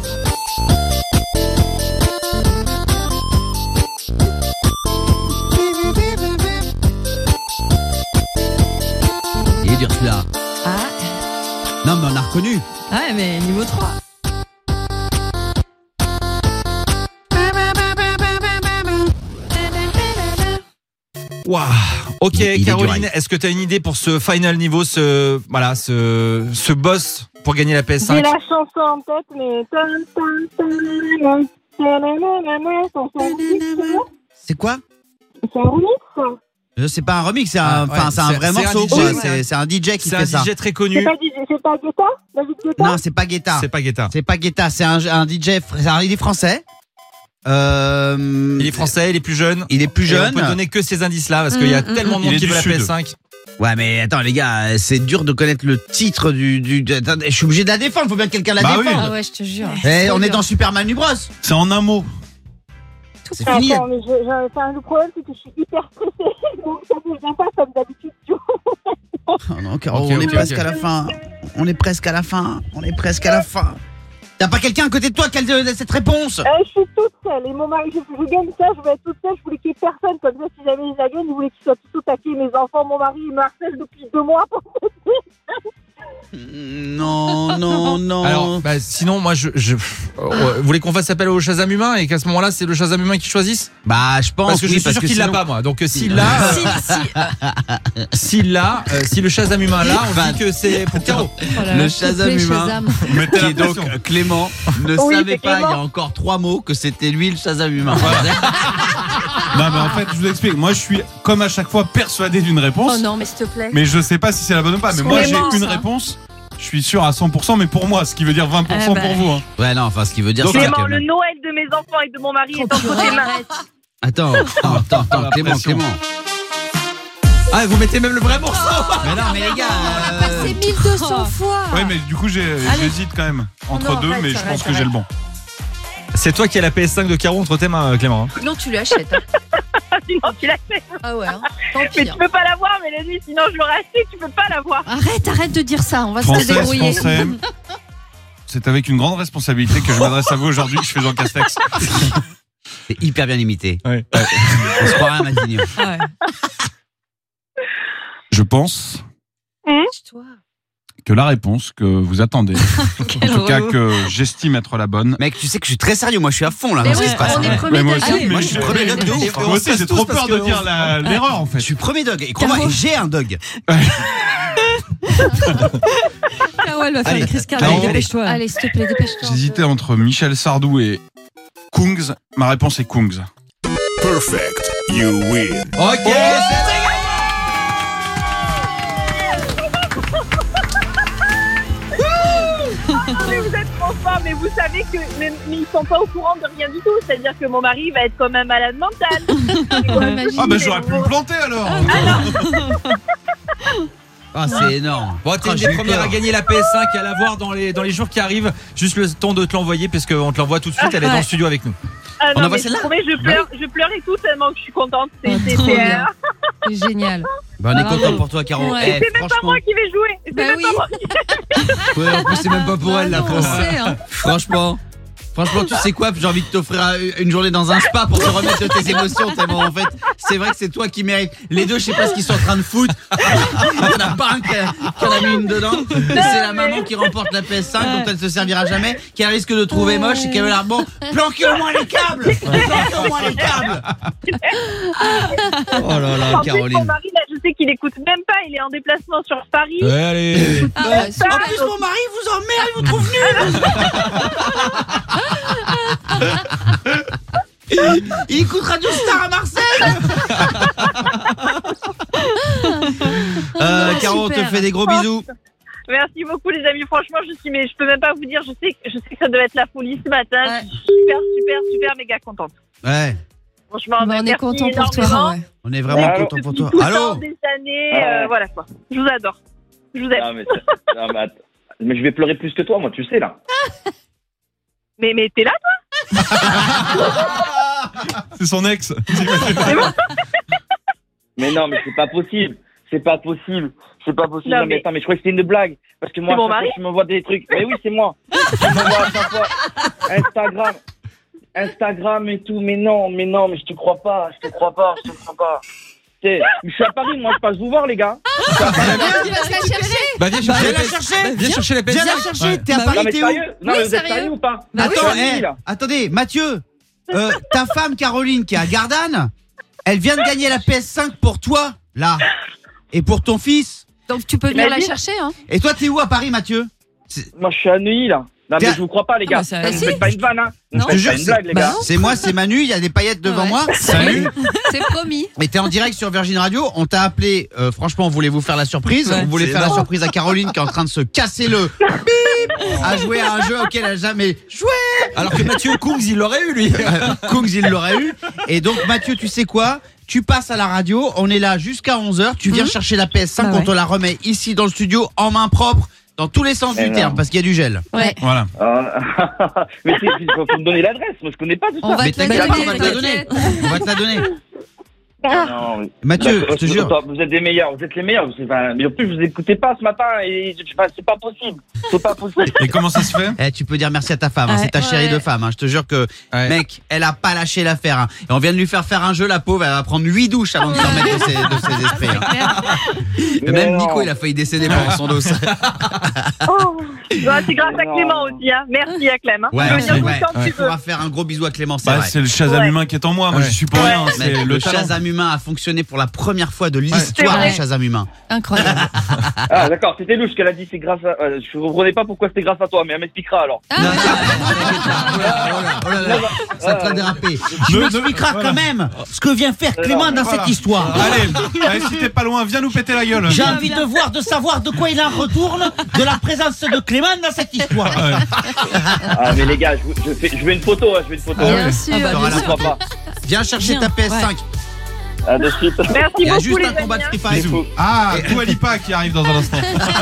[SPEAKER 1] Il est dur celui-là.
[SPEAKER 4] Ah,
[SPEAKER 1] Non, mais on a reconnu.
[SPEAKER 4] ouais, mais niveau trois.
[SPEAKER 5] Waouh. Ok,
[SPEAKER 1] Il- il est
[SPEAKER 5] Caroline,
[SPEAKER 1] dur,
[SPEAKER 5] est-ce que tu as une idée pour ce final niveau, ce voilà, ce ce boss pour gagner la P S
[SPEAKER 13] J'ai
[SPEAKER 5] cinq?
[SPEAKER 13] la chanson en tête, mais. Tan, tan, tan, tananana, ton remix,
[SPEAKER 1] C'est quoi?
[SPEAKER 13] c'est un remix.
[SPEAKER 1] Euh, C'est pas un remix, c'est un,
[SPEAKER 5] Ah,
[SPEAKER 1] enfin,
[SPEAKER 5] ouais,
[SPEAKER 1] c'est un
[SPEAKER 5] c'est-
[SPEAKER 1] vrai
[SPEAKER 5] c'est un
[SPEAKER 1] morceau.
[SPEAKER 5] D J,
[SPEAKER 1] quoi.
[SPEAKER 5] ouais.
[SPEAKER 1] C'est c'est un D J qui
[SPEAKER 5] C'est un
[SPEAKER 1] fait ça.
[SPEAKER 5] D J très
[SPEAKER 13] C'est
[SPEAKER 5] connu.
[SPEAKER 13] pas, D J c'est pas Guetta David Guetta.
[SPEAKER 1] Non, c'est pas Guetta.
[SPEAKER 5] C'est pas Guetta.
[SPEAKER 1] C'est pas Guetta. C'est un, un D J. fr- c'est un- Il est français. Euh,
[SPEAKER 5] Il est français, il est plus jeune.
[SPEAKER 1] Il est plus
[SPEAKER 5] Et on
[SPEAKER 1] jeune.
[SPEAKER 5] peut donner que ces indices-là parce qu'il y a
[SPEAKER 4] Mm, mm,
[SPEAKER 5] tellement de
[SPEAKER 2] mm.
[SPEAKER 5] monde
[SPEAKER 2] Il est
[SPEAKER 5] qui
[SPEAKER 2] du
[SPEAKER 5] veut la
[SPEAKER 2] sud.
[SPEAKER 5] P S cinq.
[SPEAKER 1] Ouais, mais attends, les gars, c'est dur de connaître le titre du. du de- attendez, je suis obligé de la défendre. Faut bien que quelqu'un la
[SPEAKER 2] Bah oui.
[SPEAKER 1] défende.
[SPEAKER 3] Ah ouais, je te jure.
[SPEAKER 1] Eh, on
[SPEAKER 3] Trop
[SPEAKER 1] est
[SPEAKER 3] dur.
[SPEAKER 1] dans Super Manu Bros.
[SPEAKER 2] C'est en un mot.
[SPEAKER 1] C'est fini.
[SPEAKER 13] Attends, mais je, je, enfin, le problème, c'est que je suis hyper stressée. Donc, ça ne vient pas comme d'habitude. tu vois.
[SPEAKER 1] Oh non, Caro,
[SPEAKER 5] Ok,
[SPEAKER 1] on est
[SPEAKER 5] ok,
[SPEAKER 1] presque
[SPEAKER 5] ok.
[SPEAKER 1] à la fin. On est presque à la fin. On est presque à la fin. T'as pas quelqu'un à côté de toi qui a le- cette réponse?
[SPEAKER 13] Euh, je suis toute seule. Et mon mari, je, je gagne ça, je vais être toute seule. Je voulais qu'il y ait personne. Comme ça, si jamais il la gagne, je voulais qu'il soit tout attaqué. Mes enfants, mon mari, il me harcèle depuis deux mois.
[SPEAKER 1] Non, non, non.
[SPEAKER 5] Alors, bah, sinon, moi, je, je euh, vous voulez qu'on fasse appel au Shazam humain et qu'à ce moment-là, c'est le Shazam humain qui choisisse?
[SPEAKER 1] Bah, je pense.
[SPEAKER 5] Parce que
[SPEAKER 1] oui,
[SPEAKER 5] je suis
[SPEAKER 1] parce
[SPEAKER 5] sûr
[SPEAKER 1] que
[SPEAKER 5] qu'il l'a
[SPEAKER 1] sinon-
[SPEAKER 5] pas, moi. Donc, euh, s'il l'a, euh,
[SPEAKER 4] Si, si.
[SPEAKER 5] s'il l'a, euh, si le Shazam humain l'a, on
[SPEAKER 1] Enfin,
[SPEAKER 5] dit que c'est pour Caro.
[SPEAKER 1] Le Shazam
[SPEAKER 3] S'il te plaît,
[SPEAKER 1] humain,
[SPEAKER 3] Shazam.
[SPEAKER 2] Mettez
[SPEAKER 1] qui
[SPEAKER 2] la
[SPEAKER 1] est donc
[SPEAKER 2] pression.
[SPEAKER 1] Clément, ne
[SPEAKER 6] Oui,
[SPEAKER 1] savait
[SPEAKER 6] c'est
[SPEAKER 1] pas il y
[SPEAKER 6] Clément.
[SPEAKER 1] a encore trois mots que c'était lui le Shazam humain.
[SPEAKER 2] Non, mais en fait, je vous explique. Moi, je suis, comme à chaque fois, persuadé d'une réponse.
[SPEAKER 3] Oh non, mais s'il te plaît.
[SPEAKER 2] Mais je sais pas si c'est la bonne ou pas. Mais moi, j'ai
[SPEAKER 3] Clément,
[SPEAKER 2] une
[SPEAKER 3] ça.
[SPEAKER 2] réponse. Je suis sûr à cent pour cent, mais pour moi, ce qui veut dire vingt pour cent
[SPEAKER 4] Ah bah.
[SPEAKER 2] pour vous. Hein.
[SPEAKER 1] Ouais, non, enfin, ce qui veut dire
[SPEAKER 2] Donc,
[SPEAKER 1] c'est
[SPEAKER 6] Clément,
[SPEAKER 1] que-
[SPEAKER 6] le Noël de mes enfants et de mon mari est entre tes mains.
[SPEAKER 3] Arrête.
[SPEAKER 1] Attends, attends, attends, attends,
[SPEAKER 2] La
[SPEAKER 1] Clément,
[SPEAKER 2] pression.
[SPEAKER 1] Clément.
[SPEAKER 5] Ah, vous mettez même le vrai morceau.
[SPEAKER 1] Mais non, mais les gars. euh,
[SPEAKER 3] Passé mille deux cents fois.
[SPEAKER 2] Ouais, mais du coup, j'ai-
[SPEAKER 3] Allez.
[SPEAKER 2] j'hésite quand même entre
[SPEAKER 3] Non,
[SPEAKER 2] deux,
[SPEAKER 3] arrête,
[SPEAKER 2] mais je
[SPEAKER 3] arrête,
[SPEAKER 2] pense que j'ai le bon.
[SPEAKER 5] C'est toi qui as la P S cinq de Caro entre tes mains, Clément. hein.
[SPEAKER 3] Non, tu lui achètes. hein.
[SPEAKER 6] Sinon, tu l'as fait.
[SPEAKER 3] Ah ouais, hein. Tant
[SPEAKER 6] Mais
[SPEAKER 3] pis.
[SPEAKER 6] tu
[SPEAKER 3] hein.
[SPEAKER 6] peux pas l'avoir, Mélanie, sinon je l'aurais acheté, tu peux pas l'avoir.
[SPEAKER 3] Arrête, arrête de dire ça. On va se
[SPEAKER 2] Française,
[SPEAKER 3] débrouiller.
[SPEAKER 2] français. C'est avec une grande responsabilité que je m'adresse à vous aujourd'hui. Je fais Jean Castex.
[SPEAKER 1] C'est hyper bien imité.
[SPEAKER 2] Ouais.
[SPEAKER 1] On se croirait à Matignon.
[SPEAKER 4] Ouais.
[SPEAKER 2] Je pense
[SPEAKER 3] Toi.
[SPEAKER 2] que la réponse que vous attendez,
[SPEAKER 4] Quel
[SPEAKER 2] en tout cas
[SPEAKER 4] relou.
[SPEAKER 2] que j'estime être la bonne.
[SPEAKER 1] Mec, tu sais que je suis très sérieux. Moi, je suis à fond là.
[SPEAKER 3] Mais
[SPEAKER 1] dans ce
[SPEAKER 3] oui,
[SPEAKER 1] qui se passe.
[SPEAKER 3] on est
[SPEAKER 1] Ouais.
[SPEAKER 3] premier
[SPEAKER 2] Mais moi
[SPEAKER 3] degré.
[SPEAKER 2] aussi,
[SPEAKER 3] Allez,
[SPEAKER 2] mais
[SPEAKER 1] Moi, je suis
[SPEAKER 2] je-
[SPEAKER 1] premier dog de ouf.
[SPEAKER 2] Moi aussi, j'ai trop peur de dire la- l'erreur en fait.
[SPEAKER 1] Je suis premier dog. Et crois-moi,
[SPEAKER 4] Caro.
[SPEAKER 1] et j'ai un dog.
[SPEAKER 4] Caro, elle va faire
[SPEAKER 1] Allez,
[SPEAKER 4] une crise
[SPEAKER 2] allez,
[SPEAKER 4] cardiaque,
[SPEAKER 2] allez.
[SPEAKER 4] dépêche-toi.
[SPEAKER 3] Allez, s'il te plaît, dépêche-toi.
[SPEAKER 2] J'hésitais entre Michel Sardou et Kungs. Ma réponse est Kungs.
[SPEAKER 12] Perfect. You win.
[SPEAKER 5] Ok, c'est
[SPEAKER 6] Mais vous êtes trop forts, mais vous savez que mais, mais ils sont pas au courant de rien du tout. C'est-à-dire que mon mari va être comme un malade mental.
[SPEAKER 2] Ah bah j'aurais pu me planter alors.
[SPEAKER 1] Ah, c'est énorme.
[SPEAKER 5] Bon, t'es
[SPEAKER 1] Ah,
[SPEAKER 5] une
[SPEAKER 1] j'ai
[SPEAKER 5] des
[SPEAKER 1] eu
[SPEAKER 5] premières
[SPEAKER 1] peur.
[SPEAKER 5] à gagner la P S cinq et à l'avoir dans les, dans les jours qui arrivent. Juste le temps de te l'envoyer parce qu'on te l'envoie tout de suite. Elle est dans le studio avec nous.
[SPEAKER 6] Ah
[SPEAKER 1] On
[SPEAKER 6] non,
[SPEAKER 1] envoie
[SPEAKER 6] mais je
[SPEAKER 1] celle-là
[SPEAKER 6] promets, je pleure, je pleure et tout tellement que je suis contente. C'est c'est-
[SPEAKER 3] Trop
[SPEAKER 6] c'est,
[SPEAKER 3] bien.
[SPEAKER 6] euh,
[SPEAKER 3] C'est génial.
[SPEAKER 1] Bah, on est
[SPEAKER 3] Bravo.
[SPEAKER 1] content pour toi, Caro.
[SPEAKER 3] Ouais.
[SPEAKER 1] Eh,
[SPEAKER 6] c'est même pas
[SPEAKER 1] franchement.
[SPEAKER 6] moi qui vais jouer. C'est
[SPEAKER 3] Bah
[SPEAKER 6] même
[SPEAKER 3] oui.
[SPEAKER 6] pas moi qui-
[SPEAKER 1] Ouais, en plus, c'est même pas pour elle la
[SPEAKER 3] Non, on
[SPEAKER 1] France.
[SPEAKER 3] sait, hein.
[SPEAKER 1] Franchement. Franchement, tu sais quoi? J'ai envie de t'offrir une journée dans un spa pour te remettre de tes émotions. Tellement en fait, c'est vrai que c'est toi qui mérites. Les deux, je sais pas ce qu'ils sont en train de foutre. Il y en a pas un qui a, qui en a mis une dedans. Et c'est la maman qui remporte la P S cinq, dont elle se servira jamais, qui a risque de trouver moche et qui avait l'air bon. Planquez au moins les câbles! Planquez au moins les câbles! Oh là là,
[SPEAKER 6] En plus, mon
[SPEAKER 1] Caroline.
[SPEAKER 6] mari, là, je sais qu'il écoute même pas. Il est en déplacement sur Paris.
[SPEAKER 5] Ouais, allez.
[SPEAKER 3] Ah, bah,
[SPEAKER 6] Ça,
[SPEAKER 1] En plus, mon mari vous emmerde, il vous trouve nul! Il écoute Radio Star à Marseille! euh, Caro, on te
[SPEAKER 3] Super.
[SPEAKER 1] fait des gros bisous.
[SPEAKER 6] Merci beaucoup, les amis. Franchement, je suis, mais je peux même pas vous dire. Je sais, je sais que ça doit être la folie ce matin.
[SPEAKER 3] Ouais.
[SPEAKER 6] Je suis super, super, super méga contente.
[SPEAKER 1] Ouais,
[SPEAKER 6] Franchement,
[SPEAKER 3] Bah, on est
[SPEAKER 6] merci
[SPEAKER 3] content pour toi.
[SPEAKER 6] énormément.
[SPEAKER 3] Ouais.
[SPEAKER 1] on est vraiment
[SPEAKER 11] Allô
[SPEAKER 1] content pour toi.
[SPEAKER 6] Tout le temps,
[SPEAKER 1] Allô?
[SPEAKER 6] des années, euh, voilà quoi. Je vous adore. Je vous aime.
[SPEAKER 11] Ah, mais, ça- non, mais, attends. Mais je vais pleurer plus que toi, moi, tu sais là.
[SPEAKER 6] Mais, mais t'es là, toi?
[SPEAKER 2] C'est son ex.
[SPEAKER 11] Mais non, mais c'est pas possible. C'est pas possible. C'est pas possible.
[SPEAKER 6] Non,
[SPEAKER 11] Non, mais
[SPEAKER 6] mais-
[SPEAKER 11] attends, mais je crois que c'était une blague. Parce que moi,
[SPEAKER 6] C'est
[SPEAKER 11] à
[SPEAKER 6] mon
[SPEAKER 11] chaque fois
[SPEAKER 6] mari
[SPEAKER 11] que tu m'envoies des trucs. Mais oui, c'est moi. Tu m'envoies à chaque fois Instagram. Instagram et tout. Mais non, mais non, mais je te crois pas. Je te crois pas. Je te crois pas. Tu sais, je suis à Paris, moi, je passe vous voir, les gars. Je suis à Paris.
[SPEAKER 3] Tu vas se la chercher.
[SPEAKER 5] Bah, viens chercher
[SPEAKER 1] Viens
[SPEAKER 5] la
[SPEAKER 1] la
[SPEAKER 5] P S.
[SPEAKER 1] chercher.
[SPEAKER 5] Viens chercher la P S
[SPEAKER 1] Viens
[SPEAKER 5] cinq.
[SPEAKER 1] la chercher,
[SPEAKER 5] Ouais.
[SPEAKER 1] t'es à
[SPEAKER 4] Bah
[SPEAKER 11] Non,
[SPEAKER 1] Paris,
[SPEAKER 11] mais
[SPEAKER 1] t'es où?
[SPEAKER 11] sérieux. Non,
[SPEAKER 3] Oui,
[SPEAKER 11] mais vous êtes
[SPEAKER 3] sérieux.
[SPEAKER 11] sérieux ou pas?
[SPEAKER 3] Bah oui.
[SPEAKER 1] Attends,
[SPEAKER 11] Je suis à
[SPEAKER 1] eh,
[SPEAKER 11] Neuilly, là.
[SPEAKER 1] attendez, Mathieu, euh, ta femme Caroline qui est à Gardanne, elle vient de gagner la P S cinq pour toi, là, et pour ton fils.
[SPEAKER 3] Donc tu peux venir la
[SPEAKER 6] Imagine.
[SPEAKER 3] chercher, hein.
[SPEAKER 1] Et toi, t'es où à Paris, Mathieu?
[SPEAKER 11] Moi, je suis à Neuilly, là. Non, mais
[SPEAKER 1] Tiens.
[SPEAKER 11] je vous crois pas, les
[SPEAKER 4] Ah,
[SPEAKER 11] gars.
[SPEAKER 4] bah, ça-
[SPEAKER 11] Ne
[SPEAKER 3] Bah,
[SPEAKER 11] me
[SPEAKER 3] si.
[SPEAKER 11] faites pas une vanne, hein. Ne me
[SPEAKER 3] Non.
[SPEAKER 11] faites
[SPEAKER 1] Je
[SPEAKER 11] pas
[SPEAKER 1] jure,
[SPEAKER 11] une blague, les
[SPEAKER 3] Bah
[SPEAKER 11] gars.
[SPEAKER 3] non.
[SPEAKER 1] C'est moi, c'est Manu, il y a des paillettes devant
[SPEAKER 3] Ouais.
[SPEAKER 1] moi.
[SPEAKER 2] Salut.
[SPEAKER 3] C'est promis.
[SPEAKER 1] Mais t'es en direct sur Virgin Radio, on t'a appelé, euh, franchement, on voulait vous faire la surprise.
[SPEAKER 4] Ouais.
[SPEAKER 1] On voulait
[SPEAKER 2] C'est
[SPEAKER 1] faire la
[SPEAKER 2] énorme.
[SPEAKER 1] surprise à Caroline qui est en train de se casser le bip à jouer à un jeu auquel elle a jamais joué.
[SPEAKER 5] Alors que Mathieu Kungs, il l'aurait eu, lui.
[SPEAKER 1] Kungs, il l'aurait eu. Et donc, Mathieu, tu sais quoi? Tu passes à la radio, on est là jusqu'à onze heures, tu viens
[SPEAKER 3] Mhm.
[SPEAKER 1] chercher la P S cinq,
[SPEAKER 4] Bah
[SPEAKER 1] on
[SPEAKER 4] ouais.
[SPEAKER 1] te la remet ici dans le studio en main propre, dans tous les sens
[SPEAKER 11] Eh
[SPEAKER 1] du
[SPEAKER 11] non.
[SPEAKER 1] terme, parce qu'il y a du gel.
[SPEAKER 3] Ouais.
[SPEAKER 2] Voilà.
[SPEAKER 11] Ah, mais il faut me donner l'adresse. Moi, je connais pas tout ça.
[SPEAKER 3] On va
[SPEAKER 1] Mais
[SPEAKER 3] te la
[SPEAKER 1] t'inquiète pas,
[SPEAKER 3] donner,
[SPEAKER 1] on va te la donner.
[SPEAKER 3] t'inquiète.
[SPEAKER 1] On va te la donner.
[SPEAKER 11] Non, mais-
[SPEAKER 1] Mathieu,
[SPEAKER 11] D'accord,
[SPEAKER 1] je te jure.
[SPEAKER 11] attends, Vous êtes des meilleurs, vous êtes les meilleurs. Vous- enfin, mais en plus, je vous écoutais pas ce matin et enfin, c'est pas possible. C'est pas possible.
[SPEAKER 2] Et comment ça se fait?
[SPEAKER 1] Eh, tu peux dire merci à ta femme, hein,
[SPEAKER 3] Ouais.
[SPEAKER 1] c'est ta chérie
[SPEAKER 3] Ouais.
[SPEAKER 1] de femme. Hein. Je te jure que,
[SPEAKER 5] Ouais.
[SPEAKER 1] mec, elle a pas lâché l'affaire. Hein. Et on vient de lui faire faire un jeu, la pauvre, elle va prendre huit douches avant de se remettre de ses, de ses esprits. Hein. Et
[SPEAKER 11] Mais
[SPEAKER 1] même
[SPEAKER 11] non.
[SPEAKER 1] Nico, il a failli décéder pendant son dos.
[SPEAKER 13] Oh, bah, c'est grâce à
[SPEAKER 11] Non.
[SPEAKER 13] Clément aussi, hein. Merci à Clem. Hein.
[SPEAKER 1] Ouais,
[SPEAKER 13] Tu peux
[SPEAKER 1] c'est
[SPEAKER 13] venir
[SPEAKER 1] vrai.
[SPEAKER 13] quand tu
[SPEAKER 1] Il
[SPEAKER 13] veux.
[SPEAKER 1] faudra faire un gros bisou à Clément, c'est
[SPEAKER 2] Bah,
[SPEAKER 1] vrai.
[SPEAKER 2] c'est le Shazam
[SPEAKER 13] Ouais.
[SPEAKER 2] humain qui est en moi. Moi,
[SPEAKER 5] Ouais.
[SPEAKER 2] je suis pour rien.
[SPEAKER 1] Mec,
[SPEAKER 2] C'est
[SPEAKER 1] le,
[SPEAKER 2] le talent.
[SPEAKER 1] Shazam humain a fonctionné pour la première fois de l'histoire
[SPEAKER 13] vrai.
[SPEAKER 1] du Shazam humain.
[SPEAKER 3] Incroyable.
[SPEAKER 11] Ah, d'accord, c'était louche qu'elle a dit c'est grâce à. euh, je comprenais pas pourquoi c'était grâce à toi, mais elle m'expliquera alors.
[SPEAKER 3] Ah,
[SPEAKER 1] Non,
[SPEAKER 3] ouais.
[SPEAKER 1] non, oh là, oh là, oh là là, ça te fait déraper. Tu
[SPEAKER 2] Ne-
[SPEAKER 1] m'expliqueras
[SPEAKER 2] voilà.
[SPEAKER 1] quand même ce que vient faire Clément dans
[SPEAKER 2] Voilà.
[SPEAKER 1] cette histoire.
[SPEAKER 2] Allez, allez, si t'es pas loin, viens nous péter la gueule.
[SPEAKER 1] J'ai envie de voir, de savoir de quoi il en retourne de la présence de Clément dans cette histoire.
[SPEAKER 2] Ouais.
[SPEAKER 11] Ah, mais les gars, je, vous- je, fais, je veux une photo, hein, je veux une photo.
[SPEAKER 3] Bien sûr.
[SPEAKER 4] Ah bah,
[SPEAKER 1] T'auras
[SPEAKER 4] bien
[SPEAKER 1] la
[SPEAKER 4] sûr.
[SPEAKER 11] Pourquoi pas.
[SPEAKER 1] Viens chercher
[SPEAKER 3] Viens,
[SPEAKER 1] ta P S cinq.
[SPEAKER 11] À de suite.
[SPEAKER 13] Merci
[SPEAKER 1] Il y a
[SPEAKER 13] beaucoup,
[SPEAKER 1] juste
[SPEAKER 13] les
[SPEAKER 1] un combat de
[SPEAKER 13] amis.
[SPEAKER 1] Street Fighter.
[SPEAKER 2] Bisous. Ah, Dua Lipa qui arrive dans un instant.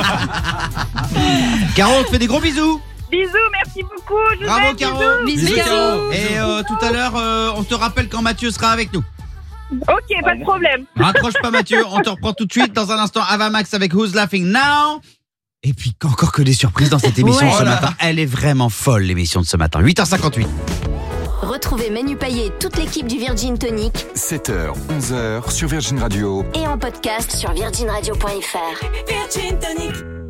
[SPEAKER 1] Caro, on te fait des gros bisous.
[SPEAKER 13] Bisous, merci beaucoup. Je vous
[SPEAKER 1] Bravo
[SPEAKER 13] aime,
[SPEAKER 1] Caro.
[SPEAKER 3] Bisous,
[SPEAKER 2] Bisous, Caro.
[SPEAKER 1] Et euh, tout à l'heure, euh, on te rappelle quand Mathieu sera avec nous.
[SPEAKER 13] bisous. Ok, pas de problème.
[SPEAKER 1] Raccroche pas Mathieu, on te reprend tout de suite. Dans un instant, Avamax avec Who's Laughing Now. Et puis encore que des surprises dans cette émission
[SPEAKER 3] Ouais.
[SPEAKER 1] ce matin. Elle est vraiment folle l'émission de ce matin. huit heures cinquante-huit.
[SPEAKER 16] Retrouvez Manu Payet et toute l'équipe du Virgin Tonic
[SPEAKER 8] sept heures, onze heures sur Virgin Radio.
[SPEAKER 16] et en podcast sur virgin radio point f r.
[SPEAKER 10] Virgin Tonic.